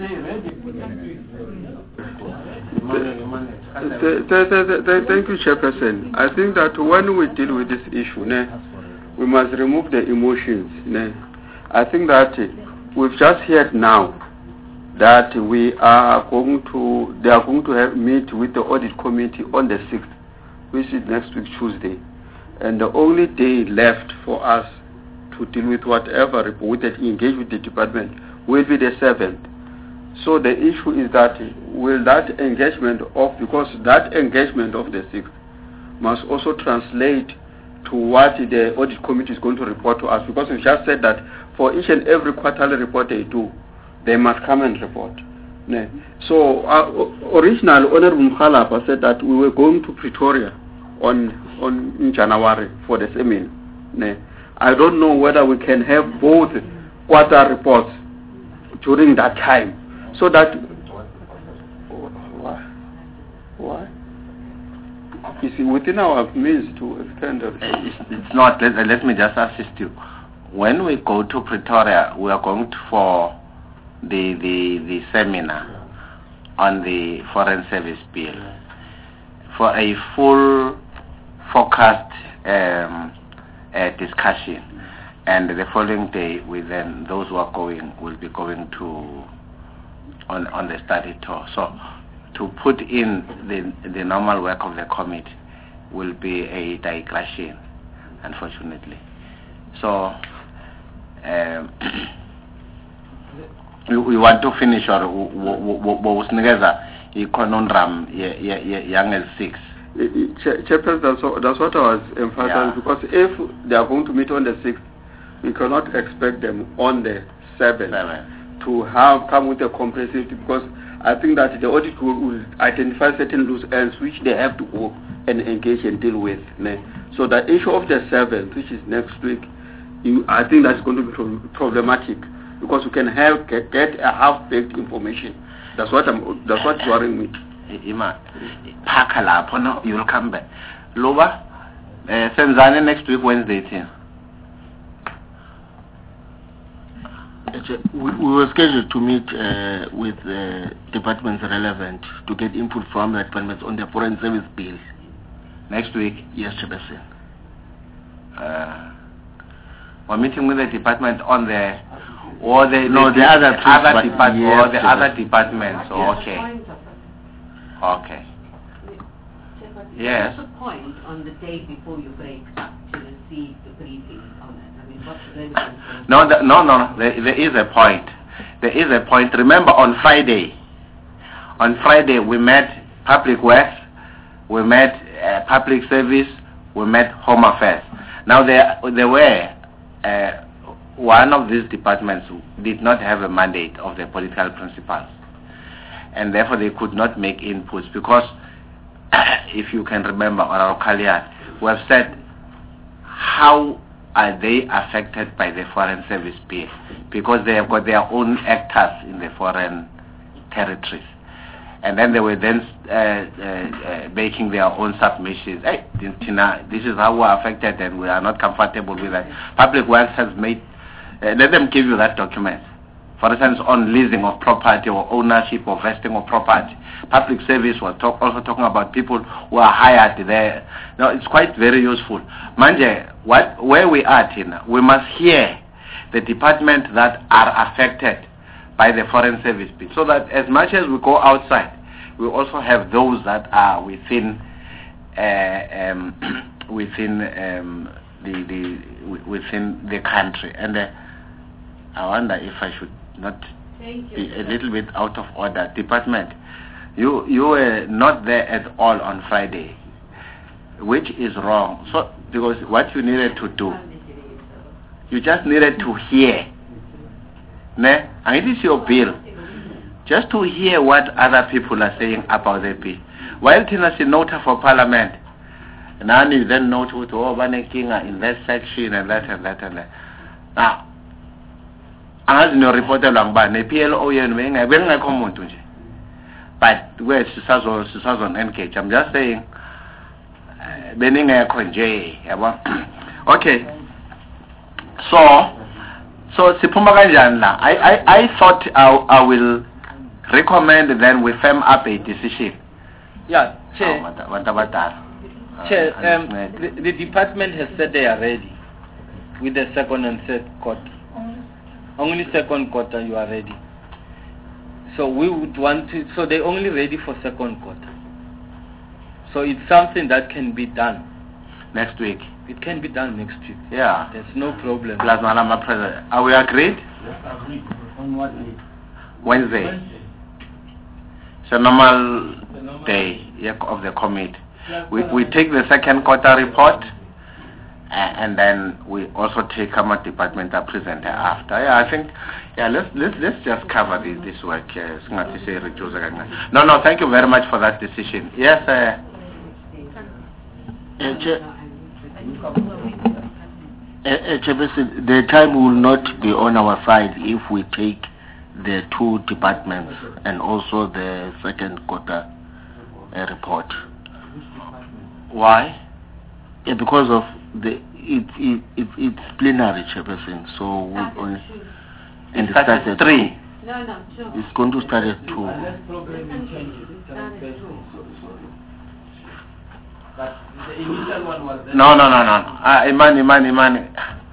Thank you, Chairperson. I think that when we deal with this issue, ne, we must remove the emotions. Ne. I think that we've just heard now that we are going to, they are going to have meet with the audit committee on the sixth, which is next week Tuesday. And the only day left for us to deal with whatever report that engage with the department will be the seventh. So the issue is that will that engagement of, because that engagement of the sixth must also translate to what the audit committee is going to report to us, because we just said that for each and every quarterly report they do, they must come and report. Ne. So uh, originally Honorable Mkhalapa said that we were going to Pretoria on on in January for the seminar. Ne. I don't know whether we can have both quarter reports during that time, so that why why you see within our means to extend it. It's, it's not. Let, let me just assist you. When we go to Pretoria, we are going to for the the the seminar on the Foreign Service Bill for a full focused um, uh, discussion, and the following day, we then those who are going will be going to on on the study tour. So to put in the the normal work of the committee will be a digression, unfortunately. So. Um, we, we want to finish or Bosnigeza conundrum young as six. Chairperson, that's, that's what I was emphasizing, yeah. Because if they are going to meet on the sixth, we cannot expect them on the seventh Seven. to have come with a comprehensive, because I think that the audit will, will identify certain loose ends which they have to go and engage and deal with. Ne? So the issue of the seventh, which is next week, You, I think that's going to be pro problematic, because we can have get, get a half-baked information. That's what I'm. That's what's worrying me. Ima, Pakala, no, you'll come back. Loba, Senzane next week Wednesday. We, we were scheduled to meet uh, with uh, departments relevant to get input from the departments on the Foreign Service Bill. Next week? Yes, Chairperson. Uh, We're meeting with the department on the or the no the, the other other department yes, or the other departments. Oh, yes. Okay. Okay. Yes. What's the point on the day before you break to receive the briefing on it? I mean, what's the relevance? No, the, no, no, no. There, there is a point. There is a point. Remember, on Friday, on Friday we met Public Works, we met uh, Public Service, we met Home Affairs. Now there, there were. Uh, one of these departments did not have a mandate of the political principals, and therefore they could not make inputs, because if you can remember on our career, we have said how are they affected by the Foreign Service Bill, because they have got their own actors in the foreign territories. And then they were then uh, uh, uh, making their own submissions. Hey, Tina, this is how we are affected and we are not comfortable with that. Public Works has made, uh, let them give you that document. For instance, on leasing of property or ownership or vesting of property. Public Service was talk, also talking about people who are hired there. Now, it's quite very useful. Manje, what, where we are, Tina, we must hear the departments that are affected by the Foreign Service Bill, so that as much as we go outside, we also have those that are within uh, um, within um, the, the within the country, and uh, I wonder if I should not be a little bit out of order. Department, you you were not there at all on Friday, which is wrong. So because what you needed to do, you just needed to hear. Ne? And it is your bill. Just to hear what other people are saying about the bill. While Tina is nota for Parliament, now you then note to oh, Kinga in that section and that and that and that. Now, as no reporter long by the P L O and wing, I bring a common to you. But where's Susan Susan N K? I'm just saying, Bening a coin J. Okay. So, so Sipumaganjanla, I, I, I thought I, I will recommend then we firm up a decision. Yeah, Chair. Oh, what, what about that? Chair, Uh, um, the, the department has said they are ready with the second and third quarter. Only second quarter you are ready. So we would want to, so they're only ready for second quarter. So it's something that can be done. Next week. It can be done next week. Yeah. There's no problem. Plus, Madam President, are we agreed? Let's agree. On what day? Wednesday. Wednesday. It's a normal, It's a normal day yeah, of the committee. Plus We, we Parliament. take the second quarter report, uh, and then we also take our department are present after. Yeah, I think, yeah, let's let's let's just cover this, this work. Uh, no, no, thank you very much for that decision. Yes, uh, Uh, Chair- uh, uh, Chairperson, the time will not be on our side if we take the two departments and also the second quarter uh, report. why? Yeah, because of the it it, it it's plenary, Chairperson. So we only and It starts at at three. No, no, two. It's going to start at two. Unless program will change it. Done Okay. at two. But the initial one was that. No, no, no, no. Uh, Imani, Imani, Imani.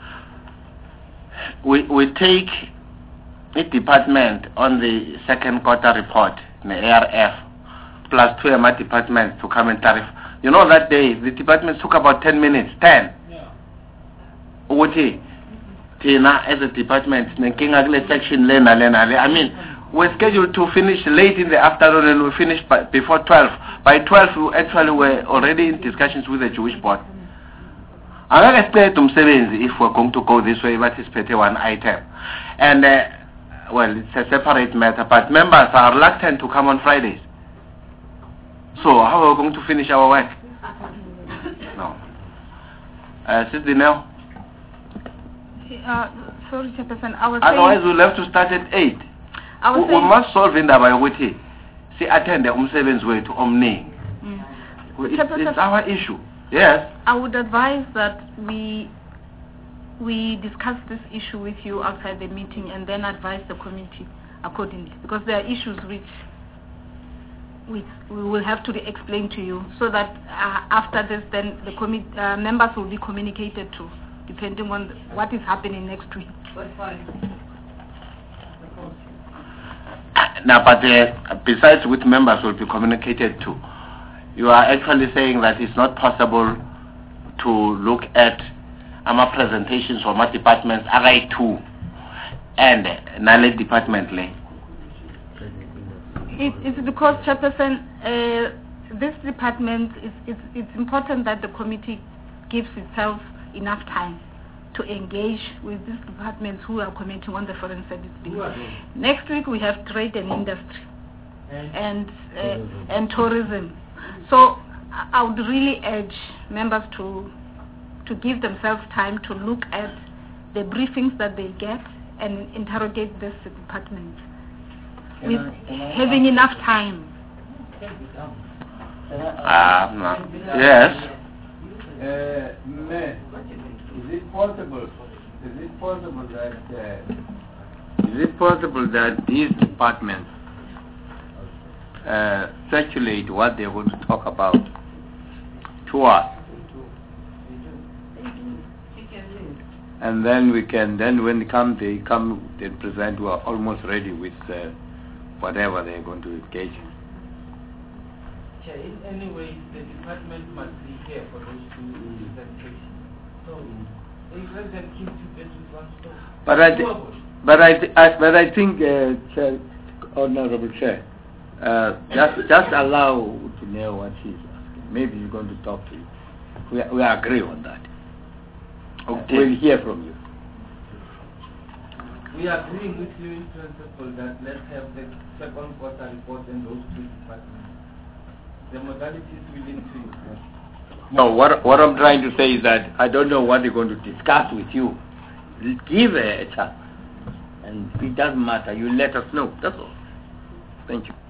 We we take a department on the second quarter report, the A R F, plus two M I departments to come and tariff. You know that day the department took about ten minutes, ten. Yeah. Uti, Tina as a department, making a section lena lena. I mean, we're scheduled to finish late in the afternoon and we finished by, before twelve. By twelve, we actually were already in discussions with the Jewish board. I'm not expect to if we're going to go this way, but it's pretty one item. And, uh, well, it's a separate matter, but members are reluctant to come on Fridays. So, how are we going to finish our work? No. Uh, Sister Nell? Uh, sorry, Chairperson, I was Otherwise, saying, we'll have to start at eight. I was We, we saying, must solve in the way. See, attend the umsebenzi way to omni. Mm. It's, Chairperson, it's our issue. Yes. I would advise that we we discuss this issue with you outside the meeting and then advise the committee accordingly, because there are issues which which we will have to explain to you, so that uh, after this, then the committee uh, members will be communicated to, depending on what is happening next week. But fine. Now, but uh, besides which members will be communicated to, you are actually saying that it's not possible to look at our presentations from our departments, R I two, and Nale department. It, it's because, Chairperson, uh, this department, is, it's, it's important that the committee gives itself enough time to engage with these departments who are commenting on the foreign service bill. Next week we have trade and industry and uh, and tourism. So I I would really urge members to to give themselves time to look at the briefings that they get and interrogate this department Can with I- can I having ask- enough time. Uh, no. Yes. Uh, Mayor, is it possible? Is it possible that? Uh, is it possible that these departments uh, circulate what they want to talk about to us, and then we can then when they come they come they present we are almost ready with uh, whatever they're going to engage in. Chair, in any way, the department must be here for those two presentations. So, if let them keep two birds with one stone. But I, th but I, th I, but I think, uh, Chair, Honorable Chair, uh, just just allow to know what he's asking. Maybe he's going to talk to you. We we agree on that. Okay. We'll hear from you. We are agreeing with you in principle that let's have the second quarter report in those two departments. The modalities we link to you. No, what what I'm trying to say is that I don't know what they're going to discuss with you. Give a chance, and it doesn't matter. You let us know. That's all. Thank you.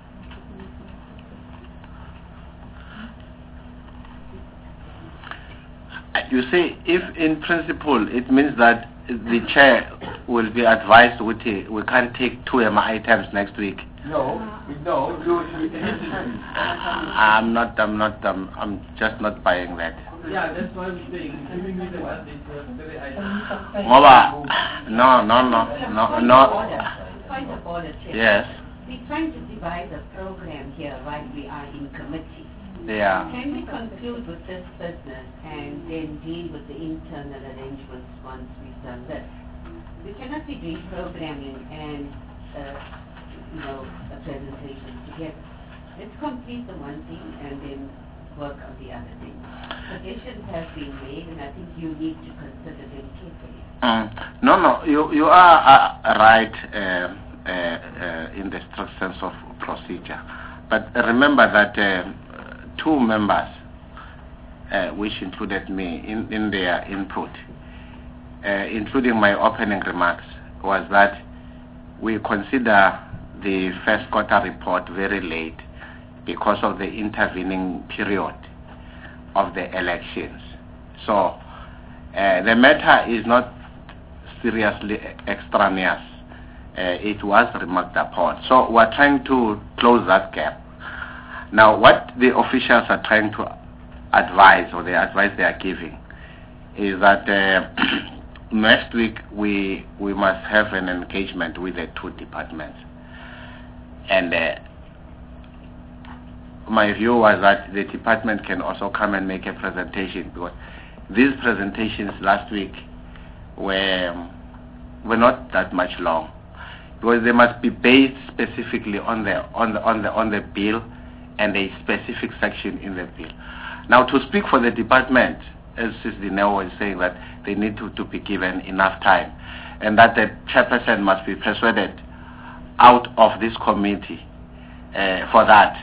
You see, if in principle it means that the chair will be advised with it, we can't take two M items next week. No, no, you, you I'm not, I'm not, I'm, I'm just not buying that. Yeah, that's why I'm saying, giving me the mandate to have three items. No, no, no, no, no. Point of order, Chair. Yes. We're trying to devise a program here while we are in committee. Yeah. Can we conclude with this business and then deal with the internal arrangements once we've done this? We cannot be doing programming and, uh, you know, a presentation together. Let's complete the one thing and then work on the other thing. Suggestions have been made, and I think you need to consider them carefully. Mm. No, no, you you are uh, right uh, uh, uh, in the strict sense of procedure, but remember that. Uh, Two members, uh, which included me in, in their input, uh, including my opening remarks, was that we consider the first quarter report very late because of the intervening period of the elections. So uh, the matter is not seriously extraneous. Uh, it was remarked upon. So we're trying to close that gap. Now, what the officials are trying to advise, or the advice they are giving, is that uh, next week we we must have an engagement with the two departments. And uh, my view was that the department can also come and make a presentation, because these presentations last week were were not that much long, because they must be based specifically on the on the on the on the bill and a specific section in the bill. Now, to speak for the department, as Dineo was saying, that they need to, to be given enough time, and that the chairperson must be persuaded out of this committee uh, for that.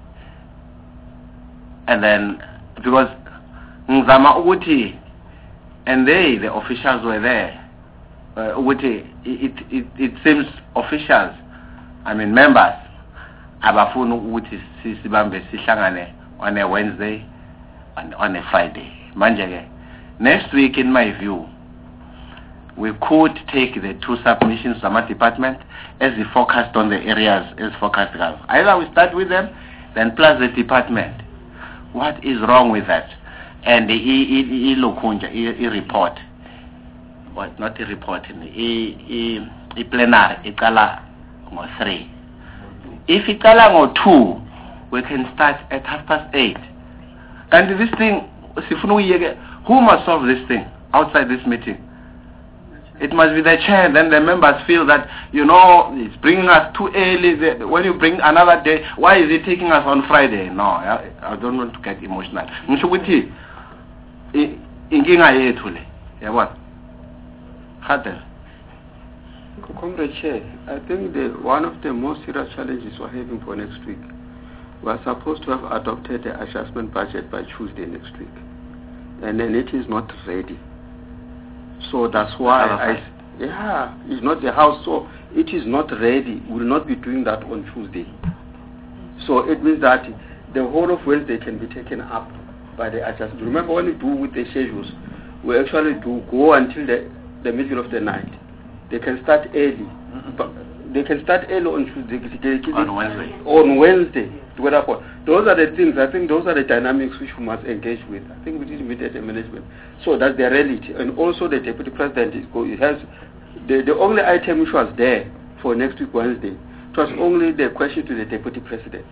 And then, because Ngzama Uguti, and they, the officials were there, uh, Uguti, it, it, it seems officials, I mean members, abafuna ukuthi sisibambe sihlangane on a Wednesday and on a Friday. Manje, next week, in my view, we could take the two submissions from our department as we focused on the areas as focused on. Either we start with them, then plus the department. What is wrong with that? And the e, e, e, e, e report, what not a report, e, e, e plenary, e kala or three. If it's along or two, we can start at half past eight. And this thing, who must solve this thing outside this meeting? It must be the chair. Then the members feel that, you know, it's bringing us too early. When you bring another day, why is it taking us on Friday? No, I, I don't want to get emotional. Mshukuti, inginga yetu le, yabona. Khater. Comrade Chair, I think the, one of the most serious challenges we're having for next week, we're supposed to have adopted the adjustment budget by Tuesday next week, and then it is not ready. So that's why I, yeah, it's not the House, so it is not ready. We will not be doing that on Tuesday. So it means that the whole of Wednesday can be taken up by the adjustment. Remember when we do with the schedules, we actually do go until the, the middle of the night. They can start early, but they can start early on Tuesday. On Wednesday. On Wednesday. Those are the things. I think those are the dynamics which we must engage with. I think we need immediate management. So that's the reality. And also the deputy president is go. It has the the only item which was there for next week Wednesday. It was only the question to the deputy president.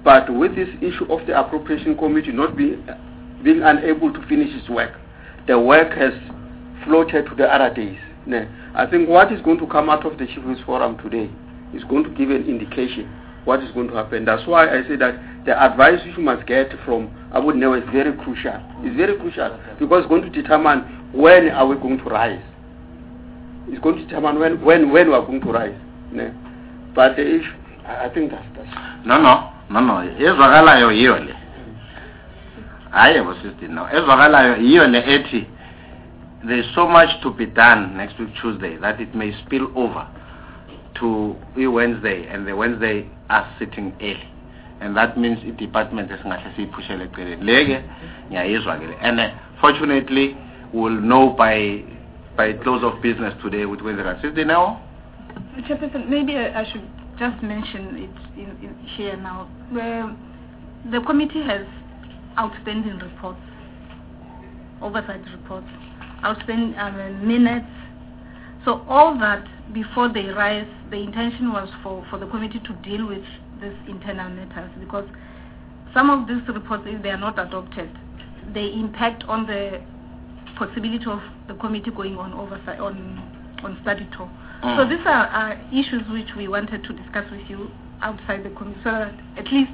But with this issue of the appropriation committee not being, being unable to finish its work, the work has floated to the other days. I think what is going to come out of the Chiefs Forum today is going to give an indication what is going to happen. That's why I say that the advice you must get from Abu Neo is very crucial. It's very crucial because it's going to determine when are we going to rise. It's going to determine when when when we are going to rise. But the issue, I think that's that's. No, no, no, no. Ezwakalayo yiyo le. Hayi bo sister no. Ezwakalayo yiyo le ethi. There's so much to be done next week Tuesday that it may spill over to Wednesday, and the Wednesday are sitting early, and that means the department is not pushing lege. And uh, fortunately, we'll know by by close of business today with whether it's Tuesday now. Chairperson, maybe I, I should just mention it in, in here now. Where the committee has outstanding reports, oversight reports, outstanding um, minutes. So all that before they rise, the intention was for, for the committee to deal with these internal matters, because some of these reports, if they are not adopted, they impact on the possibility of the committee going on oversight on on study tour. Mm. So these are, are issues which we wanted to discuss with you outside the committee, so that at least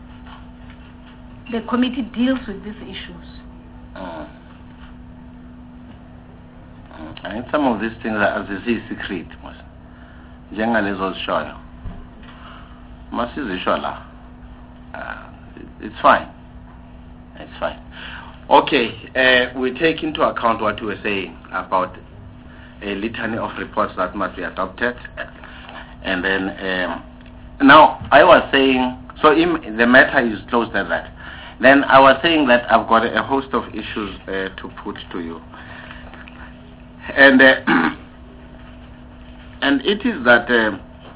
the committee deals with these issues. Mm. I think some of these things are, as they say, secret. Jengalezo shoyo. Masizi shola. It's fine. It's fine. Okay, uh, we take into account what you were saying about a litany of reports that must be adopted, and then um, now I was saying, so in, the matter is closed at that. Then I was saying that I've got a host of issues uh, to put to you. And uh, and it is that uh,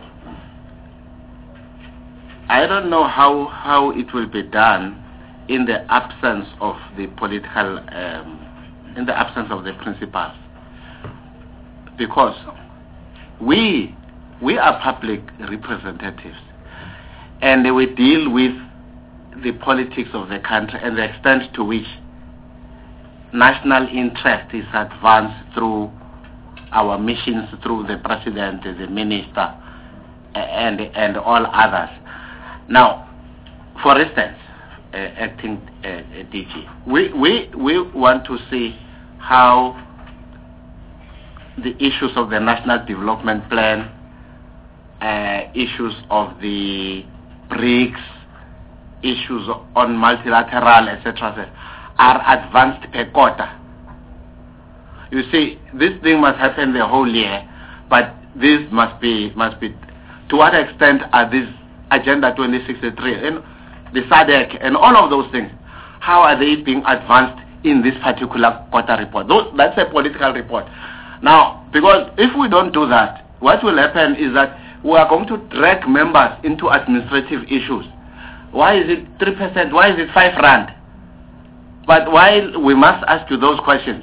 I don't know how how it will be done in the absence of the political, um, in the absence of the principals, because we we are public representatives, and we deal with the politics of the country and the extent to which national interest is advanced through our missions, through the president, the minister, and and all others. Now, for instance, uh, acting uh, D G, we, we we want to see how the issues of the national development plan, uh, issues of the BRICS, issues on multilateral, et cetera, are advanced per quarter. You see, this thing must happen the whole year, but this must be must be. To what extent are these Agenda twenty sixty-three and the S A D C and all of those things? How are they being advanced in this particular quarter report? Those, that's a political report. Now, because if we don't do that, what will happen is that we are going to drag members into administrative issues. Why is it three percent? Why is it five rand? But while we must ask you those questions,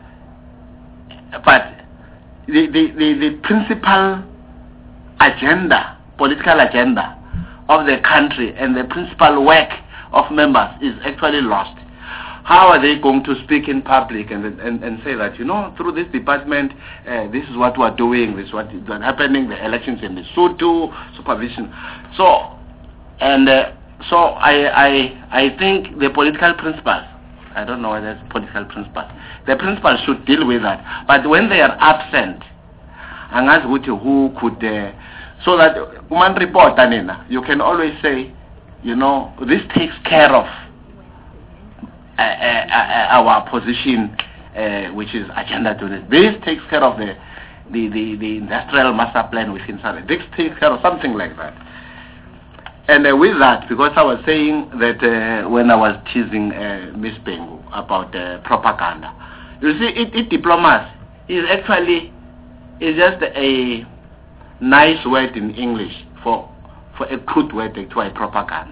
but the, the, the, the principal agenda, political agenda of the country and the principal work of members is actually lost. How are they going to speak in public and and, and say that, you know, through this department, uh, this is what we are doing, this is what is happening, the elections in the Lesotho, supervision. So, and uh, so I, I, I think the political principles, I don't know whether it's political principles, the principals should deal with that. But when they are absent, and ask who could, uh, so that one report, you can always say, you know, this takes care of uh, uh, uh, our position, uh, which is agenda to this. This takes care of the the, the, the industrial master plan within Southern. This takes care of something like that. And uh, with that, because I was saying that uh, when I was teasing uh, Miss Bengu about uh, propaganda, you see, it, it diplomacy is actually is just a nice word in English for for a crude word to a propaganda.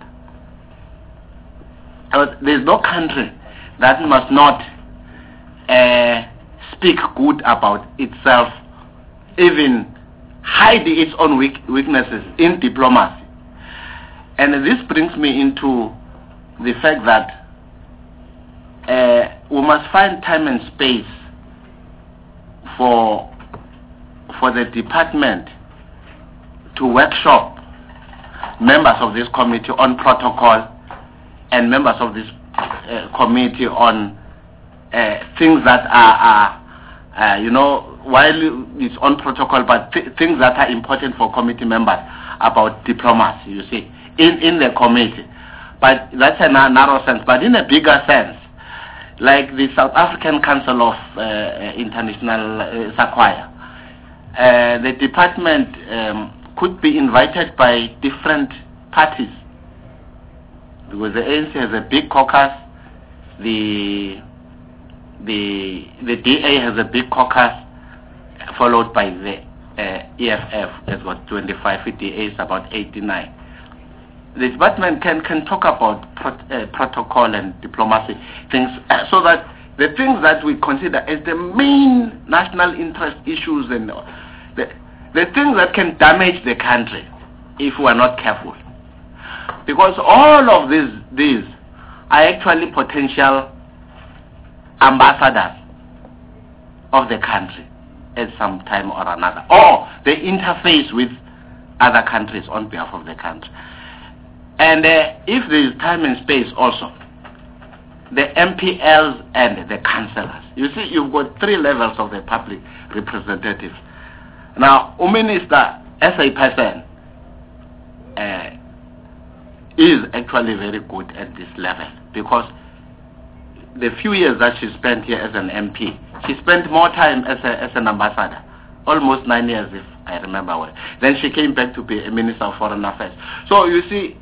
There is no country that must not uh, speak good about itself, even hide its own weak, weaknesses in diplomacy. And this brings me into the fact that uh, we must find time and space for for the department to workshop members of this committee on protocol and members of this uh, committee on uh, things that are, are uh, you know, while it's on protocol, but th things that are important for committee members about diplomacy, you see, in, in the committee. But that's a na narrow sense. But in a bigger sense, like the South African Council of uh, International uh, Sequoia, uh, the department um, could be invited by different parties, because the A N C has a big caucus, the the the D A has a big caucus, followed by the uh, E F F has got twenty-five, D A is about eighty-nine. The department can can talk about pro uh, protocol and diplomacy things, uh, so that the things that we consider as the main national interest issues and uh, the the things that can damage the country if we are not careful, because all of these these are actually potential ambassadors of the country at some time or another, or they interface with other countries on behalf of the country. And uh, if there is time and space also, the M P Ls and the councillors, you see, you've got three levels of the public representatives. Now, a minister as a person uh, is actually very good at this level, because the few years that she spent here as an M P, she spent more time as, a, as an ambassador, almost nine years if I remember well. Then she came back to be a Minister of Foreign Affairs. So you see,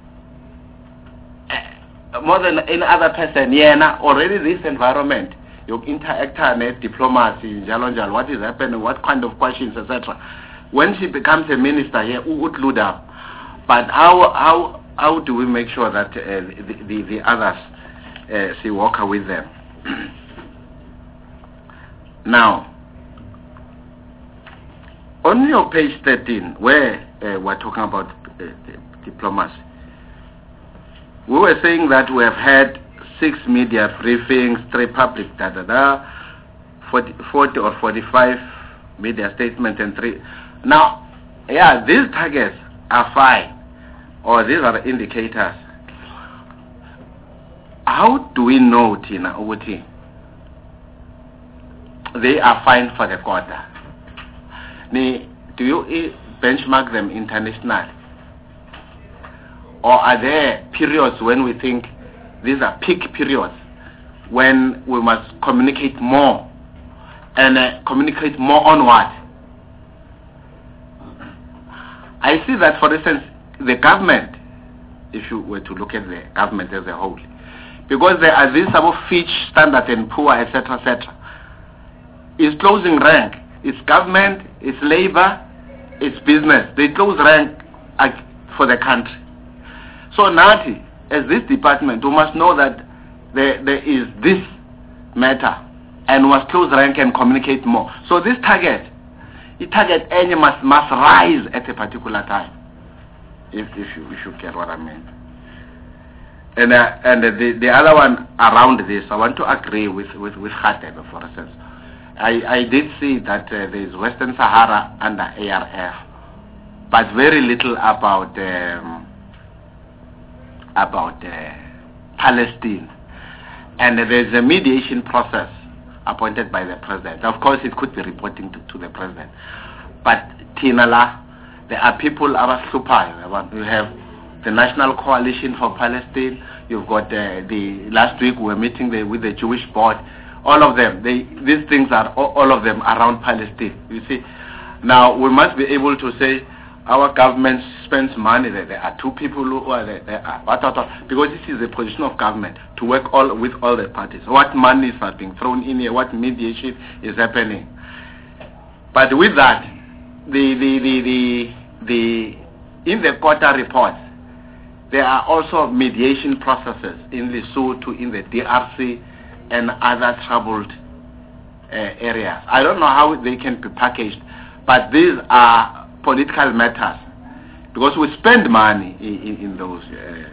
uh, more than any other person, yeah, already this environment, you interact with diplomacy, what is happening, what kind of questions, et cetera. When she becomes a minister here, who would load up? But how how how do we make sure that uh, the, the the others uh, see walk with them? Now, on your page thirteen, where uh, we're talking about uh, diplomacy, we were saying that we have had six media briefings, three public da da da, forty, forty or forty-five media statements, and three. Now, yeah, these targets are fine, or these are indicators. How do we know, Tina Uti, they are fine for the quarter? Do you benchmark them internationally? Or are there periods when we think these are peak periods when we must communicate more, and uh, communicate more on what? I see that, for instance, the government, if you were to look at the government as a whole, because there are these about Fitch, Standard and Poor, et cetera, et cetera, is closing rank. It's government, it's labor, it's business. They close rank for the country. So Nati, as this department, we must know that there, there is this matter, and we must close rank and communicate more. So this target, the target any must must rise at a particular time. If if you if you get what I mean. And uh, and uh, the the other one around this, I want to agree with with with Khatebe, for instance. I I did see that uh, there is Western Sahara under A R F, but very little about um, about uh, Palestine. And uh, there is a mediation process appointed by the president. Of course, it could be reporting to, to the president. But Tinala, there are people our super. You have the National Coalition for Palestine. You've got uh, the last week we were meeting the, with the Jewish board. All of them, they, these things are all, all of them around Palestine. You see, now we must be able to say our government spends money. There, there are two people who are there, there are, because this is the position of government to work all with all the parties. What monies are being thrown in here? What mediation is happening? But with that, the the the the, the in the quarter reports, there are also mediation processes in Lesotho, in the D R C, and other troubled uh, areas. I don't know how they can be packaged, but these are political matters because we spend money in, in, in those. Uh,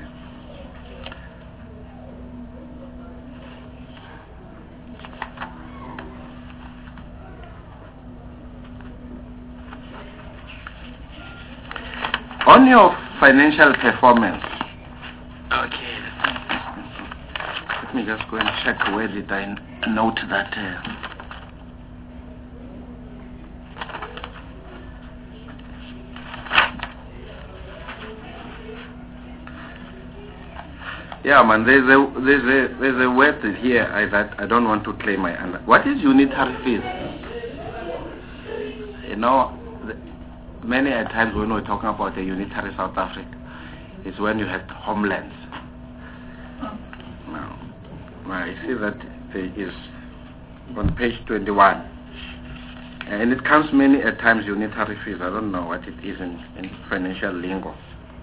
on your financial performance, okay, let me just go and check where did I note that. Uh, Yeah, man. There's a there's a there's a word here I, that I don't want to claim my under. What is unitary fees? You know, the, many a times when we're talking about the unitary South Africa, it's when you have homelands. Now, I see that there is on page twenty-one, and it comes many a times unitary fees. I don't know what it is in, in financial lingo.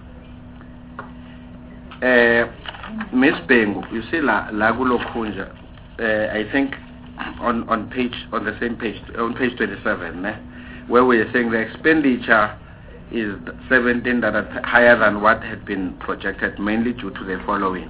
Uh, Miss Bengu, you see la Lagulo Kunja, uh, I think on, on page on the same page on page twenty-seven, eh, where we are saying the expenditure is seventeen that are higher than what had been projected, mainly due to the following.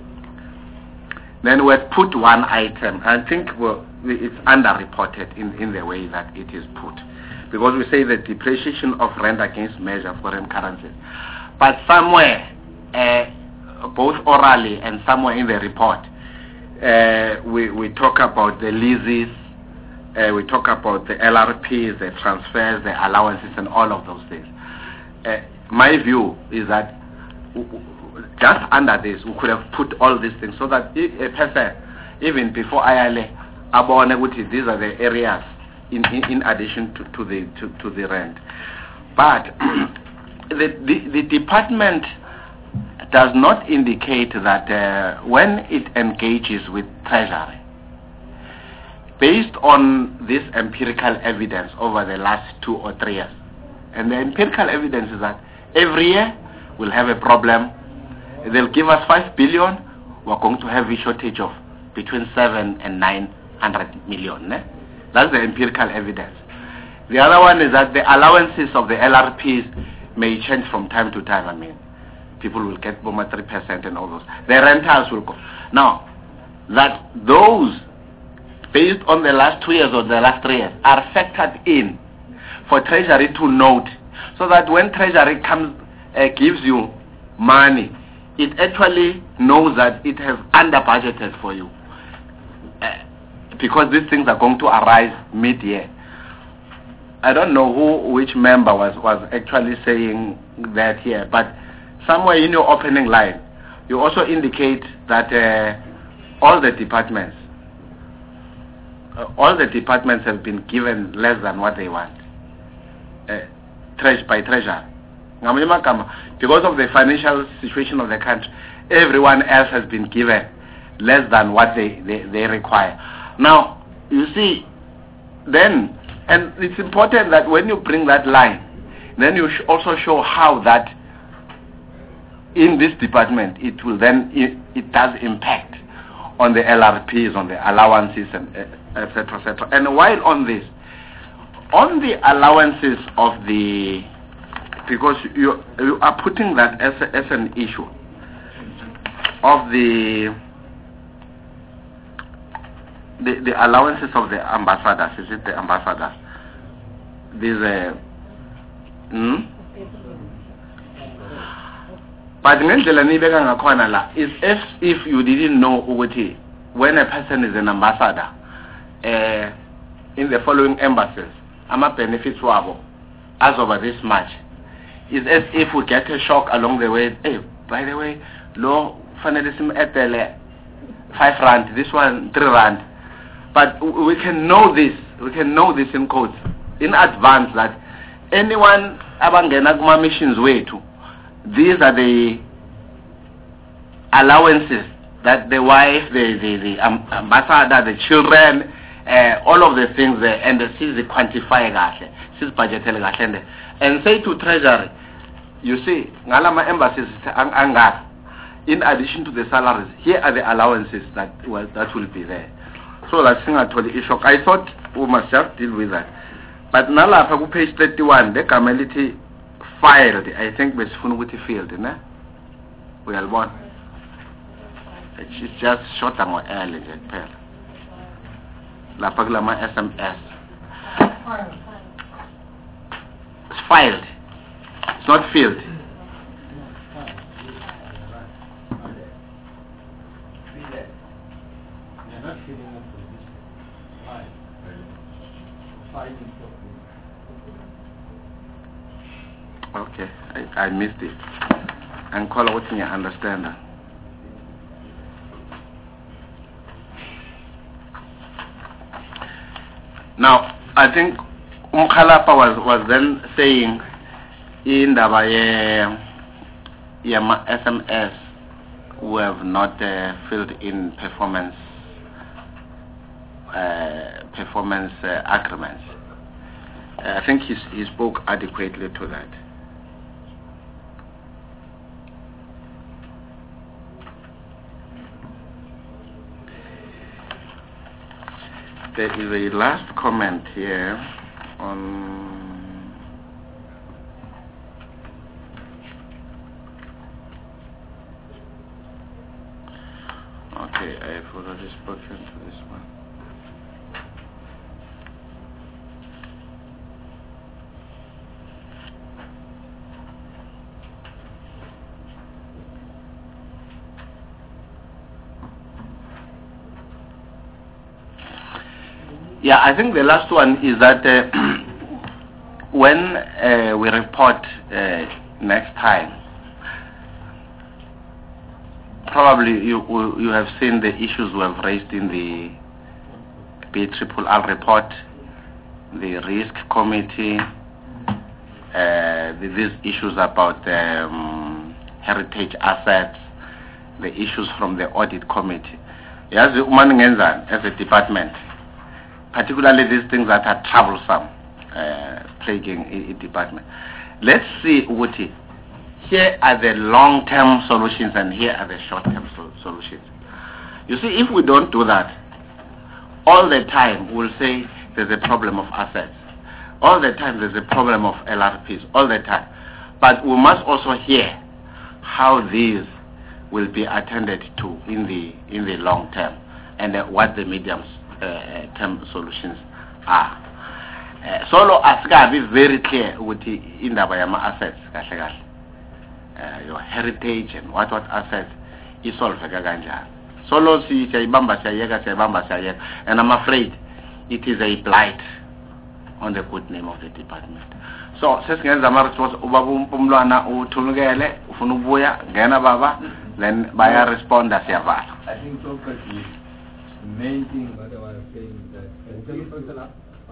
Then we put one item. I think well, it's underreported in, in the way that it is put, because we say the depreciation of rand against measure foreign currencies, but somewhere. Uh, both orally and somewhere in the report, uh, we, we talk about the leases, uh, we talk about the L R Ps, the transfers, the allowances, and all of those things. Uh, my view is that just under this, we could have put all these things so that a person, even before I L A, these are the areas in, in, in addition to, to, the, to, to the rent. But the, the, the department does not indicate that uh, when it engages with Treasury, based on this empirical evidence over the last two or three years, and the empirical evidence is that every year we'll have a problem. They'll give us five billion, we're going to have a shortage of between seven and nine hundred million. Eh? That's the empirical evidence. The other one is that the allowances of the L R Ps may change from time to time. I mean, people will get over three percent and all those. The rentals will go. Now, that those, based on the last two years or the last three years, are factored in for Treasury to note, so that when Treasury comes, uh, gives you money, it actually knows that it has under-budgeted for you. Uh, because these things are going to arise mid-year. I don't know who, which member was, was actually saying that here, but somewhere in your opening line, you also indicate that uh, all the departments, uh, all the departments have been given less than what they want, uh, treasured by treasury. Because of the financial situation of the country, everyone else has been given less than what they, they, they require. Now, you see, then, and it's important that when you bring that line, then you sh also show how that in this department, it will then, it, it does impact on the L R Ps, on the allowances, and et cetera, et cetera. And while on this, on the allowances of the, because you, you are putting that as, a, as an issue of the, the, the allowances of the ambassadors, is it the ambassadors? These, uh, hmm? But is as if you didn't know Uguti, when a person is an ambassador uh, in the following embassies, ama benefits wabo as over this much. It's as if we get a shock along the way. Hey, by the way, law finalism at five rand, this one three rand. But we can know this, we can know this in codes in advance that anyone abangena kuma missions way to. These are the allowances that the wife, the, the, the um, ambassador, the children, uh, all of the things there, and the sees the quantify sees budgeted and say to Treasury, you see, Ngalama embassies angar. In addition to the salaries, here are the allowances that well, that will be there. So that's actually issue. I thought we must just deal with that. But Nala page thirty-one, the Camelity filed, I think besifuna ukuthi field, ne? Uyalibona? It's just short and L nje kuphela. Lapha kulama S M S. It's filed. It's not filled. Okay, I, I missed it. And call out what you understand. Now, I think Umkhalapa was, was then saying in the uh, S M S who have not uh, filled in performance uh, performance uh, agreements. Uh, I think he, he spoke adequately to that. There is a last comment here on okay, I've already spoken to this one. Yeah, I think the last one is that uh, when uh, we report uh, next time, probably you you have seen the issues we have raised in the B triple R report, the risk committee, uh, the, these issues about um, heritage assets, the issues from the audit committee. As as a department, particularly these things that are troublesome, uh, plaguing a, a department. Let's see, Uti. Here are the long-term solutions and here are the short-term so solutions. You see, if we don't do that, all the time we'll say there's a problem of assets. All the time there's a problem of L R Ps, all the time. But we must also hear how these will be attended to in the, in the long term and uh, what the mediums Uh, term solutions are. Uh, solo aska be very clear with the indaba yama assets kahle kahle. Uh, your heritage and what what assets isolve kanjani. Solo si siyibamba siyayeka siyibamba siyayeka, and I'm afraid it is a blight on the good name of the department. So sesingenza ama response ubaba umpumlwana uthulukele ufuna ukubuya ngena baba then baya respond siyavala. I think so quickly. The main thing what I was saying is that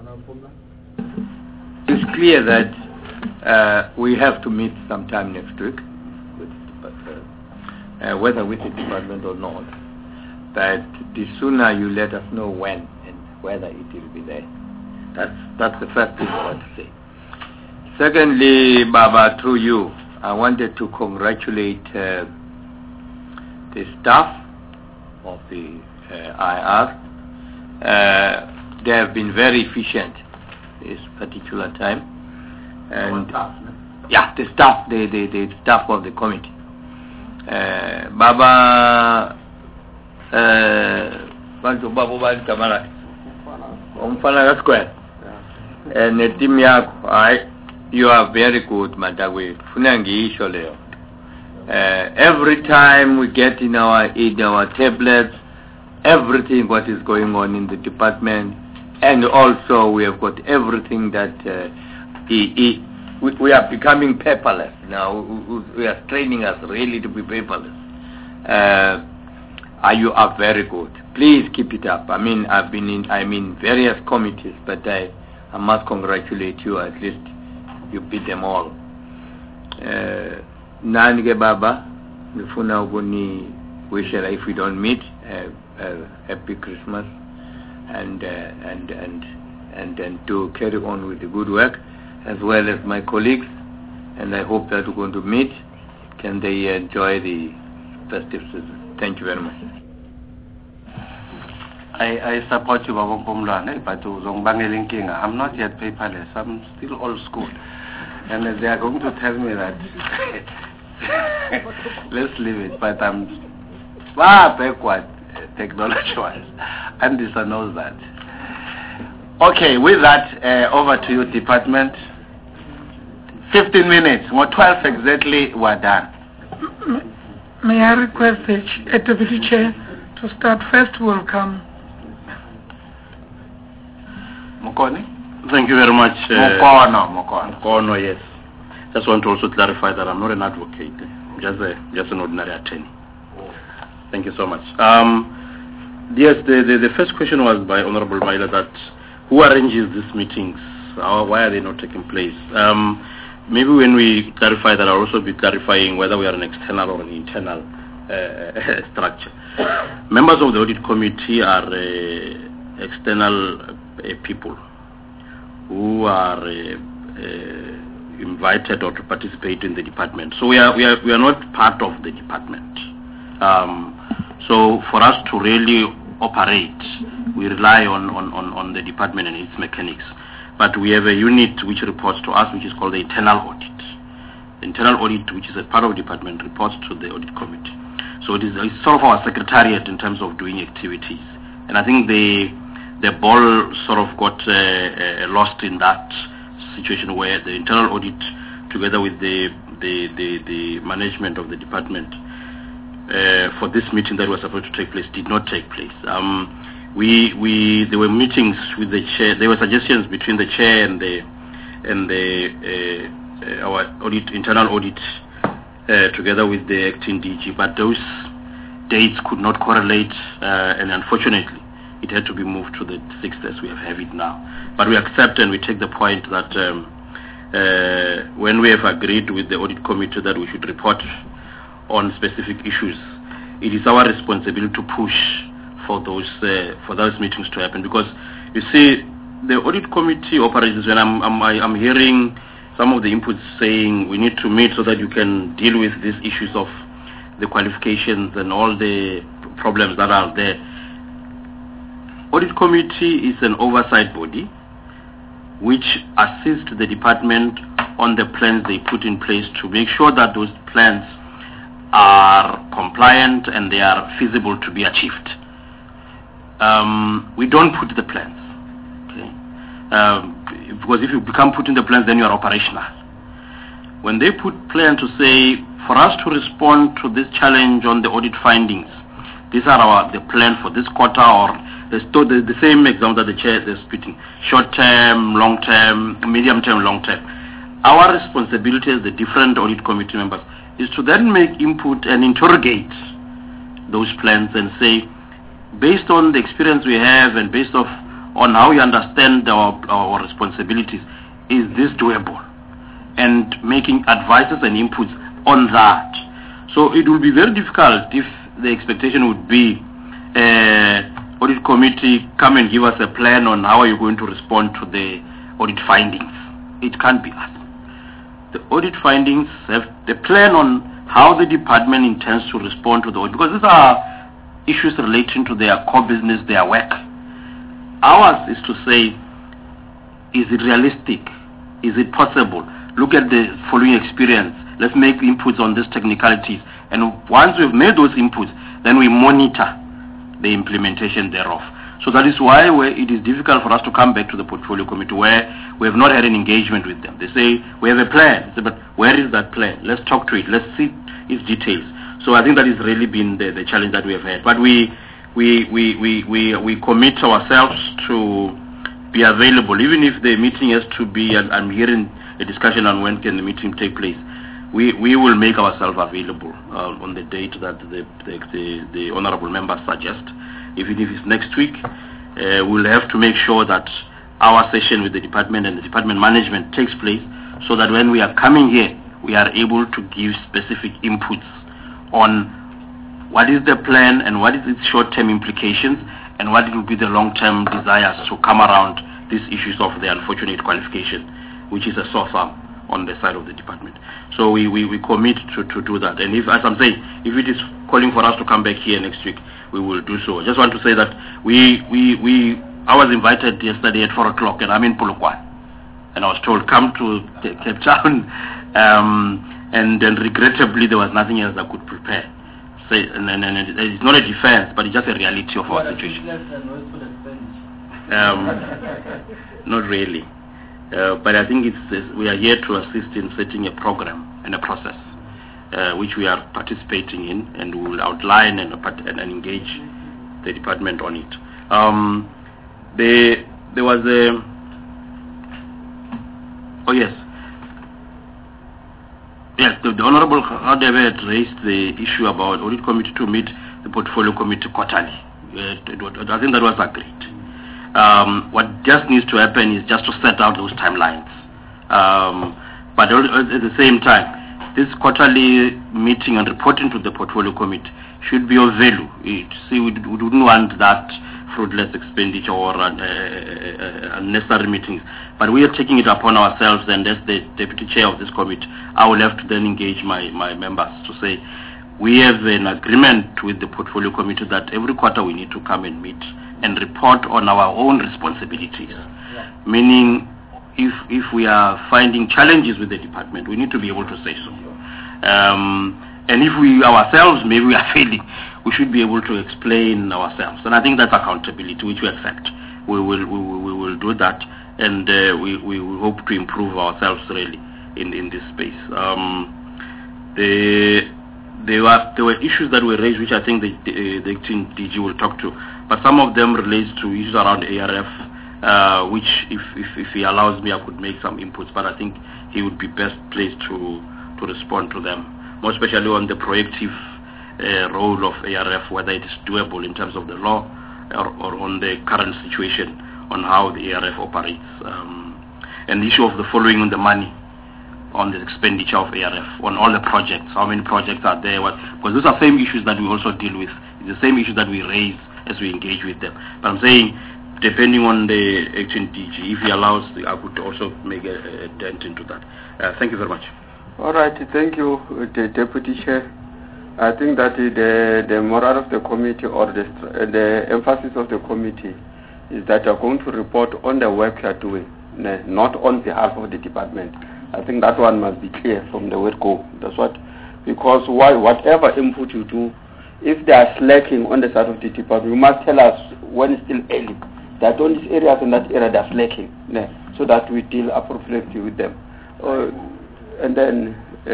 it's clear that uh, we have to meet sometime next week, with, uh, whether with the department or not. But the sooner you let us know when and whether it will be there. That's that's the first thing I want to say. Secondly, Baba, through you, I wanted to congratulate uh, the staff of the Uh, I R. Uh, they have been very efficient this particular time, and yeah, the staff, the, the, the staff of the committee. Uh, Baba, Bantu Babu Bali Kamara, Umfana Square, and the team I, you are very good, Madawi. Funangi Isholeo. Every time we get in our in our tablets, everything what is going on in the department, and also we have got everything that uh, he, he, we, we are becoming paperless now. We, we are training us really to be paperless. Uh, you are very good. Please keep it up. I mean, I've been in I'm in various committees, but I, I must congratulate you. At least you beat them all. Nanige Baba, nifuna uguni wish if we don't meet. Uh, Uh, happy Christmas, and uh, and and and and to carry on with the good work, as well as my colleagues, and I hope that we're going to meet. Can they enjoy the festive season? Thank you very much. I, I support you, Baba Mpumlwane, but I'm not yet paperless. I'm still old school. And they are going to tell me that let's leave it, but I'm far backward technology-wise. And Andisa knows that. Okay, with that, uh, over to you, department. fifteen minutes, or twelve exactly, we're done. May I request the ch- uh, Deputy Chair to start first? Will come. Mokoni? Thank you very much. Uh, Mokono, Mokono. Mokono, yes. Just want to also clarify that I'm not an advocate. I'm just a, just an ordinary attorney. Thank you so much. Um, yes, the, the, the first question was by Honorable Maila that who arranges these meetings? How, why are they not taking place? Um, maybe when we clarify that, I'll also be clarifying whether we are an external or an internal uh, structure. Members of the audit committee are uh, external uh, people who are uh, uh, invited or to participate in the department. So we are we are we are not part of the department. Um, so for us to really operate, we rely on, on, on, on the department and its mechanics. But we have a unit which reports to us, which is called the internal audit. The internal audit, which is a part of the department, reports to the audit committee. So it is it's sort of our secretariat in terms of doing activities. And I think the the ball sort of got uh, uh, lost in that situation where the internal audit, together with the the, the, the management of the department, uh, for this meeting that was supposed to take place, did not take place. Um, we we there were meetings with the chair. There were suggestions between the chair and the and the uh, uh, our audit internal audit uh, together with the acting D G, but those dates could not correlate, uh, and unfortunately, it had to be moved to the sixth as we have it now. But we accept and we take the point that um, uh, when we have agreed with the audit committee that we should report on specific issues, it is our responsibility to push for those uh, for those meetings to happen. Because you see, the audit committee operates when I'm I'm, I'm hearing some of the inputs saying we need to meet so that you can deal with these issues of the qualifications and all the problems that are there. Audit committee is an oversight body which assists the department on the plans they put in place to make sure that those plans are compliant and they are feasible to be achieved. Um, we don't put the plans, okay? Um, because if you become putting the plans, then you are operational. When they put plan to say, for us to respond to this challenge on the audit findings, these are our the plan for this quarter, or the, the, the same example that the chair is speaking, short-term, long-term, medium-term, long-term. Our responsibility as the different audit committee members is to then make input and interrogate those plans and say, based on the experience we have and based off on how we understand our, our responsibilities, is this doable? And making advices and inputs on that. So it will be very difficult if the expectation would be uh, audit committee come and give us a plan on how are you going to respond to the audit findings. It can't be us. The audit findings have the plan on how the department intends to respond to the audit, because these are issues relating to their core business, their work. Ours is to say, is it realistic? Is it possible? Look at the following experience. Let's make inputs on these technicalities. And once we've made those inputs, then we monitor the implementation thereof. So that is why it is difficult for us to come back to the portfolio committee where we have not had an engagement with them. They say, we have a plan. Say, but where is that plan? Let's talk to it. Let's see its details. So I think that has really been the, the challenge that we have had. But we, we, we, we, we, we commit ourselves to be available, even if the meeting has to be, and I'm hearing a discussion on when can the meeting take place. We, we will make ourselves available uh, on the date that the, the, the, the honorable members suggest. Even if it's next week, uh, we'll have to make sure that our session with the department and the department management takes place so that when we are coming here, we are able to give specific inputs on what is the plan and what is its short-term implications and what will be the long-term desires to come around these issues of the unfortunate qualification, which is a sore thumb on the side of the department. So we, we, we commit to, to do that. And if, as I'm saying, if it is calling for us to come back here next week, we will do so. I just want to say that we, we, we I was invited yesterday at four o'clock and I'm in Polokwane. and I was told, come to Cape Town, um, and then regrettably there was nothing else I could prepare. So, and, and, and it's not a defense, but it's just a reality of our situation. Um, not really. Uh, but I think it's, it's, we are here to assist in setting a program and a process, uh, which we are participating in, and we will outline and, and engage the department on it. Um, the, there was a, oh yes, yes, the, the Honorable Radebe had raised the issue about audit committee to meet the portfolio committee quarterly. Uh, I think that was agreed. Um, what just needs to happen is just to set out those timelines. Um, but at the same time, this quarterly meeting and reporting to the portfolio committee should be of value. It, see, we, we wouldn't want that fruitless expenditure or uh, uh, unnecessary meetings. But we are taking it upon ourselves, and as the deputy chair of this committee, I will have to then engage my, my members to say, we have an agreement with the portfolio committee that every quarter we need to come and meet and report on our own responsibilities. Yeah. Meaning, if if we are finding challenges with the department, we need to be able to say so. Um, and if we ourselves, maybe we are failing, we should be able to explain ourselves. And I think that's accountability, which we accept. We will we will, we will do that, and uh, we, we we hope to improve ourselves really in, in this space. Um, the There were, there were issues that were raised, which I think the, the, the acting D G will talk to, but some of them relate to issues around A R F, uh, which if, if, if he allows me, I could make some inputs, but I think he would be best placed to, to respond to them, more especially on the proactive uh, role of A R F, whether it is doable in terms of the law or, or on the current situation on how the A R F operates. Um, and the issue of the following on the money, on the expenditure of A R F, on all the projects, how many projects are there, what, because those are same issues that we also deal with. It's the same issues that we raise as we engage with them. But I'm saying, depending on the acting D G, if he allows, I could also make a, a dent into that. Uh, thank you very much. All right, thank you, the Deputy Chair. I think that the, the moral of the committee, or the, the emphasis of the committee, is that you're going to report on the work you're doing, not on behalf of the department. I think that one must be clear from the word go. That's what, because why, whatever input you do, if they are slacking on the side of the department, you must tell us when it's still early, that on these areas and that area they are slacking, so that we deal appropriately with them. Uh, and then,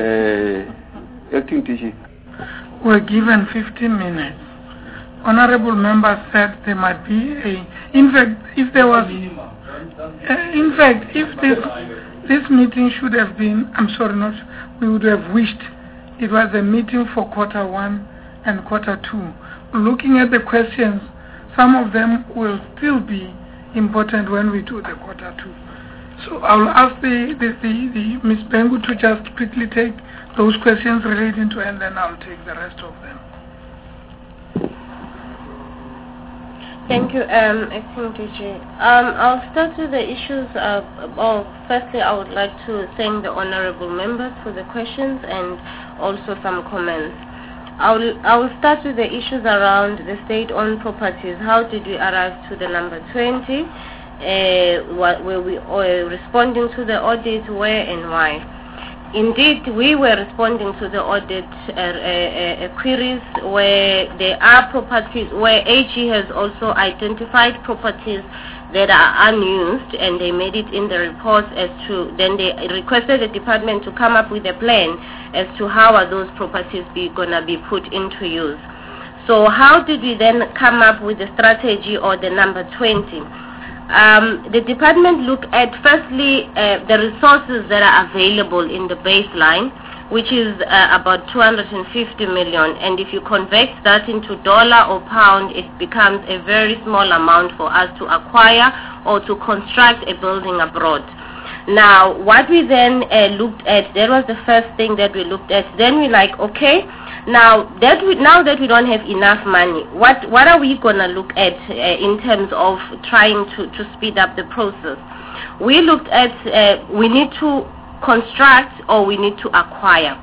uh, acting D G. We're given fifteen minutes. Honorable members said there might be a, in fact, if there was, uh, in fact, if this, this meeting should have been, I'm sorry, not, we would have wished it was a meeting for quarter one and quarter two. Looking at the questions, some of them will still be important when we do the quarter two. So I'll ask the, the, the, the Miz Bengu to just quickly take those questions relating to, and then I'll take the rest of them. Thank you, um, Acting D G. Um, I'll start with the issues of, well, firstly I would like to thank the honorable members for the questions and also some comments. I will, I will start with the issues around the state-owned properties. How did we arrive to the number twenty? Uh, what, were we uh, responding to the audit, where and why? Indeed, we were responding to the audit uh, uh, uh, queries where there are properties, where A G has also identified properties that are unused, and they made it in the report as to, then they requested the department to come up with a plan as to how are those properties be going to be put into use. So how did we then come up with the strategy or the number twenty? Um, the department looked at, firstly, uh, the resources that are available in the baseline, which is uh, about two hundred fifty million, and if you convert that into dollar or pound, it becomes a very small amount for us to acquire or to construct a building abroad. Now, what we then uh, looked at, that was the first thing that we looked at. Then we like, okay, now that we now that we don't have enough money, what what are we gonna look at uh, in terms of trying to to speed up the process? We looked at uh, we need to construct or we need to acquire.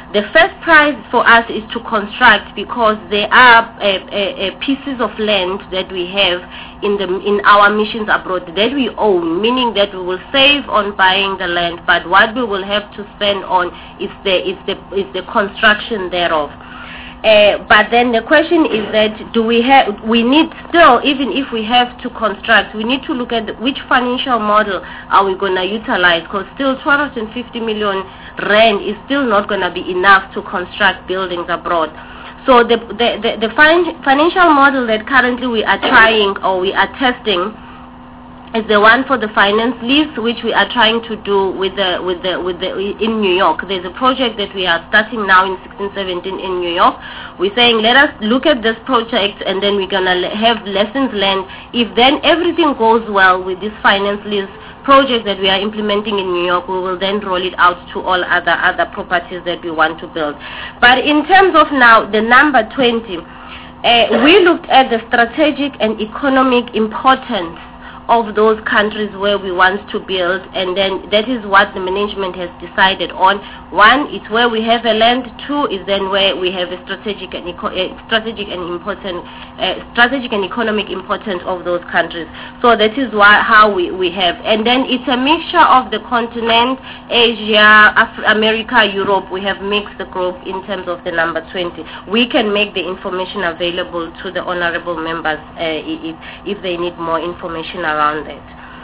The first prize for us is to construct, because there are uh, uh, uh, pieces of land that we have in the in our missions abroad that we own, meaning that we will save on buying the land, but what we will have to spend on is the is the is the construction thereof. Uh, but then the question is that do we have, we need still, even if we have to construct, we need to look at the, which financial model are we going to utilize, because still two hundred fifty million rand is still not going to be enough to construct buildings abroad. So the, the, the, the fin financial model that currently we are trying or we are testing is the one for the finance lease, which we are trying to do with the with the with the in New York. There's a project that we are starting now in sixteen seventeen in New York. We're saying let us look at this project, and then we're gonna have lessons learned. If then everything goes well with this finance lease project that we are implementing in New York, we will then roll it out to all other other properties that we want to build. But in terms of now the number twenty, uh, we looked at the strategic and economic importance of those countries where we want to build, and then that is what the management has decided on. One, it's where we have a land. Two is then where we have a strategic and eco uh, strategic and important uh, strategic and economic importance of those countries. So that is why how we, we have, and then it's a mixture of the continent, Asia, Af America, Europe. We have mixed the group in terms of the number twenty. We can make the information available to the honorable members uh, if, if they need more information around it.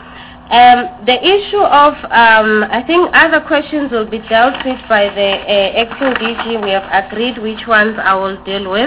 Um, the issue of, um, I think other questions will be dealt with by the uh, acting D G. We have agreed which ones I will deal with.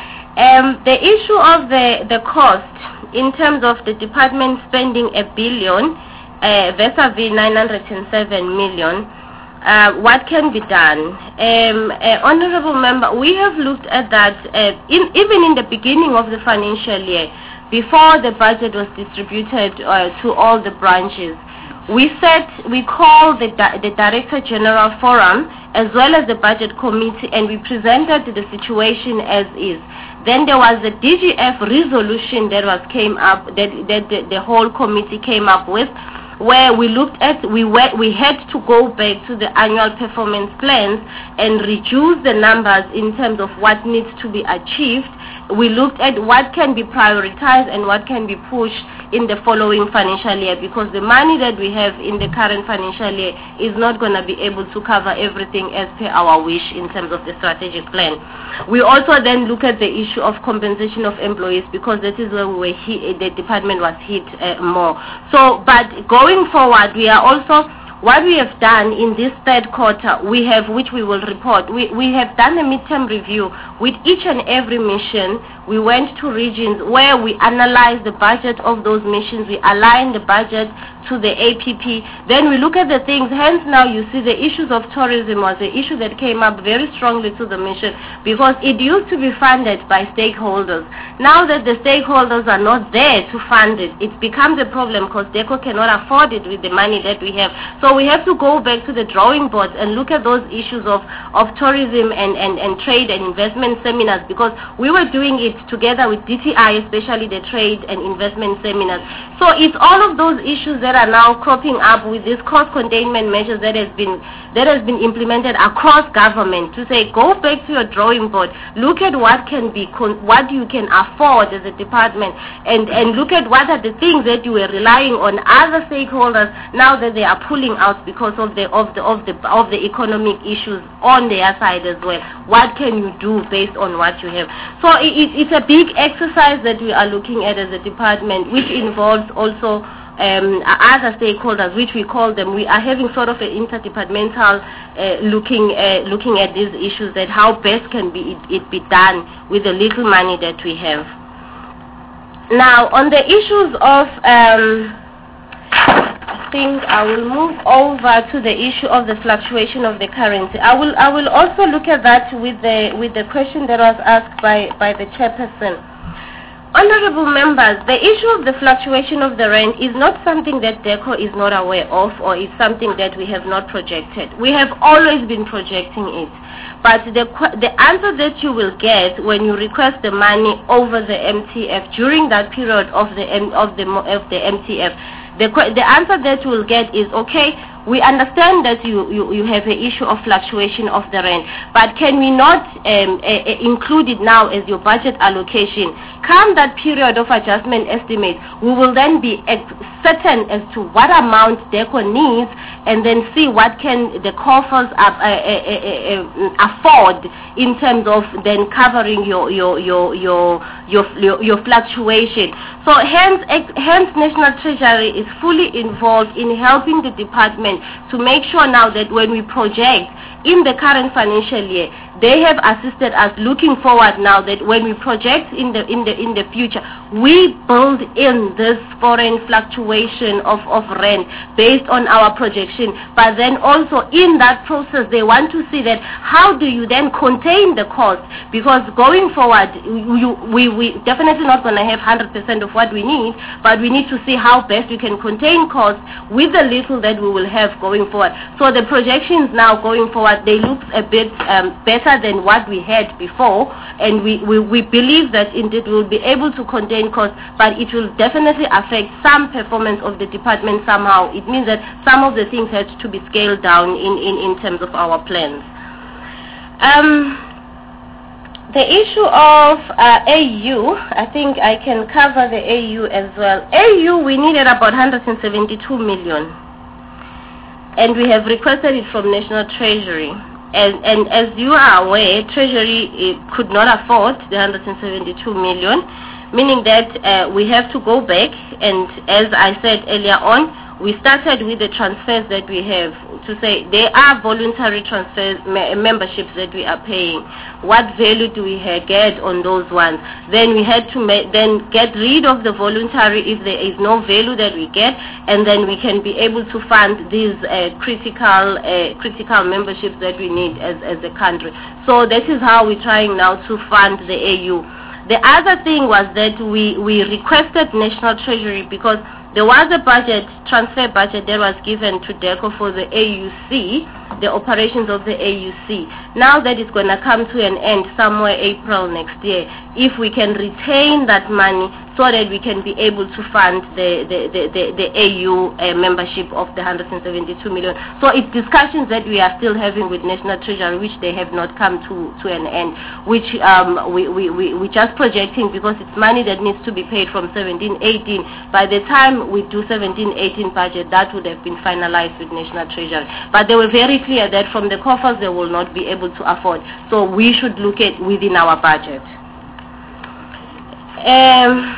Um, the issue of the, the cost in terms of the department spending a billion uh, vis-a-vis nine hundred seven million, uh, what can be done? Um, uh, Honorable Member, we have looked at that uh, in, even in the beginning of the financial year, before the budget was distributed uh, to all the branches. We set, we called the, di the Director General Forum as well as the Budget Committee, and we presented the situation as is. Then there was the D G F resolution that was came up, that, that the, the whole committee came up with, where we looked at, we, were, we had to go back to the annual performance plans and reduce the numbers in terms of what needs to be achieved. We looked at what can be prioritized and what can be pushed in the following financial year, because the money that we have in the current financial year is not going to be able to cover everything as per our wish in terms of the strategic plan. We also then look at the issue of compensation of employees, because that is where we were hit, the department was hit uh, more. So, but going forward, we are also, what we have done in this third quarter, we have, which we will report, we, we have done a midterm review with each and every mission. We went to regions where we analyzed the budget of those missions, we aligned the budget to the A P P, then we look at the things. Hence now you see the issues of tourism was the issue that came up very strongly to the mission, because it used to be funded by stakeholders. Now that the stakeholders are not there to fund it, it becomes a problem, because DECO cannot afford it with the money that we have. So we have to go back to the drawing board and look at those issues of, of tourism and, and, and trade and investment seminars, because we were doing it together with D T I, especially the trade and investment seminars. So it's all of those issues that are now cropping up with these cost containment measures that has been that has been implemented across government, to say go back to your drawing board, look at what can be con what you can afford as a department, and and look at what are the things that you were relying on other stakeholders now that they are pulling out because of the of the of the of the economic issues on their side as well. What can you do based on what you have? So it, it's a big exercise that we are looking at as a department, which involves also Um, other stakeholders, which we call them. We are having sort of an interdepartmental uh, looking uh, looking at these issues, that how best can be it, it be done with the little money that we have. Now, on the issues of, um, I think I will move over to the issue of the fluctuation of the currency. I will I will also look at that with the with the question that was asked by by the chairperson. Honorable members, the issue of the fluctuation of the rand is not something that DECO is not aware of, or is something that we have not projected. We have always been projecting it. But the, the answer that you will get when you request the money over the M T F during that period of the, of the, of the M T F, The, the answer that you will get is, okay, we understand that you, you, you have an issue of fluctuation of the rand, but can we not um, uh, uh, include it now as your budget allocation? Come that period of adjustment estimate, we will then be certain as to what amount DECO needs, and then see what can the coffers up, uh, uh, uh, uh, afford in terms of then covering your your your your your, your, your fluctuation. So hence, hence National Treasury is fully involved in helping the department to make sure now that when we project in the current financial year, they have assisted us looking forward now that when we project in the in the in the future, we build in this foreign fluctuation of, of rent based on our projection. But then also in that process, they want to see that how do you then contain the cost, because going forward, you, we we definitely not going to have one hundred percent of what we need, but we need to see how best we can contain costs with the little that we will have going forward. So the projections now going forward, they look a bit um, better than what we had before, and we, we, we believe that indeed we will be able to contain costs, but it will definitely affect some performance of the department somehow. It means that some of the things have to be scaled down in, in, in terms of our plans. Um, the issue of uh, A U, I think I can cover the A U as well. A U, we needed about one hundred seventy-two million, and we have requested it from National Treasury. And, and as you are aware, Treasury uh, could not afford the one hundred seventy-two million, meaning that uh, we have to go back, and as I said earlier on, we started with the transfers that we have to say there are voluntary transfers, me memberships that we are paying. What value do we have, get on those ones? Then we had to then get rid of the voluntary if there is no value that we get, and then we can be able to fund these uh, critical uh, critical memberships that we need as, as a country. So this is how we're trying now to fund the A U. The other thing was that we, we requested National Treasury, because there was a budget, transfer budget that was given to DECO for the A U C, the operations of the A U C. Now that it's going to come to an end somewhere April next year, if we can retain that money so that we can be able to fund the, the, the, the, the A U uh, membership of the one hundred seventy-two million. So it's discussions that we are still having with National Treasury, which they have not come to, to an end, which um, we, we, we, we're just projecting, because it's money that needs to be paid from seventeen eighteen. By the time we do seventeen eighteen budget, that would have been finalized with National Treasury. But they were very clear that from the coffers they will not be able to afford. So we should look at within our budget. Um,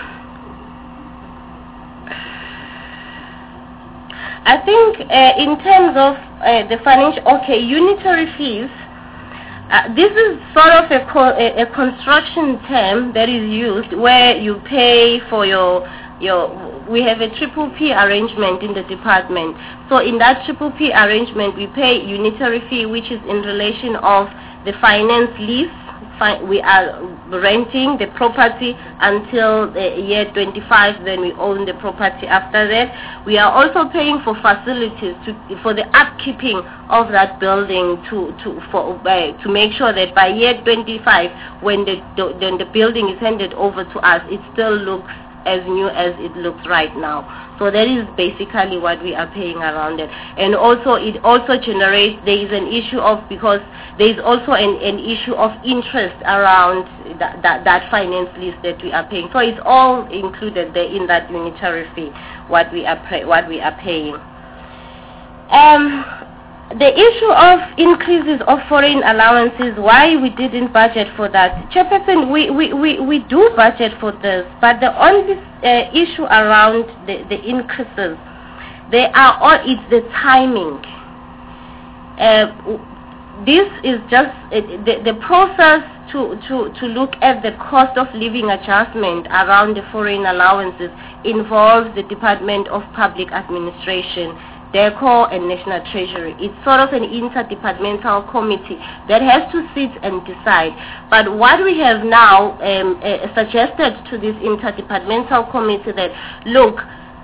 I think uh, in terms of uh, the financial, okay, unitary fees, uh, this is sort of a, co a, a construction term that is used where you pay for your, your, we have a triple P arrangement in the department. So in that triple P arrangement, we pay unitary fee, which is in relation of the finance lease. We are renting the property until the year twenty-five, then we own the property after that. We are also paying for facilities to, for the upkeeping of that building to to for uh, to make sure that by year twenty-five, when the, the when the building is handed over to us, it still looks as new as it looks right now. So that is basically what we are paying around it. And also it also generates, there is an issue of, because there is also an, an issue of interest around that, that, that finance lease that we are paying. So it's all included there in that unitary fee, what we are, pay, what we are paying. Um, The issue of increases of foreign allowances, why we didn't budget for that. Chairperson, we, we, we, we do budget for this, but the only uh, issue around the, the increases, they are all, it's the timing. Uh, this is just uh, the, the process to, to, to look at the cost of living adjustment around the foreign allowances involves the Department of Public Administration, DECO, and National Treasury. It's sort of an interdepartmental committee that has to sit and decide. But what we have now um, uh, suggested to this interdepartmental committee that, look,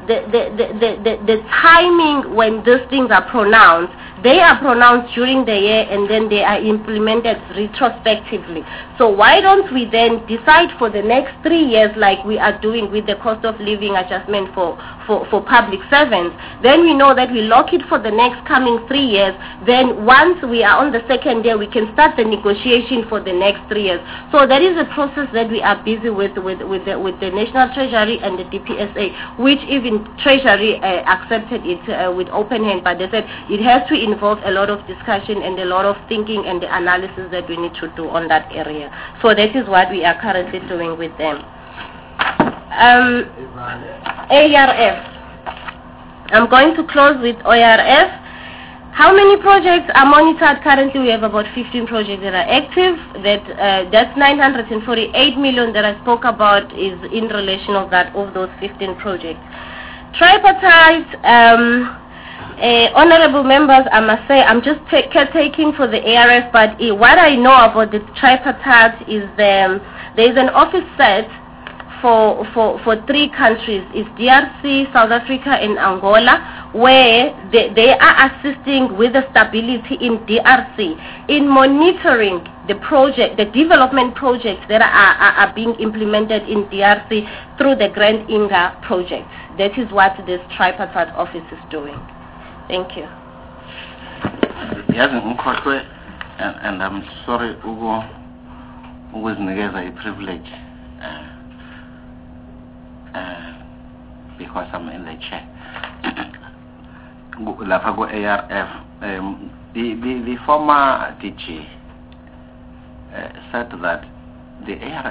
the, the, the, the, the, the timing when these things are pronounced, they are pronounced during the year and then they are implemented retrospectively. So why don't we then decide for the next three years like we are doing with the cost of living adjustment for, for, for public servants? Then we know that we lock it for the next coming three years. Then once we are on the second year, we can start the negotiation for the next three years. So that is a process that we are busy with with, with, the, with the National Treasury and the D P S A, which even Treasury uh, accepted it uh, with open hand, but they said it has to involve a lot of discussion and a lot of thinking and the analysis that we need to do on that area. So that is what we are currently doing with them. Um, A R F. I'm going to close with O R F. How many projects are monitored? Currently we have about fifteen projects that are active. That uh, that's nine hundred forty-eight million that I spoke about is in relation of that of those fifteen projects. Tripartite. Um, Uh, honorable members, I must say I'm just taking for the A R F, but uh, what I know about the tripartite is um, there is an office set for, for, for three countries. It's D R C, South Africa and Angola, where they, they are assisting with the stability in D R C, in monitoring the project, the development projects that are, are, are being implemented in D R C through the Grand Inga project. That is what this tripartite office is doing. Thank you. Yes, and, and I'm sorry, Ugo, Ugo is a privilege uh, uh, because I'm in the chair. Lafago A R F, um, the, the, the former D G uh, said that the A R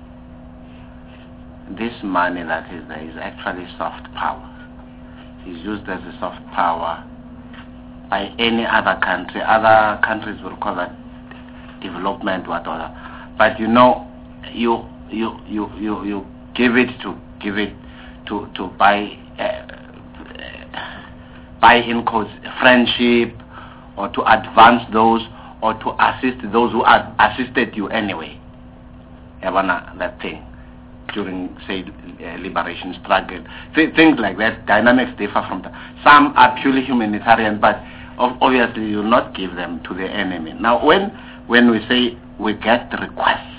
F, this money that is there is actually soft power. Is used as a soft power by any other country. Other countries will call that development, whatever. But you know, you you you you, you give it to give it to to buy uh, buy in cause friendship, or to advance those, or to assist those who had assisted you anyway. Yabana, that thing. During, say, uh, liberation struggle, Th things like that. Dynamics differ from that. Some are purely humanitarian, but obviously you will not give them to the enemy. Now, when when we say we get requests,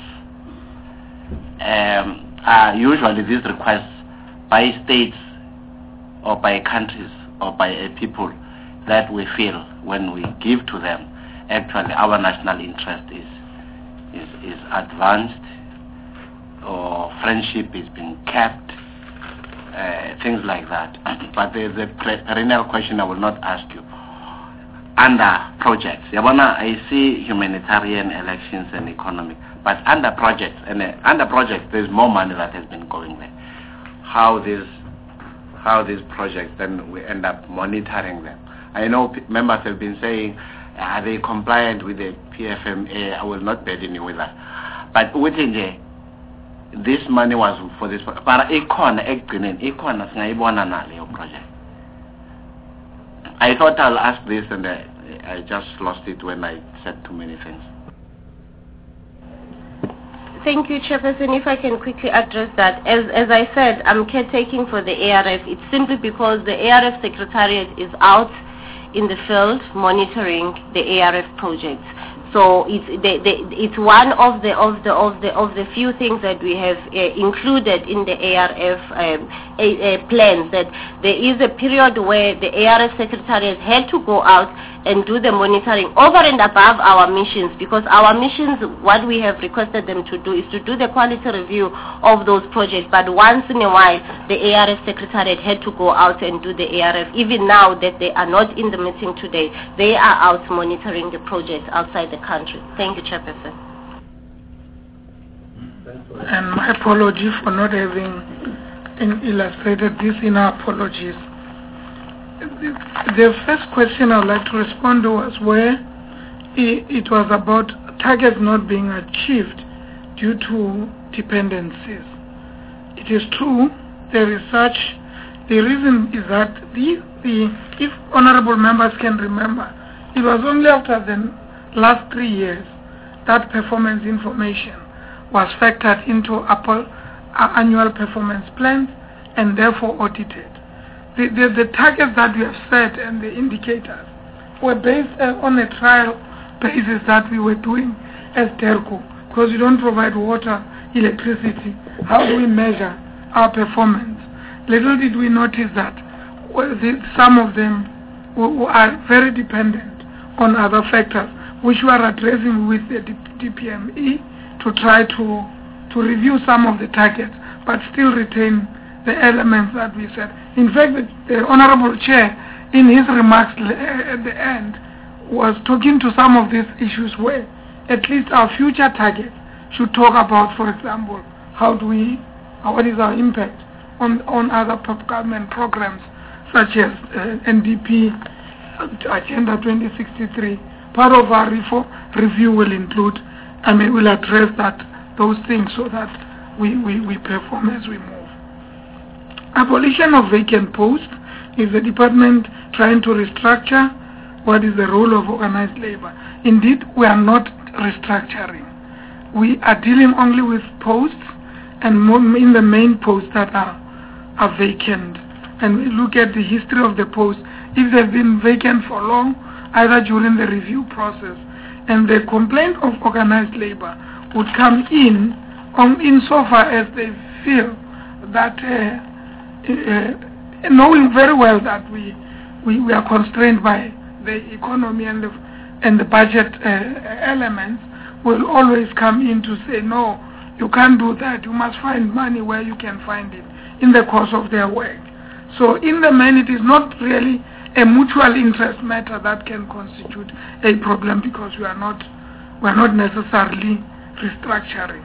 um, uh, usually these requests by states or by countries or by a people that we feel when we give to them, actually our national interest is is, is advanced, or friendship is being kept, uh, things like that. But there's a perennial question I will not ask you. Under projects, Yabana, I see humanitarian, elections and economic, but under projects, and uh, under projects there's more money that has been going there. How these, how these projects, then we end up monitoring them. I know p members have been saying, are they compliant with the P F M A? I will not burden you with that. But within the this money was for this, but econ, econ, econ, econ, project. I thought I'll ask this, and I, I just lost it when I said too many things. Thank you, Chairperson. If I can quickly address that. As, as I said, I'm caretaking for the A R F. It's simply because the A R F Secretariat is out in the field monitoring the A R F projects. So it's the, the, it's one of the of the of the of the few things that we have uh, included in the A R F um, a, a plans. That there is a period where the A R F Secretariat had to go out and do the monitoring over and above our missions, because our missions, what we have requested them to do is to do the quality review of those projects. But once in a while, the A R F Secretariat had to go out and do the A R F. Even now that they are not in the meeting today, they are out monitoring the projects outside the country. Thank you, Chairperson. And my apology for not having illustrated this in our apologies. The first question I would like to respond to was where it was about targets not being achieved due to dependencies. It is true, there is such. The reason is that the, the if honorable members can remember, it was only after the last three years that performance information was factored into Apple uh, annual performance plans and therefore audited. the, the, the targets that we have set and the indicators were based uh, on a trial basis that we were doing as DIRCO, because we don't provide water, electricity. How do we measure our performance? Little did we notice that well, the, some of them w- are very dependent on other factors, which we are addressing with the D P M E to try to to review some of the targets, but still retain the elements that we said. In fact, the, the Honorable Chair, in his remarks l- at the end, was talking to some of these issues where at least our future targets should talk about, for example, how do we, uh, what is our impact on, on other government programs such as uh, N D P, Agenda twenty sixty-three. Part of our reform review will include, I mean, will address that, those things so that we, we, we perform as we move. Abolition of vacant posts is the department trying to restructure what is the role of organized labor. Indeed, we are not restructuring. We are dealing only with posts and more in the main posts that are, are vacant. And we look at the history of the posts. If they've been vacant for long, either during the review process, and the complaint of organized labor would come in on insofar as they feel that uh, uh, knowing very well that we, we, we are constrained by the economy and the, and the budget uh, elements, will always come in to say, no, you can't do that, you must find money where you can find it in the course of their work. So in the main, it is not really a mutual interest matter that can constitute a problem, because we are not we are not necessarily restructuring.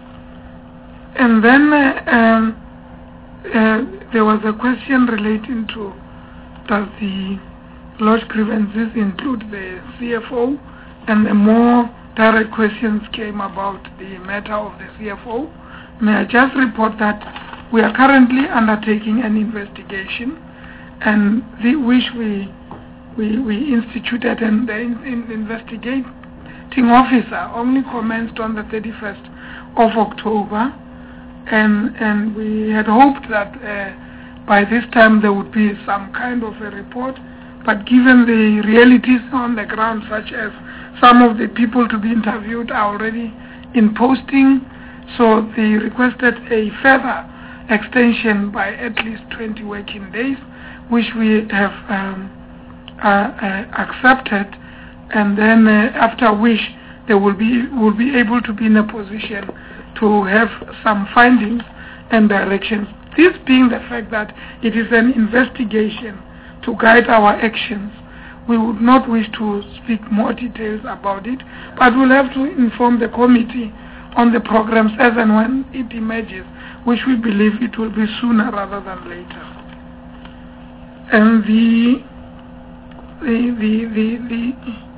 And then uh, um, uh, there was a question relating to, does the lodge grievances include the C F O, and the more direct questions came about the matter of the C F O. May I just report that we are currently undertaking an investigation, and the which we we, we instituted, and the in, in investigating officer only commenced on the thirty-first of October, and and we had hoped that uh, by this time there would be some kind of a report, but given the realities on the ground, such as some of the people to be interviewed are already in posting, so they requested a further extension by at least twenty working days, which we have um, uh, uh, accepted, and then uh, after which they will be will be able to be in a position to have some findings and directions. This being the fact that it is an investigation to guide our actions, we would not wish to speak more details about it, but we'll have to inform the committee on the programs as and when it emerges, which we believe it will be sooner rather than later. And the the the the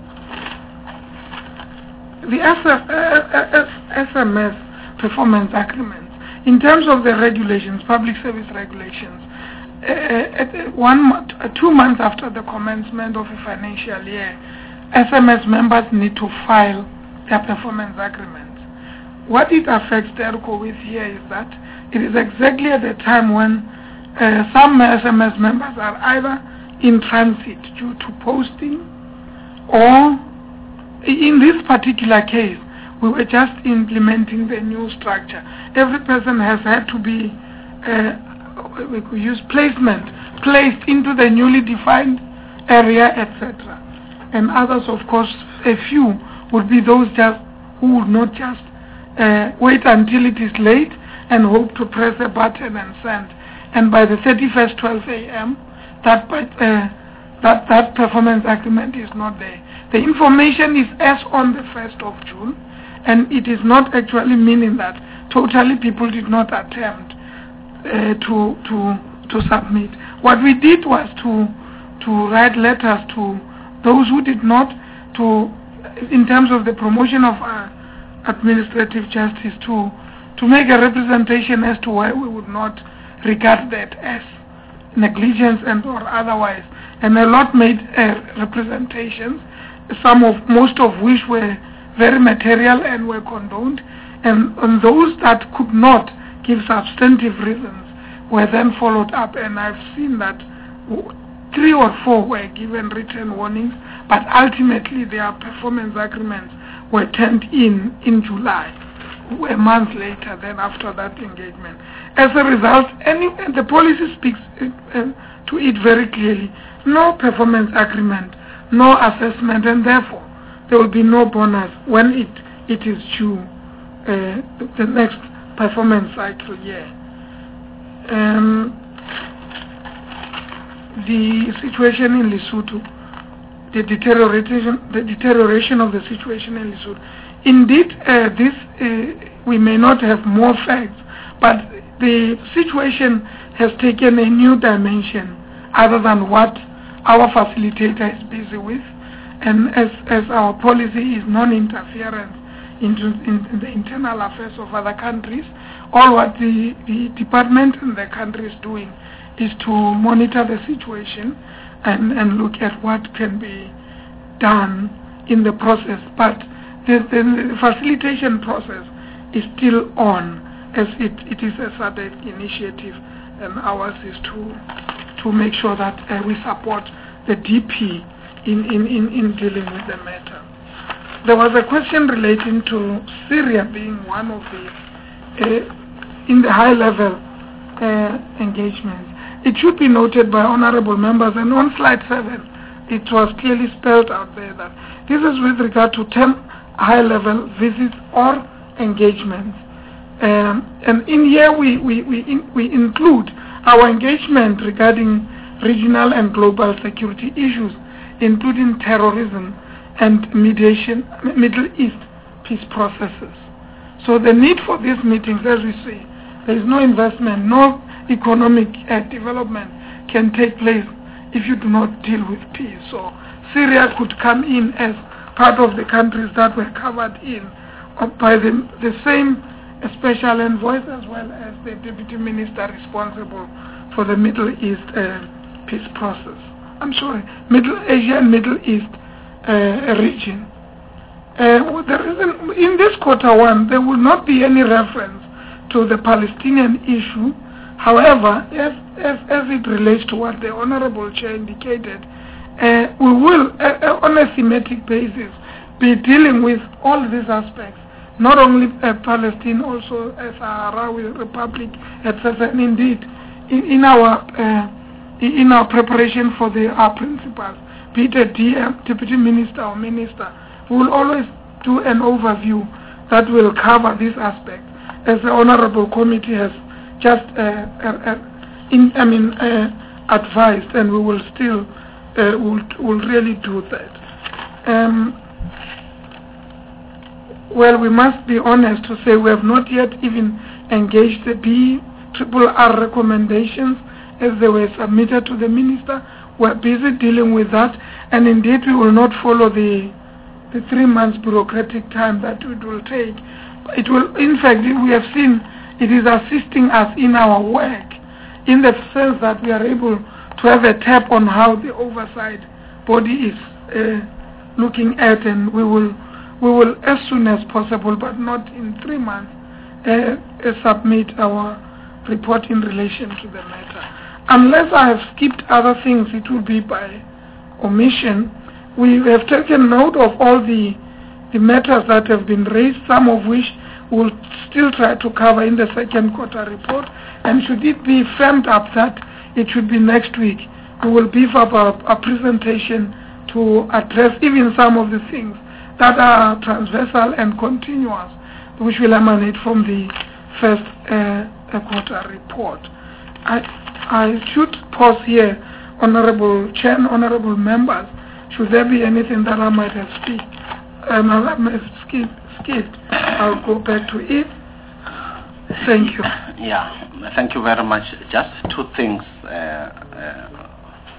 the, the S F, uh, S M S performance agreements, in terms of the regulations, public service regulations, uh, at one month, uh, two months after the commencement of a financial year, S M S members need to file their performance agreements. What it affects DIRCO with here is that it is exactly at the time when uh, some S M S members are either in transit due to posting, or in this particular case, we were just implementing the new structure. Every person has had to be, uh, we could use placement, placed into the newly defined area, et cetera. And others, of course, a few would be those just who would not just uh, wait until it is late and hope to press a button and send. And by the thirty-first, twelve a m, that uh, that that performance agreement is not there. The information is as on the first of June, and it is not actually meaning that totally people did not attempt uh, to to to submit. What we did was to to write letters to those who did not, to in terms of the promotion of uh, administrative justice, to to make a representation as to why we would not regard that as negligence and or otherwise. And a lot made uh, representations, some of most of which were very material and were condoned, and, and those that could not give substantive reasons were then followed up, and I've seen that three or four were given written warnings, but ultimately their performance agreements were turned in in July, a month later than after that engagement. As a result, any, and the policy speaks uh, to it very clearly, no performance agreement, no assessment, and therefore there will be no bonus when it, it is due uh, the next performance cycle year. Um, the situation in Lesotho, the deterioration, the deterioration of the situation in Lesotho. Indeed, uh, this uh, we may not have more facts, but the situation has taken a new dimension other than what our facilitator is busy with, and as, as our policy is non-interference into in, in the internal affairs of other countries, all what the, the department and the country is doing is to monitor the situation and, and look at what can be done in the process. But the, the, the facilitation process is still on, as it, it is a S A D C initiative, and ours is to to make sure that uh, we support the D P in, in, in, in dealing with the matter. There was a question relating to Syria being one of the uh, in the high level uh, engagements. It should be noted by honorable members, and on slide seven it was clearly spelled out there that this is with regard to ten high level visits or engagements. Um, and in here we, we, we, in, we include our engagement regarding regional and global security issues, including terrorism and mediation, Middle East peace processes. So the need for these meetings, as we say, there is no investment, no economic uh, development can take place if you do not deal with peace. So Syria could come in as part of the countries that were covered in uh, by the, the same special envoys as well as the deputy minister responsible for the Middle East uh, peace process. I'm sorry, Middle Asia and Middle East uh, region. Uh, there isn't, in this quarter one, there will not be any reference to the Palestinian issue. However, as, as, as it relates to what the Honorable Chair indicated, uh, we will, uh, on a thematic basis, be dealing with all these aspects, not only uh, Palestine, also as Sahrawi Republic, et cetera. And indeed, in, in our uh, in our preparation for the our principals, be it a D M, Deputy Minister or Minister, we will always do an overview that will cover this aspect, as the Honorable Committee has just uh, uh, uh, in, I mean uh, advised, and we will still uh, will will really do that. Um, well, we must be honest to say we have not yet even engaged the B triple R recommendations as they were submitted to the minister. We're busy dealing with that, and indeed we will not follow the the three months bureaucratic time that it will take. It will, in fact, we have seen it is assisting us in our work, in the sense that we are able to have a tap on how the oversight body is uh, looking at, and we will we will as soon as possible, but not in three months, uh, uh, submit our report in relation to the matter. Unless I have skipped other things, it will be by omission. We have taken note of all the the matters that have been raised, some of which we'll still try to cover in the second quarter report, and should it be firmed up that it should be next week, we will beef up our, our presentation to address even some of the things that are transversal and continuous, which will emanate from the first uh, quarter report. I, I should pause here, Honorable Chair and Honorable Members. Should there be anything that I might have skipped, um, I might have skipped, skipped, I'll go back to it. Thank you. Yeah, thank you very much. Just two things. Uh, uh,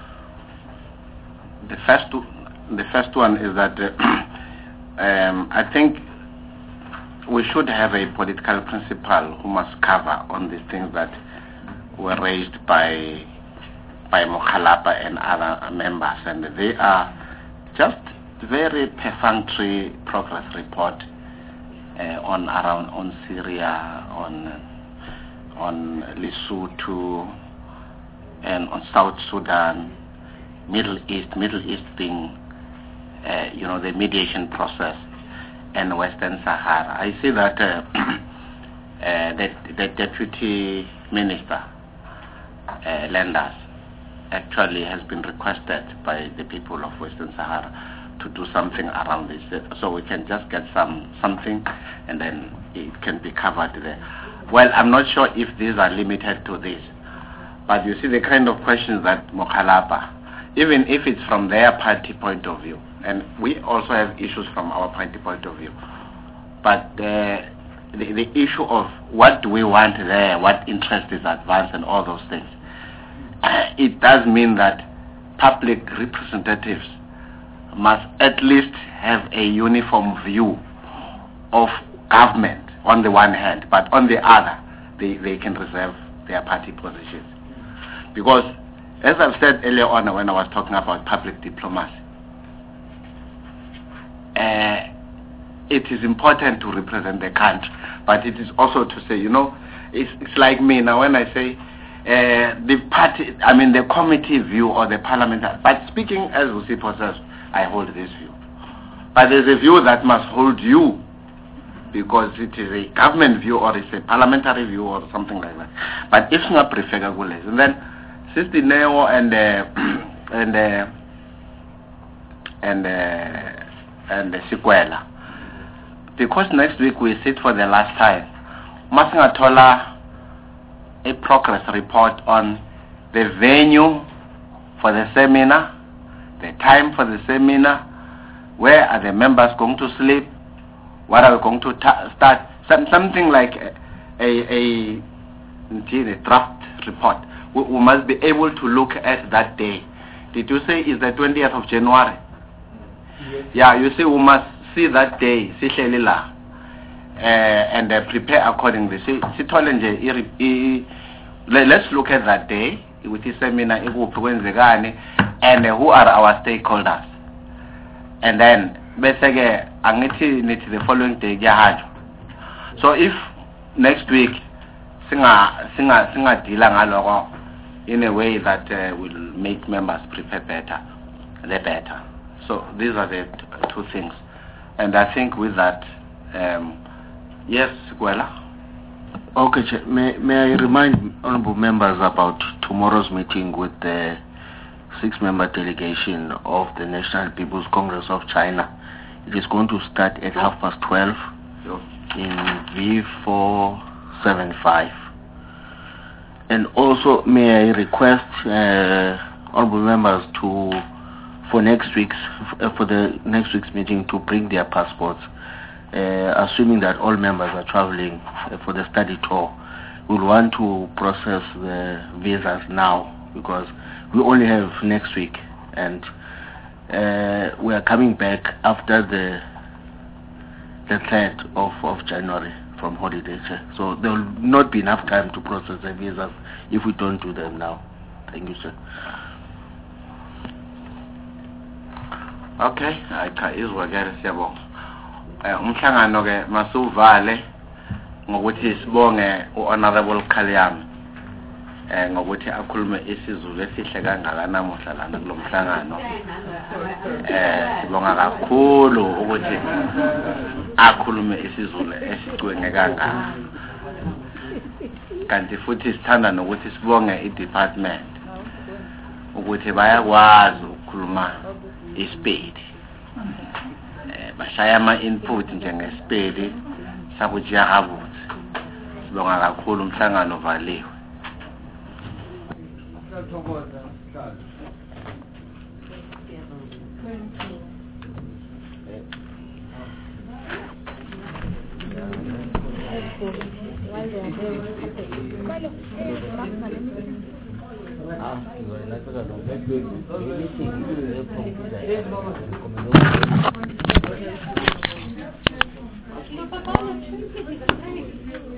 the first, the first one is that uh, um, I think we should have a political principal who must cover on these things that were raised by by Mokhalapa and other members, and they are just very perfunctory progress report uh, on around on Syria, on on Lesotho, and on South Sudan, Middle East, Middle East being, uh, you know, the mediation process, and Western Sahara. I see that uh, uh, the, the Deputy Minister, uh, Lenders, actually has been requested by the people of Western Sahara to do something around this, so we can just get some something, and then it can be covered there. Well, I'm not sure if these are limited to this, but you see the kind of questions that Mokhalapa, even if it's from their party point of view, and we also have issues from our party point of view, but uh, the, the issue of what do we want there, what interest is advanced, and all those things, uh, it does mean that public representatives must at least have a uniform view of government on the one hand, but on the other, they, they can reserve their party positions. Because, as I've said earlier on when I was talking about public diplomacy, uh, it is important to represent the country, but it is also to say, you know, it's, it's like me now when I say uh, the party, I mean the committee view or the parliamentary, but speaking as Usipo says, I hold this view. But there's a view that must hold you, because it is a government view or it's a parliamentary view or something like that. But if not prefer and then since the Neo and uh, and uh, and uh, and the Sequela, because next week we sit for the last time, Masinga a progress report on the venue for the seminar, the time for the seminar, where are the members going to sleep, what are we going to ta start, Some, something like a, a, a, a draft report. We, we must be able to look at that day. Did you say is the twentieth of January? Yes. Yeah, you see, we must see that day, uh, and uh, prepare accordingly. See, see, let's look at that day with the seminar, and uh, who are our stakeholders. And then, basically, the following day, so if next week, singa singa singa dealing in a way that uh, will make members prepare better, the better. So these are the t two things, and I think with that, um, yes, Gwela. Okay, may, may I remind honorable members about tomorrow's meeting with the six-member delegation of the National People's Congress of China. It is going to start at oh. half past twelve oh. in V four seventy-five. And also, may I request uh, honorable members to, for next week's, uh, for the next week's meeting, to bring their passports. Uh, assuming that all members are traveling uh, for the study tour, we'll want to process the visas now because we only have next week, and uh, we are coming back after the the third of, of January from holidays. So there will not be enough time to process the visas if we don't do them now. Thank you, sir. Okay, I can umhlangano ke masuvale ngokuthi sibonge uHonorable Khaliam eh ngokuthi akhulume isiZulu esihle kangaka namuhla lana kulomhlangano eh sibonga kakhulu ukuthi akhulume isiZulu esicwenge kangaka kanti futhi sithanda nokuthi sibonge idepartment ukuthi bayakwazi ukukhuluma iSpedi bashaya ama-input njengesipedi sakujiya habuthi sibonga kakhulu umhlangano ovaliwe. Ah,